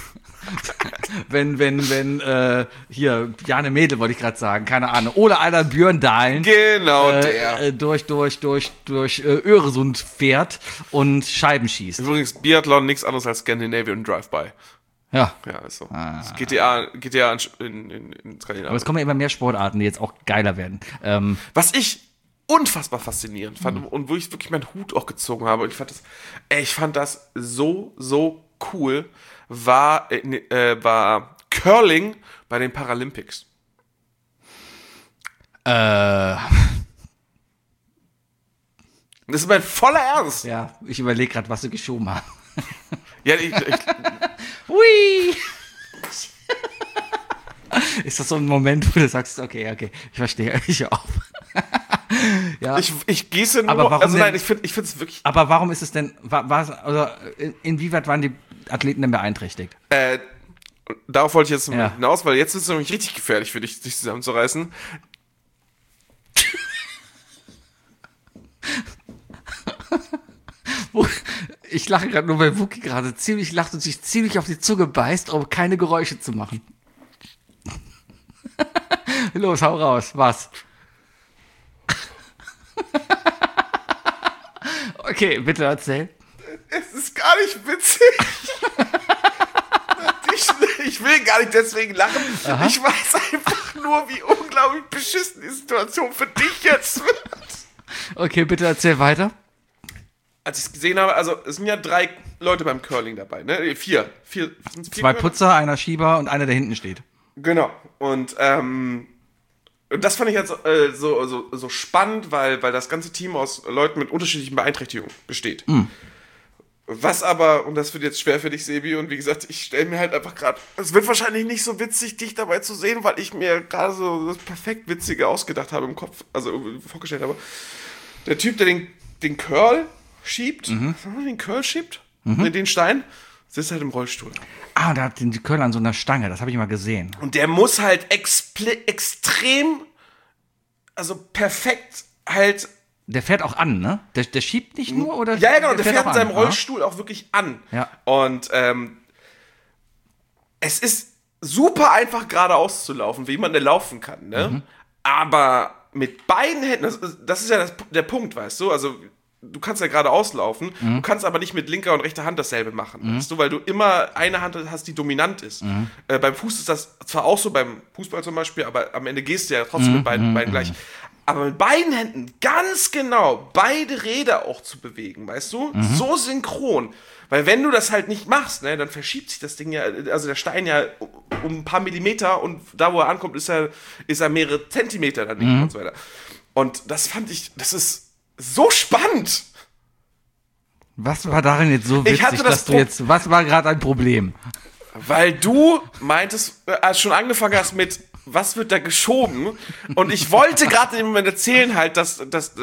wenn hier, Jane Mädel wollte ich gerade sagen, keine Ahnung, oder einer Björn Dahlen Genau, der. durch Öresund fährt und Scheiben schießt. Übrigens, Biathlon nichts anderes als Scandinavian Drive-By. Ja. Ja, ist so. Das GTA in Aber Skandinavien. es kommen ja immer mehr Sportarten, die jetzt auch geiler werden. Was ich unfassbar faszinierend fand und wo ich wirklich meinen Hut auch gezogen habe, und ich fand das so cool, war Curling bei den Paralympics. Ja, Das ist mein voller Ernst. ich überlege gerade, was sie geschoben haben. Ja, Hui! Ist das so ein Moment, wo du sagst, okay, ich verstehe, ich auf. Ja. ich gieße nur, Aber warum also nein, denn? ich finde es wirklich, Aber warum ist es denn, inwieweit waren die Athleten denn beeinträchtigt? darauf wollte ich jetzt Ja. hinaus, weil jetzt ist es nämlich richtig gefährlich für dich, sich zusammenzureißen. Ich lache gerade nur, weil Wookie gerade ziemlich lacht und sich ziemlich auf die Zunge beißt, um keine Geräusche zu machen. Los, hau raus, was? Okay, bitte erzähl. Es ist gar nicht witzig. Ich will gar nicht deswegen lachen. Aha. Ich weiß einfach nur, wie unglaublich beschissen die Situation für dich jetzt wird. Okay, bitte erzähl weiter. Als ich es gesehen habe, also es sind ja 3 Leute beim Curling dabei, ne? 4. Sind's 4 Zwei Curler? Putzer, einer Schieber und einer, der hinten steht. Genau. Und das fand ich jetzt so spannend, weil das ganze Team aus Leuten mit unterschiedlichen Beeinträchtigungen besteht. Was aber, und das wird jetzt schwer für dich, Sebi, und wie gesagt, ich stelle mir halt einfach gerade, es wird wahrscheinlich nicht so witzig, dich dabei zu sehen, weil ich mir gerade so das perfekt Witzige ausgedacht habe im Kopf, also vorgestellt habe. Der Typ, der den Curl schiebt, den Curl schiebt, den Stein, sitzt halt im Rollstuhl. Ah, da hat die Kölner an so einer Stange, das habe ich mal gesehen. Und der muss halt extrem, also perfekt halt. Der fährt auch an, ne? Der schiebt nicht nur, oder? Ja, genau, der fährt auch in seinem an, Rollstuhl auch wirklich an. Ja. Und es ist super einfach geradeaus zu laufen, wie man da laufen kann, ne? Aber mit beiden Händen, das ist ja der Punkt, weißt du? Also, du kannst ja geradeaus laufen, du kannst aber nicht mit linker und rechter Hand dasselbe machen, weißt du? Weil du immer eine Hand hast, die dominant ist. Beim Fuß ist das zwar auch so, beim Fußball zum Beispiel, aber am Ende gehst du ja trotzdem mit beiden gleich. Aber mit beiden Händen ganz genau beide Räder auch zu bewegen, weißt du? So synchron. Weil wenn du das halt nicht machst, ne, dann verschiebt sich das Ding ja, also der Stein ja um ein paar Millimeter und da, wo er ankommt, ist er mehrere Zentimeter daneben und so weiter. Und das fand ich, das ist so spannend. Was war darin jetzt so Ich witzig, hatte das dass du jetzt, was war gerade ein Problem? Weil du meintest, als schon angefangen hast mit, was wird da geschoben? Und ich wollte gerade in dem Moment erzählen halt, dass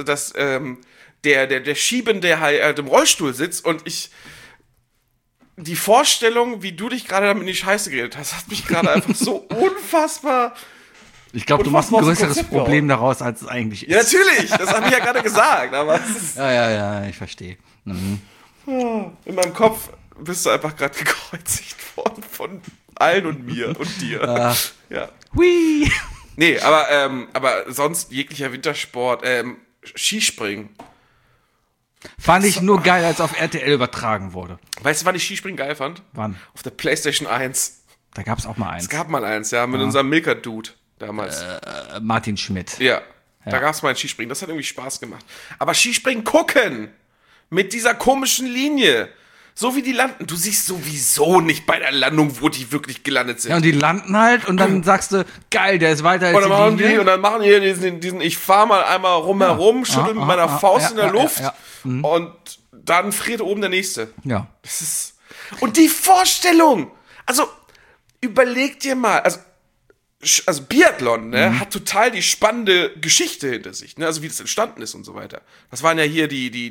der Schiebende halt im Rollstuhl sitzt und die Vorstellung, wie du dich gerade damit in die Scheiße geredet hast, hat mich gerade einfach so unfassbar. Ich glaube, du Und machst was ein war das größeres Konzept Problem daraus, als es eigentlich ist. Ja, natürlich, das habe ich ja gerade gesagt, aber es ist, Ja, ich verstehe. Mhm. in meinem Kopf bist du einfach gerade gekreuzigt worden von allen und mir und dir. Ja. Hui! Nee, aber sonst jeglicher Wintersport, Skispringen. Fand ich nur geil, als auf RTL übertragen wurde. Weißt du, wann ich Skispringen geil fand? Wann? Auf der PlayStation 1. Da gab's auch mal eins. Es gab mal eins, ja, mit unserem Milka-Dude damals. Martin Schmidt. Ja, da gab's mal ein Skispringen. Das hat irgendwie Spaß gemacht. Aber Skispringen gucken! Mit dieser komischen Linie. So wie die landen. Du siehst sowieso nicht bei der Landung, wo die wirklich gelandet sind. Ja, und die landen halt und dann sagst du, geil, der ist weiter als Und dann machen die diesen ich fahr mal einmal rumherum, schüttel mit meiner Faust in der Luft und dann friert oben der nächste. Ja. Das ist, und die Vorstellung, also überleg dir mal, also Biathlon, ne, hat total die spannende Geschichte hinter sich, ne, also wie das entstanden ist und so weiter. Das waren ja hier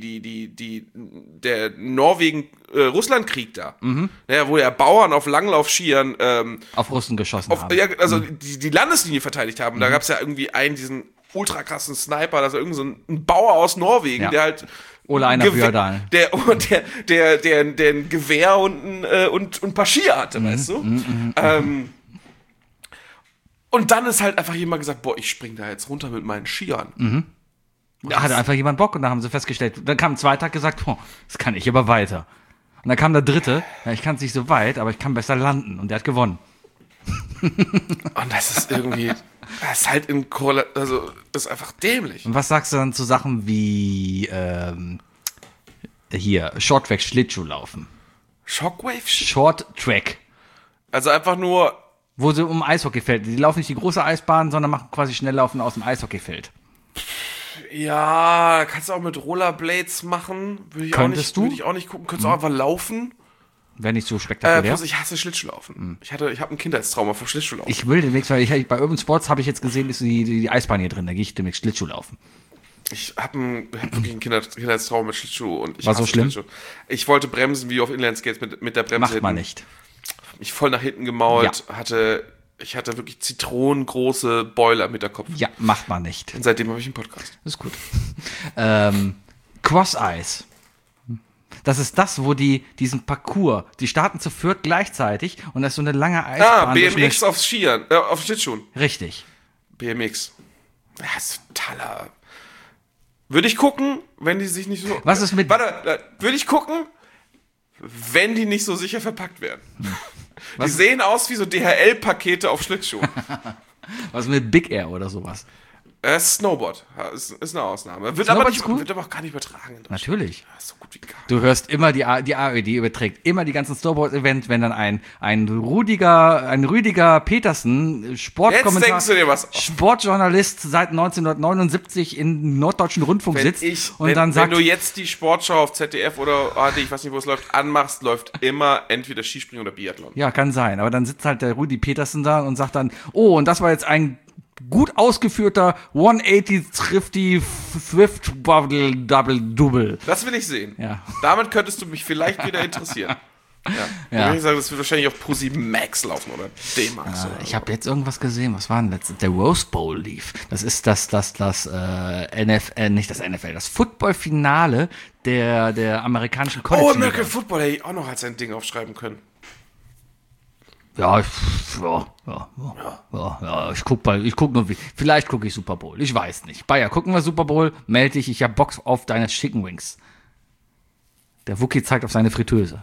der Norwegen-Russland-Krieg da, ne, wo ja Bauern auf Langlaufskiern auf Russen geschossen haben. Ja, also die Landeslinie verteidigt haben. Da gab es ja irgendwie diesen ultra krassen Sniper, also irgend so ein Bauer aus Norwegen, der halt Ole Einar Bjørdal. der ein Gewehr und ein paar Skier hatte, weißt du? Und dann ist halt einfach jemand gesagt, boah, ich spring da jetzt runter mit meinen Skiern. Da hatte einfach jemand Bock und da haben sie festgestellt. Dann kam ein zweiter gesagt, boah, das kann ich aber weiter. Und dann kam der dritte, ja, ich kann es nicht so weit, aber ich kann besser landen. Und der hat gewonnen. Und das ist irgendwie, das ist halt also das ist einfach dämlich. Und was sagst du dann zu Sachen wie hier, Shorttrack Schlittschuhlaufen? Shockwave? Short-Track. Also einfach nur, Wo sie um Eishockeyfeld, die laufen nicht die große Eisbahn, sondern machen quasi Schnelllaufen aus dem Eishockeyfeld. ja, kannst du auch mit Rollerblades machen. Würde ich Könntest du? Würde ich auch nicht gucken. Könntest du auch einfach laufen. Wäre nicht so spektakulär. Bloß ich hasse Schlittschuhlaufen. Ich habe ein Kindheitstrauma vom Schlittschuhlaufen. Ich will demnächst, weil bei Urban Sports habe ich jetzt gesehen, ist die Eisbahn hier drin. Da gehe ich demnächst Schlittschuh laufen. Ich habe wirklich ein Kindheitstrauma mit Schlittschuh. Und ich War so hasse schlimm? Schlittschuh. Ich wollte bremsen wie auf Inlineskates mit der Bremse. Macht man hinten. nicht. Mich voll nach hinten gemault. Ich hatte wirklich zitronengroße Boiler mit der Kopf. Ja, macht man nicht. Und seitdem habe ich einen Podcast. Ist gut. Cross-Ice. Das ist das, wo diesen Parcours, die starten zu viert gleichzeitig und das ist so eine lange Eisbahn. BMX auf Skiern, auf Schlittschuhen. Richtig. BMX. Ja, ist totaler. Würde ich gucken, wenn die sich nicht so. Was ist mit. Warte, würde ich gucken, wenn die nicht so sicher verpackt werden. Die sehen aus wie so DHL-Pakete auf Schlittschuhen. Was mit Big Air oder sowas? Snowboard ist eine Ausnahme. Wird Snowboard aber, ist cool? wird aber auch gar nicht übertragen. In Deutschland. Natürlich. Ja, ist so gut wie gar nicht. Du hörst immer die ARD überträgt immer die ganzen Snowboard-Events, wenn dann ein Rüdiger Petersen, Jetzt denkst du dir was aus. Sportjournalist seit 1979 im Norddeutschen Rundfunk sitzt und dann sagt, wenn du jetzt die Sportschau auf ZDF oder ARD, ich weiß nicht, wo es läuft, anmachst, läuft immer entweder Skispringen oder Biathlon. ja, kann sein, aber dann sitzt halt der Rudi Petersen da und sagt dann, oh, und das war jetzt ein gut ausgeführter 180 Thrifty Thrift Double. Das will ich sehen. Ja. Damit könntest du mich vielleicht wieder interessieren. Ja. Ja. Würde ich sagen, das wird wahrscheinlich auf ProSieben Max laufen oder D-Max. oder Ich habe jetzt irgendwas gesehen, was war denn letztens? Der Rose Bowl lief. Das ist das NFL, nicht das NFL, das Football-Finale der amerikanischen Oh, College. American Football hätte ich auch noch als ein Ding aufschreiben können. Ja, ich guck nur, vielleicht gucke ich Super Bowl, ich weiß nicht. Bayer, gucken wir Super Bowl, melde dich, ich hab Bock auf deine Chicken Wings. Der Wookie zeigt auf seine Fritteuse.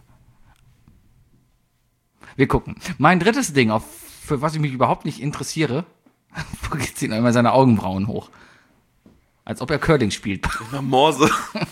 Wir gucken. Mein drittes Ding, für was ich mich überhaupt nicht interessiere, Wookie zieht immer seine Augenbrauen hoch. Als ob er Curling spielt. Na, Morse.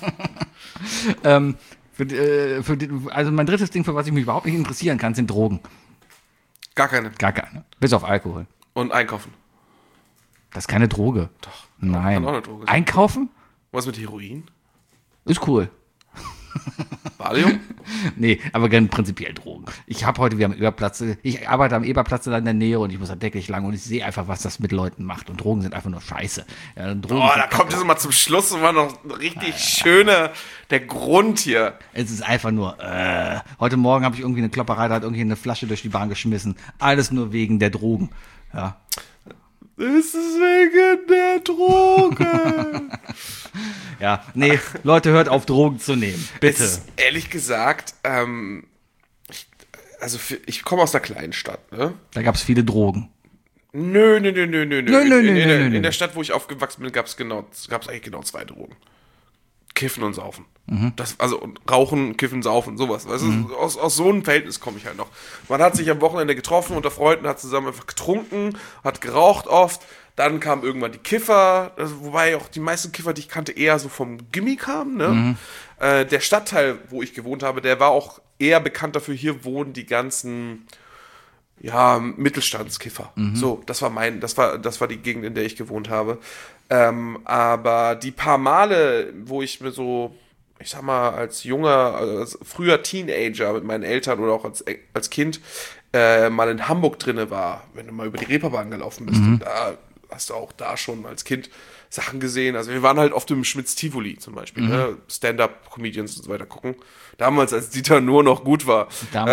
Also mein drittes Ding, für was ich mich überhaupt nicht interessieren kann, sind Drogen. Gar keine. Gar keine. Bis auf Alkohol. Und einkaufen. Das ist keine Droge. Doch. Nein. Kann auch eine Droge sein. Einkaufen? Was mit Heroin? Ist cool. Valium? Nee, aber gerne prinzipiell Drogen. Ich arbeite am Eberplatz in der Nähe und ich muss da täglich lang und ich sehe einfach, was das mit Leuten macht. Und Drogen sind einfach nur Scheiße. Ja, Drogen Da kommt jetzt mal zum Schluss immer noch richtig schöner der Grund hier. Es ist einfach nur, heute Morgen habe ich irgendwie eine Klopperei, da hat irgendwie eine Flasche durch die Bahn geschmissen. Alles nur wegen der Drogen. Ja. Es ist wegen der Droge. Ja, nee, Leute, hört auf, Drogen zu nehmen. Bitte. Ehrlich gesagt, ich komme aus einer kleinen Stadt, ne? Da gab es viele Drogen. Nö. Nö. In der Stadt, wo ich aufgewachsen bin, gab's eigentlich genau 2 Drogen. Kiffen und Saufen. Und Rauchen, Kiffen, Saufen, sowas. Weißt du, aus so einem Verhältnis komme ich halt noch. Man hat sich am Wochenende getroffen unter Freunden, hat zusammen einfach getrunken, hat geraucht oft. Dann kamen irgendwann die Kiffer, wobei auch die meisten Kiffer, die ich kannte, eher so vom Gimmi kamen. Ne? Der Stadtteil, wo ich gewohnt habe, der war auch eher bekannt dafür, hier wohnen die ganzen Mittelstandskiffer. So, das war die Gegend, in der ich gewohnt habe. Aber die paar Male, wo ich mir so, ich sag mal, als früher Teenager mit meinen Eltern oder auch als Kind mal in Hamburg drinne war, wenn du mal über die Reeperbahn gelaufen bist, da hast du auch da schon als Kind Sachen gesehen. Also wir waren halt oft im Schmitz-Tivoli zum Beispiel, ne? Stand-up-Comedians und so weiter gucken. Damals, als Dieter Nuhr noch gut war.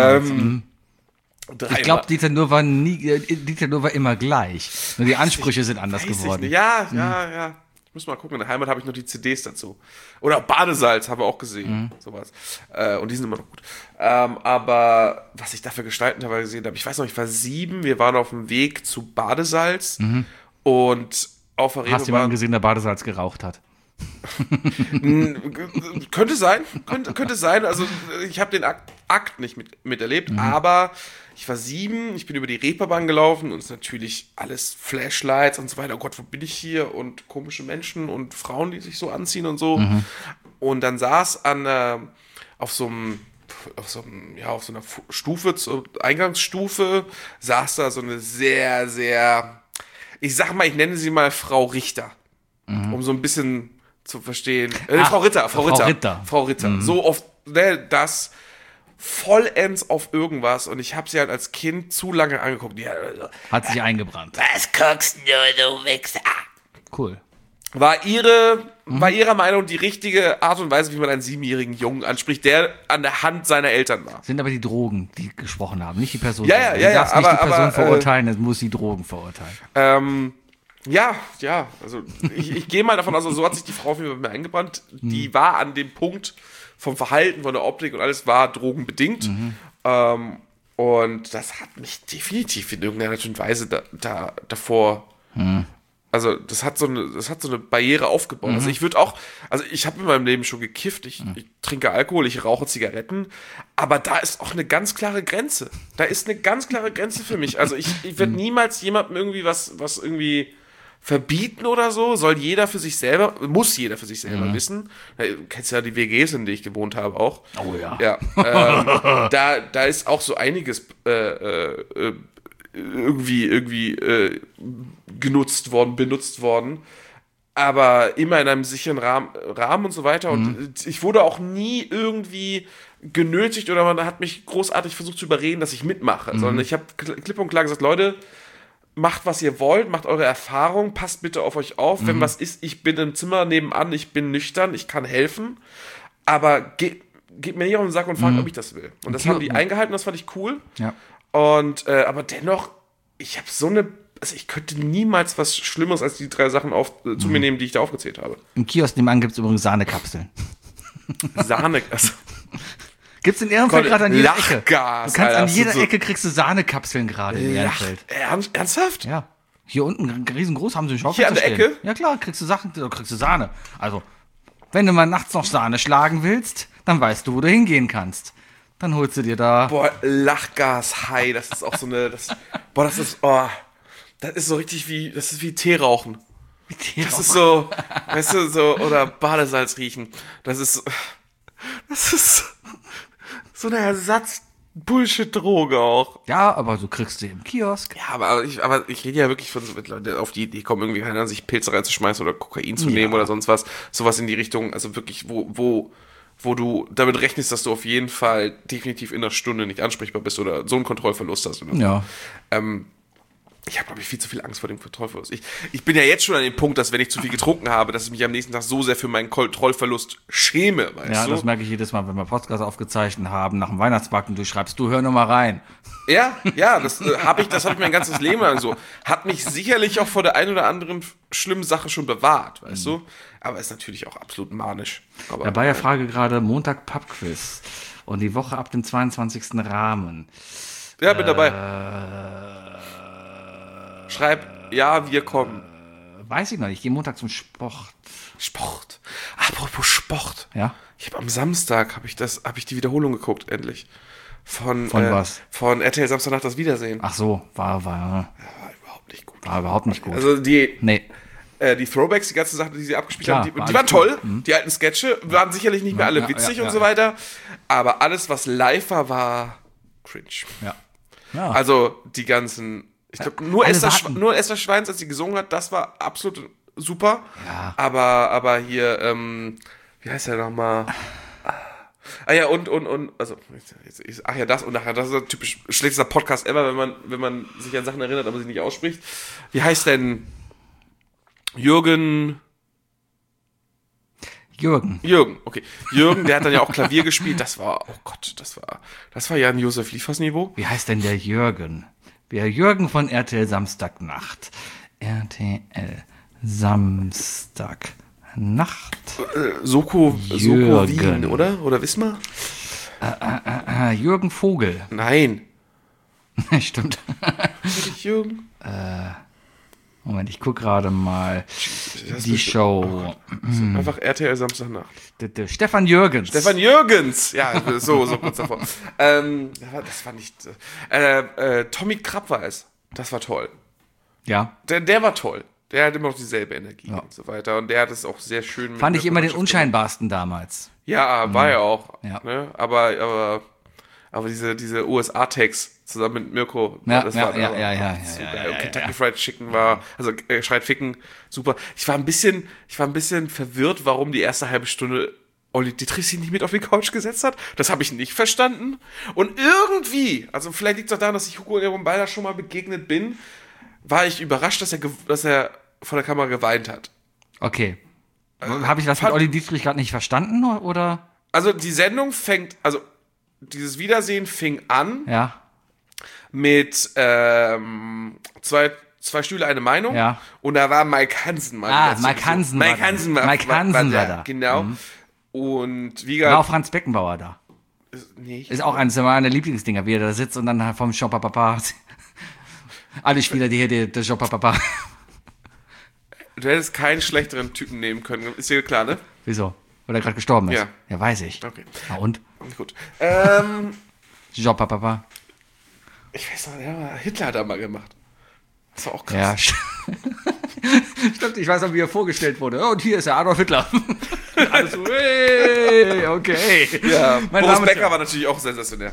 Ich glaube, Dieter Nuhr war immer gleich. Nur die Ansprüche sind anders geworden. Ja. Ich muss mal gucken, in der Heimat habe ich noch die CDs dazu. Oder Badesalz haben wir auch gesehen. Sowas. Und die sind immer noch gut. Aber was ich dafür gestalten habe, gesehen habe, ich weiß noch, ich war 7, wir waren auf dem Weg zu Badesalz und auf der Reeperbahn. Hast du jemanden gesehen, der Badesalz geraucht hat? Könnte sein. Also ich habe den Akt nicht miterlebt, aber ich war 7, ich bin über die Reeperbahn gelaufen und es ist natürlich alles Flashlights und so weiter. Oh Gott, wo bin ich hier? Und komische Menschen und Frauen, die sich so anziehen und so. Und dann saß auf so einer Stufe, zur Eingangsstufe, saß da so eine sehr, sehr, ich sag mal, ich nenne sie mal Frau Richter. Um so ein bisschen zu verstehen. Frau Ritter. So oft, das vollends auf irgendwas und ich habe sie halt als Kind zu lange angeguckt. Ja, hat sich eingebrannt. Was guckst du Wichser? Cool. War ihrer Meinung die richtige Art und Weise, wie man einen 7-jährigen Jungen anspricht, der an der Hand seiner Eltern war. Sind aber die Drogen, die gesprochen haben, nicht die Person. Du darfst nicht die Person verurteilen, es muss die Drogen verurteilen. Also ich gehe mal davon aus, also so hat sich die Frau auf jeden Fall bei mir eingebrannt. Die war an dem Punkt vom Verhalten, von der Optik und alles war drogenbedingt. Und das hat mich definitiv in irgendeiner Art und Weise davor. Also das hat so eine Barriere aufgebaut. Also ich habe in meinem Leben schon gekifft, ich trinke Alkohol, ich rauche Zigaretten, aber da ist auch eine ganz klare Grenze. Da ist eine ganz klare Grenze für mich. Also ich werde niemals jemandem irgendwie was irgendwie verbieten oder so, muss jeder für sich selber wissen. Du kennst ja die WGs, in denen ich gewohnt habe auch. Oh ja. Da ist auch so einiges irgendwie benutzt worden, aber immer in einem sicheren Rahmen und so weiter. Und ich wurde auch nie irgendwie genötigt oder man hat mich großartig versucht zu überreden, dass ich mitmache, sondern ich habe klipp und klar gesagt, Leute, macht, was ihr wollt, macht eure Erfahrung, passt bitte auf euch auf. Wenn was ist, ich bin im Zimmer nebenan, ich bin nüchtern, ich kann helfen, aber geht mir nicht auf den Sack und fragt, ob ich das will. Und das haben die eingehalten, das fand ich cool. Ja. Und aber dennoch, ich könnte niemals was Schlimmeres als die 3 Sachen zu mir nehmen, die ich da aufgezählt habe. Im Kiosk nebenan gibt es übrigens Sahnekapseln. Gibt's in Ehrenfeld gerade an jeder Ecke. Du kannst an jeder Ecke kriegst du Sahnekapseln gerade in Ehrenfeld. Ernsthaft? Ja. Hier unten riesengroß haben sie einen Schaukel. Hier an der Ecke? Ja klar, kriegst du Sahne. Also, wenn du mal nachts noch Sahne schlagen willst, dann weißt du, wo du hingehen kannst. Dann holst du dir da. Boah, Lachgas, hi, das ist auch so eine. Das ist so richtig das ist wie Tee rauchen. Das ist so, weißt du, so, oder Badesalz riechen. Das ist so eine Ersatz-Bullshit-Droge auch. Ja, aber so kriegst du im Kiosk. Ja, aber ich rede ja wirklich von so Leuten, auf die Idee kommen, irgendwie keine Ahnung, sich Pilze reinzuschmeißen oder Kokain zu nehmen oder sonst was. Sowas in die Richtung, also wirklich, wo du damit rechnest, dass du auf jeden Fall definitiv in einer Stunde nicht ansprechbar bist oder so einen Kontrollverlust hast. Oder so. Ja. Ich habe, glaube ich, viel zu viel Angst vor dem Kontrollverlust. Ich bin ja jetzt schon an dem Punkt, dass wenn ich zu viel getrunken habe, dass ich mich am nächsten Tag so sehr für meinen Kontrollverlust schäme, weißt du? Ja, das merke ich jedes Mal, wenn wir Podcast aufgezeichnet haben, nach dem Weihnachtsmarkt und du schreibst, du hör nur mal rein. Ja, das habe ich mein ganzes Leben lang so. Hat mich sicherlich auch vor der einen oder anderen schlimmen Sache schon bewahrt, weißt du? Aber ist natürlich auch absolut manisch. Aber, dabei ja Frage gerade, Montag Pubquiz und die Woche ab dem 22. Rahmen. Ja, bin dabei. Schreib, ja, wir kommen. Weiß ich noch nicht. Ich gehe Montag zum Sport. Sport. Apropos Sport. Ja? Ich habe am Samstag, habe ich die Wiederholung geguckt, endlich. Von was? Von RTL Samstagnacht das Wiedersehen. Ach so, war War überhaupt nicht gut. überhaupt nicht gut. Also die Throwbacks, die ganzen Sachen, die sie abgespielt Klar, haben, war die waren alles toll. Die alten Sketche waren sicherlich nicht mehr alle witzig und so weiter. Aber alles, was live war cringe. Ja. Also die ganzen, ich glaube, nur alle Esther warten. Schweins, als sie gesungen hat, das war absolut super. Ja. Aber hier, wie heißt der nochmal? Ah ja, und, also, ach ja, das ist ein typisch schlechtester Podcast ever, wenn man sich an Sachen erinnert, aber sie nicht ausspricht. Wie heißt denn Jürgen, okay. Jürgen, der hat dann ja auch Klavier gespielt, das war, oh Gott, das war ja ein Josef Liefers Niveau. Wie heißt denn der Jürgen? Der Jürgen von RTL Samstagnacht. RTL Samstagnacht. Soko Jürgen. Wien, oder? Oder Wismar? Jürgen Vogel. Nein. Stimmt. Nicht Jürgen? Moment, ich gucke gerade mal die Show. Einfach RTL Samstagnacht. Stefan Jürgens. Stefan Jürgens! Ja, so kurz davor. Das war nicht. Tommy Krapp war es. Das war toll. Ja. Der war toll. Der hat immer noch dieselbe Energie und so weiter. Und der hat es auch sehr schön. Fand ich immer den unscheinbarsten damals. Ja, war er auch. Ja. Ne? Aber diese USA-Tags zusammen mit Mirko, Ja, das ja, war ja, so ja. geil. Und Kentucky Fried Chicken war, also Fried Ficken, super. Ich war ein bisschen verwirrt, warum die erste halbe Stunde Olli Dittrich sich nicht mit auf die Couch gesetzt hat. Das habe ich nicht verstanden. Und irgendwie, also vielleicht liegt es auch daran, dass ich Hugo Ehrenbalder schon mal begegnet bin, war ich überrascht, dass er vor der Kamera geweint hat. Okay. Habe ich das mit Olli Dietrich gerade nicht verstanden, oder? Also die Sendung dieses Wiedersehen fing an mit zwei Stühle, eine Meinung. Ja. Und da war Mike Hansen mal. Mike Hansen war da. Genau. Und wie War auch Franz Beckenbauer da. Nee, Ist auch eines meiner Lieblingsdinger, wie er da sitzt und dann vom Shopapapa. Alle Spieler, die hier der Shopapapa. du hättest keinen schlechteren Typen nehmen können. Ist dir klar, ne? Wieso? Weil er gerade gestorben ist. Ja. Ja, weiß ich. Okay. Na und? Gut. Shopapapa. Ich weiß noch, Hitler hat da mal gemacht. Das war auch krass. Ja. Stimmt, ich weiß noch, wie er vorgestellt wurde. Oh, und hier ist er, Adolf Hitler. Alles so, hey, okay. Ja, Meine Boris Damen und Becker Herren. war natürlich auch sensationell.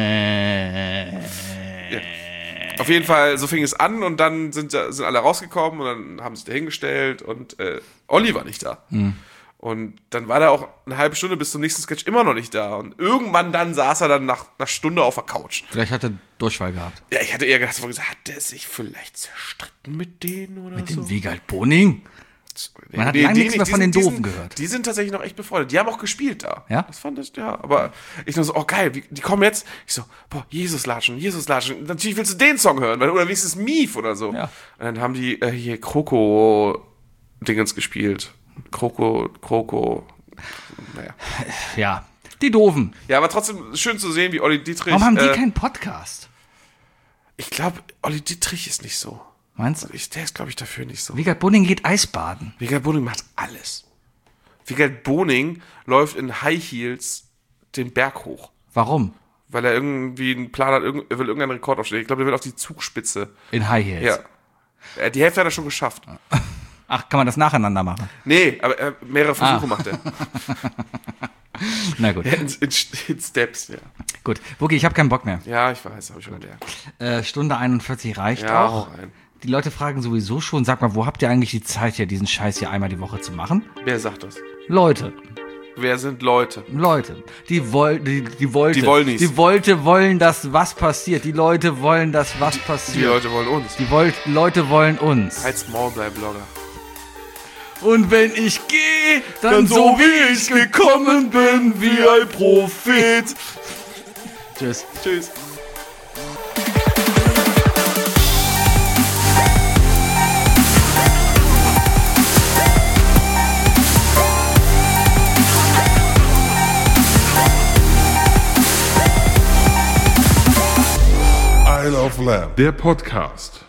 Ja. Auf jeden Fall, so fing es an und dann sind alle rausgekommen und dann haben sie sich da hingestellt und Olli war nicht da. Und dann war er auch eine halbe Stunde bis zum nächsten Sketch immer noch nicht da. Und irgendwann dann saß er dann nach einer Stunde auf der Couch. Vielleicht hat er Durchfall gehabt. Ja, ich hatte eher gedacht, hat der sich vielleicht zerstritten mit denen oder Mit so? dem Wiegald Boning? Man hat lange nichts mehr von den Doofen gehört. Die sind tatsächlich noch echt befreundet. Die haben auch gespielt da. Ja? Das fand ich, ja. Aber ich nur so, oh geil, die kommen jetzt. Ich so, boah, Jesus latschen. Natürlich willst du den Song hören, oder wenigstens Mief oder so. Ja. Und dann haben die hier Kroko-Dingens gespielt. Kroko. Naja. Ja, die Doofen. Ja, aber trotzdem schön zu sehen, wie Olli Dietrich. Warum haben die keinen Podcast? Ich glaube, Olli Dietrich ist nicht so. Meinst du? Der ist, glaube ich, dafür nicht so. Wiegald Boning geht Eisbaden. Wiegald Boning macht alles. Wiegald Boning läuft in High Heels den Berg hoch. Warum? Weil er irgendwie einen Plan hat, er will irgendeinen Rekord aufstellen. Ich glaube, der will auf die Zugspitze. In High Heels. Ja. Die Hälfte hat er schon geschafft. Ach, kann man das nacheinander machen? Nee, aber mehrere Versuche macht er. Na gut. Ja, in Steps, ja. Gut. Wookie, ich habe keinen Bock mehr. Ja, ich weiß, habe ich schon gelernt. Stunde 41 reicht Ja, auch. hau rein. Die Leute fragen sowieso schon, sag mal, wo habt ihr eigentlich die Zeit, hier diesen Scheiß hier einmal die Woche zu machen? Wer sagt das? Leute. Wer sind Leute? Die wollen das, was passiert. Die Leute wollen das, was Die passiert. Leute wollen uns. Die Leute wollen uns. Halt's Maul, bleib Blogger. Und wenn ich gehe, dann so wie ich gekommen bin, wie ein Prophet. Tschüss. Tschüss. Isle of Lamb. Der Podcast.